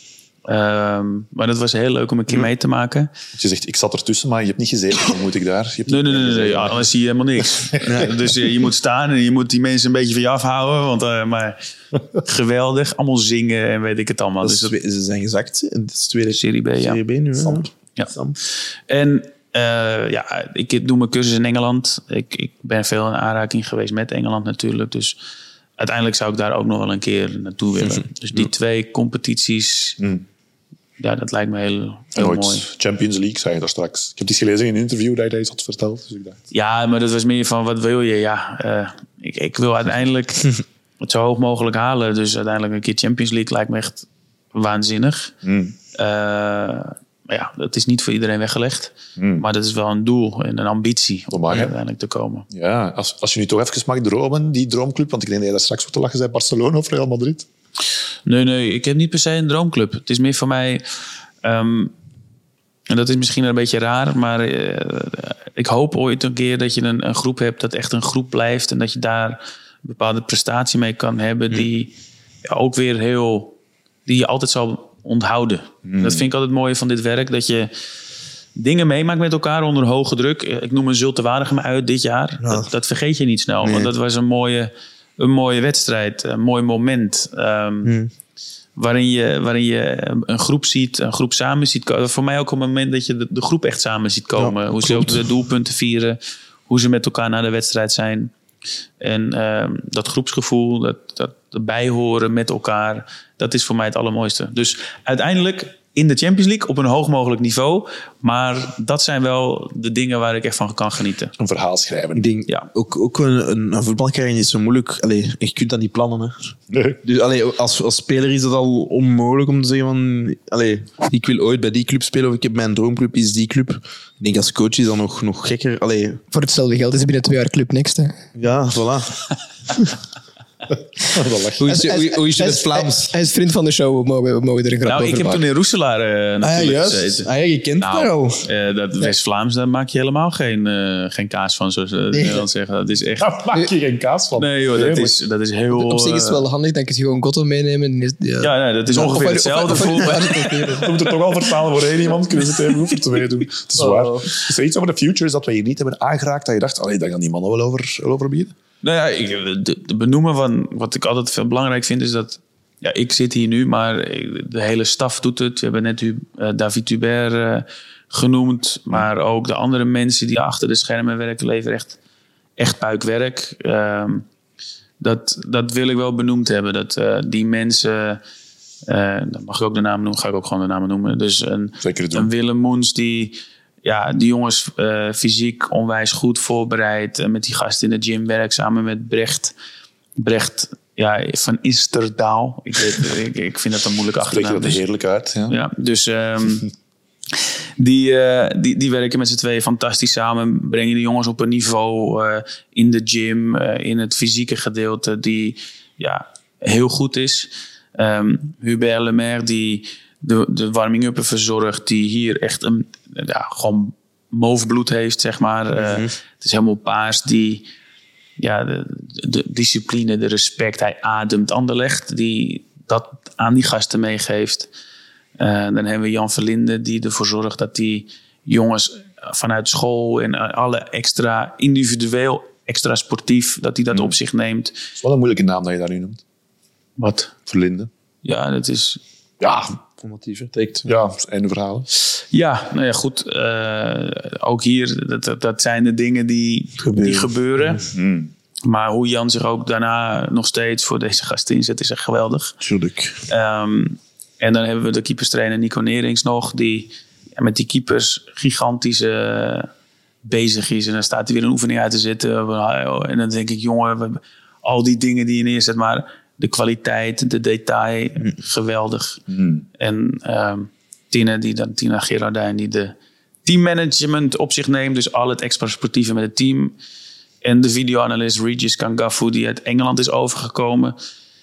Um, maar dat was heel leuk om een keer mee te maken. Je zegt, ik zat ertussen, maar je hebt niet gezeten. Dan moet ik daar. Je hebt Nee, nee, niet nee, nee, gezeten. ja, dan zie je helemaal niks. Ja, dus uh, je moet staan en je moet die mensen een beetje van je afhouden. Want, uh, maar geweldig, allemaal zingen en weet ik het allemaal. Dat Dus is, dat, twee- ze zijn gezakt. hè? Het is tweede Serie B, ja. Serie B nu. hè? Sam. Ja. Sam. En uh, ja, ik doe mijn cursus in Engeland. Ik, ik ben veel in aanraking geweest met Engeland natuurlijk. Dus uiteindelijk zou ik daar ook nog wel een keer naartoe willen. Dus die twee competities, Hmm. ja, dat lijkt me heel, En heel ooit mooi. Champions League, zei je daar straks. Ik heb iets gelezen in een interview dat je iets had verteld. Dus ik dacht, Ja, maar dat was meer van, wat wil je? Ja, uh, ik, ik wil uiteindelijk het zo hoog mogelijk halen. Dus uiteindelijk een keer Champions League lijkt me echt waanzinnig. hmm. Uh, maar ja, dat is niet voor iedereen weggelegd. Hmm. Maar dat is wel een doel en een ambitie om mag, er hè? uiteindelijk te komen. Ja, als, als je nu toch even mag dromen, die droomclub, want ik denk dat je daar straks wat te lachen zei, Barcelona of Real Madrid. Nee, nee, ik heb niet per se een droomclub. Het is meer voor mij... Um, en dat is misschien een beetje raar, maar uh, ik hoop ooit een keer dat je een, een groep hebt dat echt een groep blijft en dat je daar een bepaalde prestatie mee kan hebben die ja, ook weer heel... die je altijd zal onthouden. Hmm. Dat vind ik altijd mooi van dit werk, dat je... dingen meemaakt met elkaar onder hoge druk. Ik noem een Zulte Waregem uit dit jaar. Ja. Dat, dat vergeet je niet snel. Nee. Want dat was een mooie, een mooie wedstrijd. Een mooi moment. Um, hmm. waarin, je, waarin je een groep ziet. Een groep samen ziet komen. Voor mij ook een moment dat je de, de groep echt samen ziet komen. Ja, hoe klopt. Ze ook de doelpunten vieren. Hoe ze met elkaar naar de wedstrijd zijn. En um, dat groepsgevoel. Dat, dat bijhoren met elkaar. Dat is voor mij het allermooiste. Dus uiteindelijk in de Champions League op een hoog mogelijk niveau. Maar dat zijn wel de dingen waar ik echt van kan genieten. Een verhaal schrijven. Ik denk, ja. Ook, ook een, een, een voetbalcarrière is zo moeilijk. Allee, je kunt dat niet plannen. Hè. Nee. Dus allee, als, als speler is het al onmogelijk om te zeggen van... Allee, ik wil ooit bij die club spelen of ik heb mijn droomclub is die club. Ik denk als coach is dat nog, nog gekker. Allee. Voor hetzelfde geld is het binnen twee jaar Club Next. Hè. Ja, voilà. Hoe is, hoe, hoe is je het Vlaams? Hij, hij is vriend van de show, we mogen, we mogen er een grap nou, over ik heb maken. toen in Roeselaar uh, natuurlijk ah, gezeten. Ah, ja, je kent nou, het al. Uh, dat West-Vlaams, daar maak je helemaal geen, uh, geen kaas van, zoals ze nee. dan zeggen. Dat is echt... Daar maak je geen kaas van. Nee joh, dat is, dat is heel... Op zich is het wel handig, dan kun je gewoon Gotto meenemen. Is, ja, ja nee, dat is ongeveer hetzelfde. Je moet het toch wel vertalen voor één iemand, kunnen ze het even goed voor twee doen. Het is waar. Oh. Is er iets over de futures dat we hier niet hebben aangeraakt, dat je dacht, allee, daar gaan die mannen wel over, wel over bieden? Nou ja, ik, de, de benoemen van wat ik altijd veel belangrijk vind is dat... Ja, ik zit hier nu, maar de hele staf doet het. We hebben net uh, David Hubert uh, genoemd. Maar ook de andere mensen die achter de schermen werken... leveren echt, echt puikwerk. Uh, dat, dat wil ik wel benoemd hebben. Dat uh, die mensen... Uh, dan mag ik ook de naam noemen. Ga ik ook gewoon de namen noemen. Dus een, een Willem Moens die... Ja, die jongens uh, fysiek onwijs goed voorbereid. Uh, met die gasten in de gym werk samen met Brecht. Brecht ja, van Isterdaal. Ik, weet, ik, ik vind dat een moeilijke achternaam. Spreek je dat heerlijk uit. Ja, ja dus um, die, uh, die, die werken met z'n tweeën fantastisch samen. Brengen de jongens op een niveau uh, in de gym. Uh, in het fysieke gedeelte die ja, heel goed is. Um, Hubert Lemaire die... De, de warming-up verzorgt, die hier echt een ja, gewoon mauve bloed heeft, zeg maar. Mm-hmm. Uh, het is helemaal paars. Die, ja, de, de discipline, de respect, hij ademt Anderlecht, die dat aan die gasten meegeeft. Uh, dan hebben we Jan Verlinde, die ervoor zorgt dat die jongens vanuit school en alle extra individueel, extra sportief, dat hij dat mm. op zich neemt. Het is wel een moeilijke naam dat je daar nu noemt. Wat? Verlinde. Ja, dat is... Ja, formatieve tekst. Ja, einde verhalen. Ja, nou ja, goed. Uh, ook hier, dat, dat, dat zijn de dingen die gebeuren. Die gebeuren. Mm. Maar hoe Jan zich ook daarna nog steeds voor deze gasten inzet, is echt geweldig. Tuurlijk. Um, en dan hebben we de keeperstrainer Nico Nerings nog, die ja, met die keepers gigantisch uh, bezig is. En dan staat hij weer een oefening uit te zetten. En dan denk ik, jongen, we hebben al die dingen die je neerzet, maar... De kwaliteit, de detail, mm. geweldig. Mm. En um, Tina, die dan, Tina Gerardijn, die de teammanagement op zich neemt. Dus al het extra sportieve met het team. En de videoanalist Regis Kangafu, die uit Engeland is overgekomen.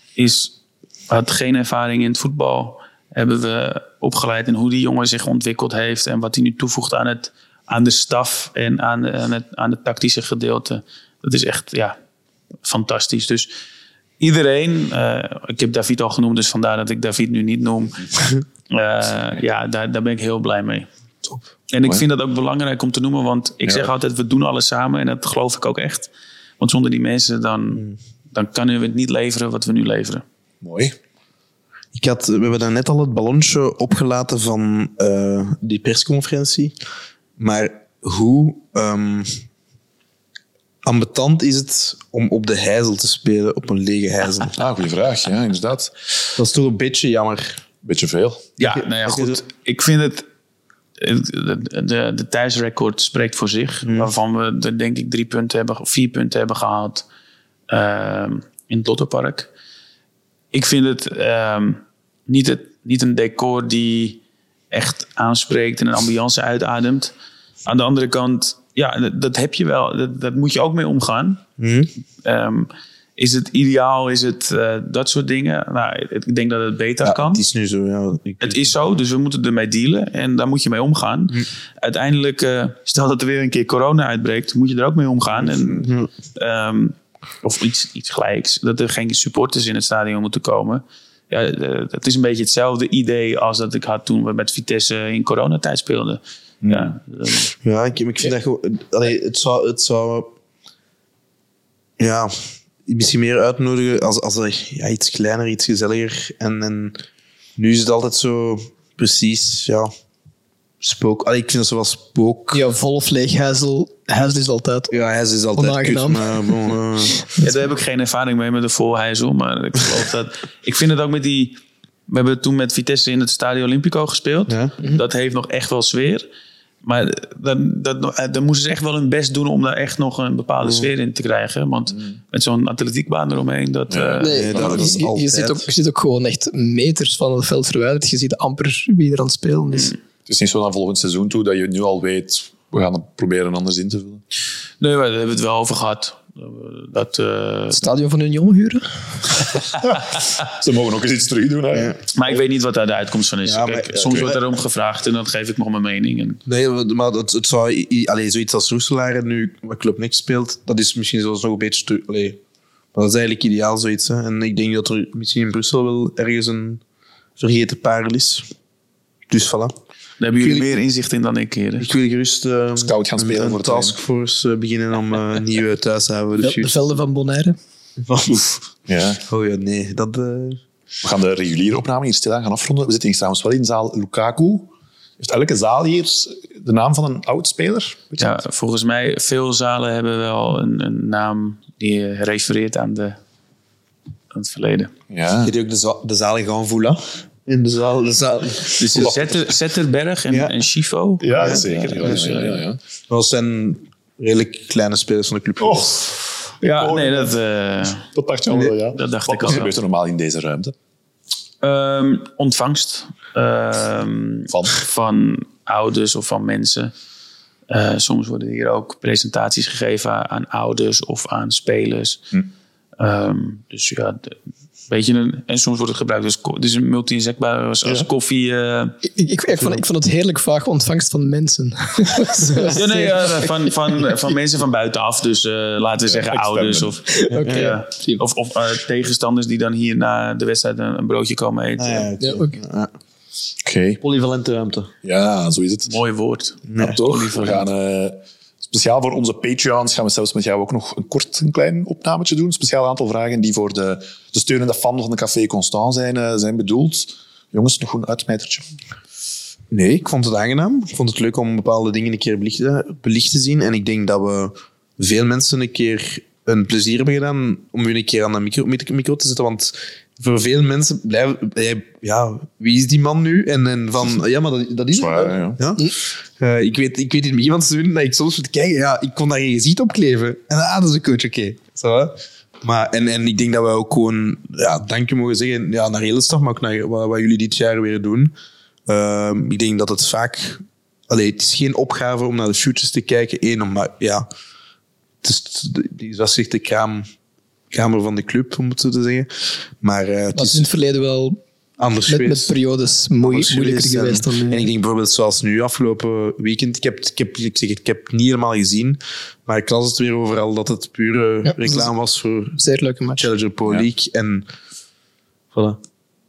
Is, had geen ervaring in het voetbal. Hebben we opgeleid in hoe die jongen zich ontwikkeld heeft. En wat hij nu toevoegt aan, het, aan de staf en aan, de, aan, het, aan het tactische gedeelte. Dat is echt ja, fantastisch. Dus... Iedereen, uh, ik heb David al genoemd, dus vandaar dat ik David nu niet noem. Uh, ja, daar, daar ben ik heel blij mee. Top. En ik vind dat ook belangrijk om te noemen, want ik ja. zeg altijd, we doen alles samen. En dat geloof ik ook echt. Want zonder die mensen, dan, dan kunnen we het niet leveren wat we nu leveren. Mooi. Ik had, we hebben daar net al het ballonsje opgelaten van uh, die persconferentie. Maar hoe... Um, ambetant is het om op de Heizel te spelen, op een lege Heizel? Ah, goede vraag. Ja, inderdaad. Dat is toch een beetje jammer. Beetje veel. Ja, nou ja, goed. Ik vind het... De, de, de thuisrecord spreekt voor zich. Mm. Waarvan we er denk ik drie punten hebben, of vier punten hebben gehaald uh, in het Lottopark. Ik vind het, uh, niet het niet een decor die echt aanspreekt en een ambiance uitademt. Aan de andere kant... Ja, dat, dat heb je wel. Dat, dat moet je ook mee omgaan. Mm. Um, is het ideaal? Is het uh, dat soort dingen? Nou, ik denk dat het beter ja, kan. Het is nu zo, ja. Ik... Het is zo, dus we moeten ermee dealen. En daar moet je mee omgaan. Mm. Uiteindelijk, uh, stel dat er weer een keer corona uitbreekt... moet je er ook mee omgaan. En, mm. um, of iets, iets gelijks. Dat er geen supporters in het stadion moeten komen. Ja, uh, het is een beetje hetzelfde idee als dat ik had toen we met Vitesse in coronatijd speelden. Ja, uh, Ja, ik, ik vind dat gewoon... Allee, het zou... Het zou ja, misschien meer uitnodigen als, als er, ja, iets kleiner, iets gezelliger. En, en nu is het altijd zo precies, ja... Spook. Allee, ik vind dat zo wel spook. Ja, vol of leeg Hazel. Hazel is altijd... Ja, hij is altijd onaangenaam. kut, maar bon, uh, ja, daar heb ik geen ervaring mee met de volhijzel. Maar ik geloof dat... Ik vind het ook met die... We hebben toen met Vitesse in het Stadio Olimpico gespeeld. Ja. Dat heeft nog echt wel sfeer. Maar dan, dat, dan moesten ze echt wel hun best doen om daar echt nog een bepaalde mm. sfeer in te krijgen. Want mm. met zo'n atletiekbaan eromheen... Dat, ja. uh, nee, dat je, is je, je, zit ook, je zit ook gewoon echt meters van het veld verwijderd. Je ziet amper wie er aan het spelen is. Het is niet zo naar volgend seizoen toe dat je nu al weet... We gaan het proberen anders in te vullen. Nee, maar daar hebben we het wel over gehad. Dat, uh... Het stadion van Union huren? Ze mogen ook eens iets terug doen. Hè? Ja. Maar ik weet niet wat daar de uitkomst van is. Ja, Kijk, maar, soms okay. wordt daarom gevraagd en dan geef ik nog mijn mening. En... Nee, maar het, het zou... Allee, zoiets als Roeselaar nu met Club Next speelt, dat is misschien zelfs nog een beetje... Te, allee, maar dat is eigenlijk ideaal, zoiets. Hè. En ik denk dat er misschien in Brussel wel ergens een vergeten parel is. Dus voilà. Daar hebben jullie meer inzicht in dan ik, heren. Ik wil gerust uh, Scout gaan spelen een voor het taskforce uh, beginnen om uh, nieuwe thuis te hebben. De, de velden van Bonaire. Ja. Oh ja, nee. Dat, uh... We gaan de reguliere opname hier stilaan gaan afronden. We zitten hier trouwens wel in zaal Lukaku. Heeft elke zaal hier de naam van een oud-speler? Ja, volgens mij, veel zalen hebben wel een, een naam die refereert aan, de, aan het verleden. Ja. Heb je ook de, za- de zaal gaan voelen? In de zaal. De zaal. Dus Zetter, Zetterberg en, Ja. en Schifo. Ja, ja, zeker. Ja, ja, ja, ja. Dat zijn redelijk kleine spelers van de club. Oh, Ja, nee, dat, uh, dat dacht je al wel, ja. dat dacht Wat ik al Wat wel. gebeurt er normaal in deze ruimte? Um, ontvangst um, Van? van ouders of van mensen. Uh, soms worden hier ook presentaties gegeven aan ouders of aan spelers. Hm. Um, dus ja, de, beetje een, en soms wordt het gebruikt als ko- dus een multi-injectbaar als, als Ja. koffie. Uh, Ik, ik, ik, vond, ik vond het heerlijk vaag ontvangst van mensen. ja, nee, uh, van, van, van mensen van buitenaf. Dus uh, laten we zeggen ouders of, Oké. ja, of, of uh, tegenstanders die dan hier na de wedstrijd een, een broodje komen eten. Ah, ja, Ja, okay. ook. Ja. Oké. Polyvalente ruimte. Ja, zo is het. Mooi woord. Ja, toch? We gaan uh, speciaal voor onze Patreons gaan we zelfs met jou ook nog een kort, een klein opnametje doen. Een speciaal aantal vragen die voor de, de steunende fan van de Café Constant zijn, uh, zijn bedoeld. Jongens, nog een uitsmijtertje. Nee, ik vond het aangenaam. Ik vond het leuk om bepaalde dingen een keer belicht, belicht te zien. En ik denk dat we veel mensen een keer een plezier hebben gedaan om hun een keer aan de micro, micro te zetten. Want voor veel mensen blijven... Ja, wie is die man nu? En, en van... Ja, maar dat, dat is Zwaar, het. ja. Ja? Uh, ik, weet, ik weet in iemand te doen dat ik soms moet kijken. Ja, ik kon daar geen gezicht op kleven. En ah, dat is een coach, oké. Okay. Maar, en, en ik denk dat we ook gewoon... Ja, dank je mogen zeggen. Ja, naar hele staf, maar ook naar wat, wat jullie dit jaar weer doen. Uh, ik denk dat het vaak... Allee, het is geen opgave om naar de shootjes te kijken. Eén, om, maar ja... Het is, die was echt de kraam, kamer van de club, om het zo te zeggen. Maar uh, het Dat is is in het verleden wel anders met, geweest. met periodes moe- Anders moeilijker geweest. geweest En, dan en nu. ik denk bijvoorbeeld zoals nu, afgelopen weekend. Ik heb, ik heb, ik zeg het, ik heb het niet helemaal gezien. Maar ik las het weer overal dat het pure Ja, dat is- reclame was voor Zeer leuke match. Challenger Pro Ja. League. En voilà.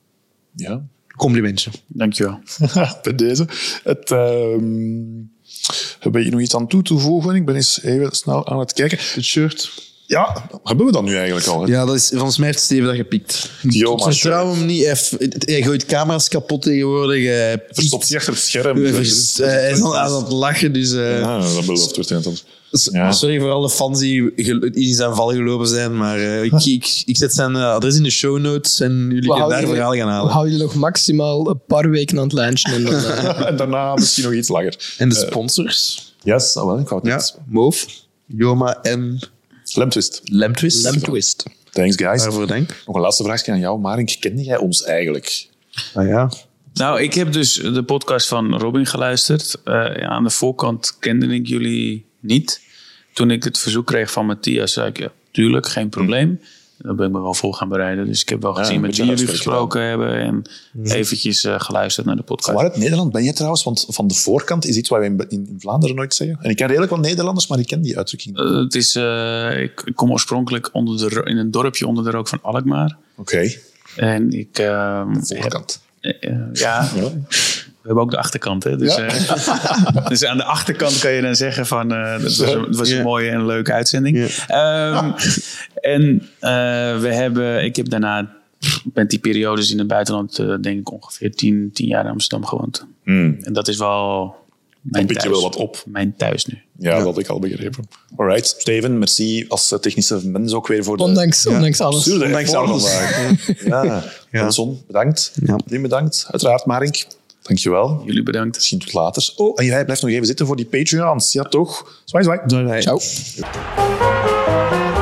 Ja. Complimentje. Dankjewel. Bij deze. Het, ehm heb je nog iets aan toe te voegen? Ik ben eens even snel aan het kijken. Het shirt. Ja, hebben we dat nu eigenlijk al? Hè? Ja, dat is volgens mij heeft Steven dat gepikt. Yo, maar Vertrouw hem niet. Hij, hij gooit camera's kapot tegenwoordig. Hij verstopt zich achter het scherm. Hij vers- hij is al aan het lachen, dus... uh, Ja, dat belooft wordt het. S- Ja. Sorry voor alle fans die gel- in zijn val gelopen zijn, maar uh, ik, ik, ik zet zijn uh, adres in de show notes en jullie kunnen houden daar jullie- verhaal gaan We halen. houden jullie nog maximaal een paar weken aan het lijntje. En dan, uh, En daarna misschien nog iets langer. En de sponsors? Yes, ah, wel, ik wou het Ja, niet. Moof, Joma en Lemtwist. Lemtwist. Lemtwist. Thanks, guys. Waarvoor dank. Nog een laatste vraagje aan jou. Marink, kende jij ons eigenlijk? Ah ja. Nou, ik heb dus de podcast van Robin geluisterd. Uh, ja, aan de voorkant kende ik jullie niet. Toen ik het verzoek kreeg van Matthias, zei ik, ja, tuurlijk, geen probleem. Dan ben ik me wel vol gaan bereiden. Dus ik heb wel Ja, gezien een met beetje wie jullie huiswerk gesproken hebben. En eventjes uh, geluisterd naar de podcast. Waar uit Nederland ben je trouwens? Want van de voorkant is iets wat wij in, in, in Vlaanderen nooit zeggen. En ik ken redelijk wat Nederlanders, maar ik ken die uitdrukking. Uh, het is, uh, ik, ik kom oorspronkelijk onder de, ro- in een dorpje onder de rook van Alkmaar. Oké, En ik... Uh, voorkant. heb, uh, ja, Ja. We hebben ook de achterkant. Hè? Dus, Ja. uh, dus aan de achterkant kan je dan zeggen van... Uh, dat was, een, dat was een Ja. mooie en leuke uitzending. Ja. Um, en uh, we hebben... Ik heb daarna... met die periodes in het buitenland... Uh, denk ik ongeveer tien, tien jaar in Amsterdam gewoond. Hmm. En dat is wel... Mijn pik je thuis. wel wat op. Mijn thuis nu. Ja, dat had ik al begrepen. Alright, Steven, merci als technische mens ook weer voor de... Ondanks, ondanks alles. Absurde Ondanks effort alles. vandaag. Ja, Benson, bedankt. Ja. Jullie bedankt. Uiteraard, Marink. Dankjewel. Jullie bedankt. Misschien tot later. Oh, en jij blijft nog even zitten voor die Patreons. Ja, toch? Zwaai, zwaai. Doei, doei. Ciao.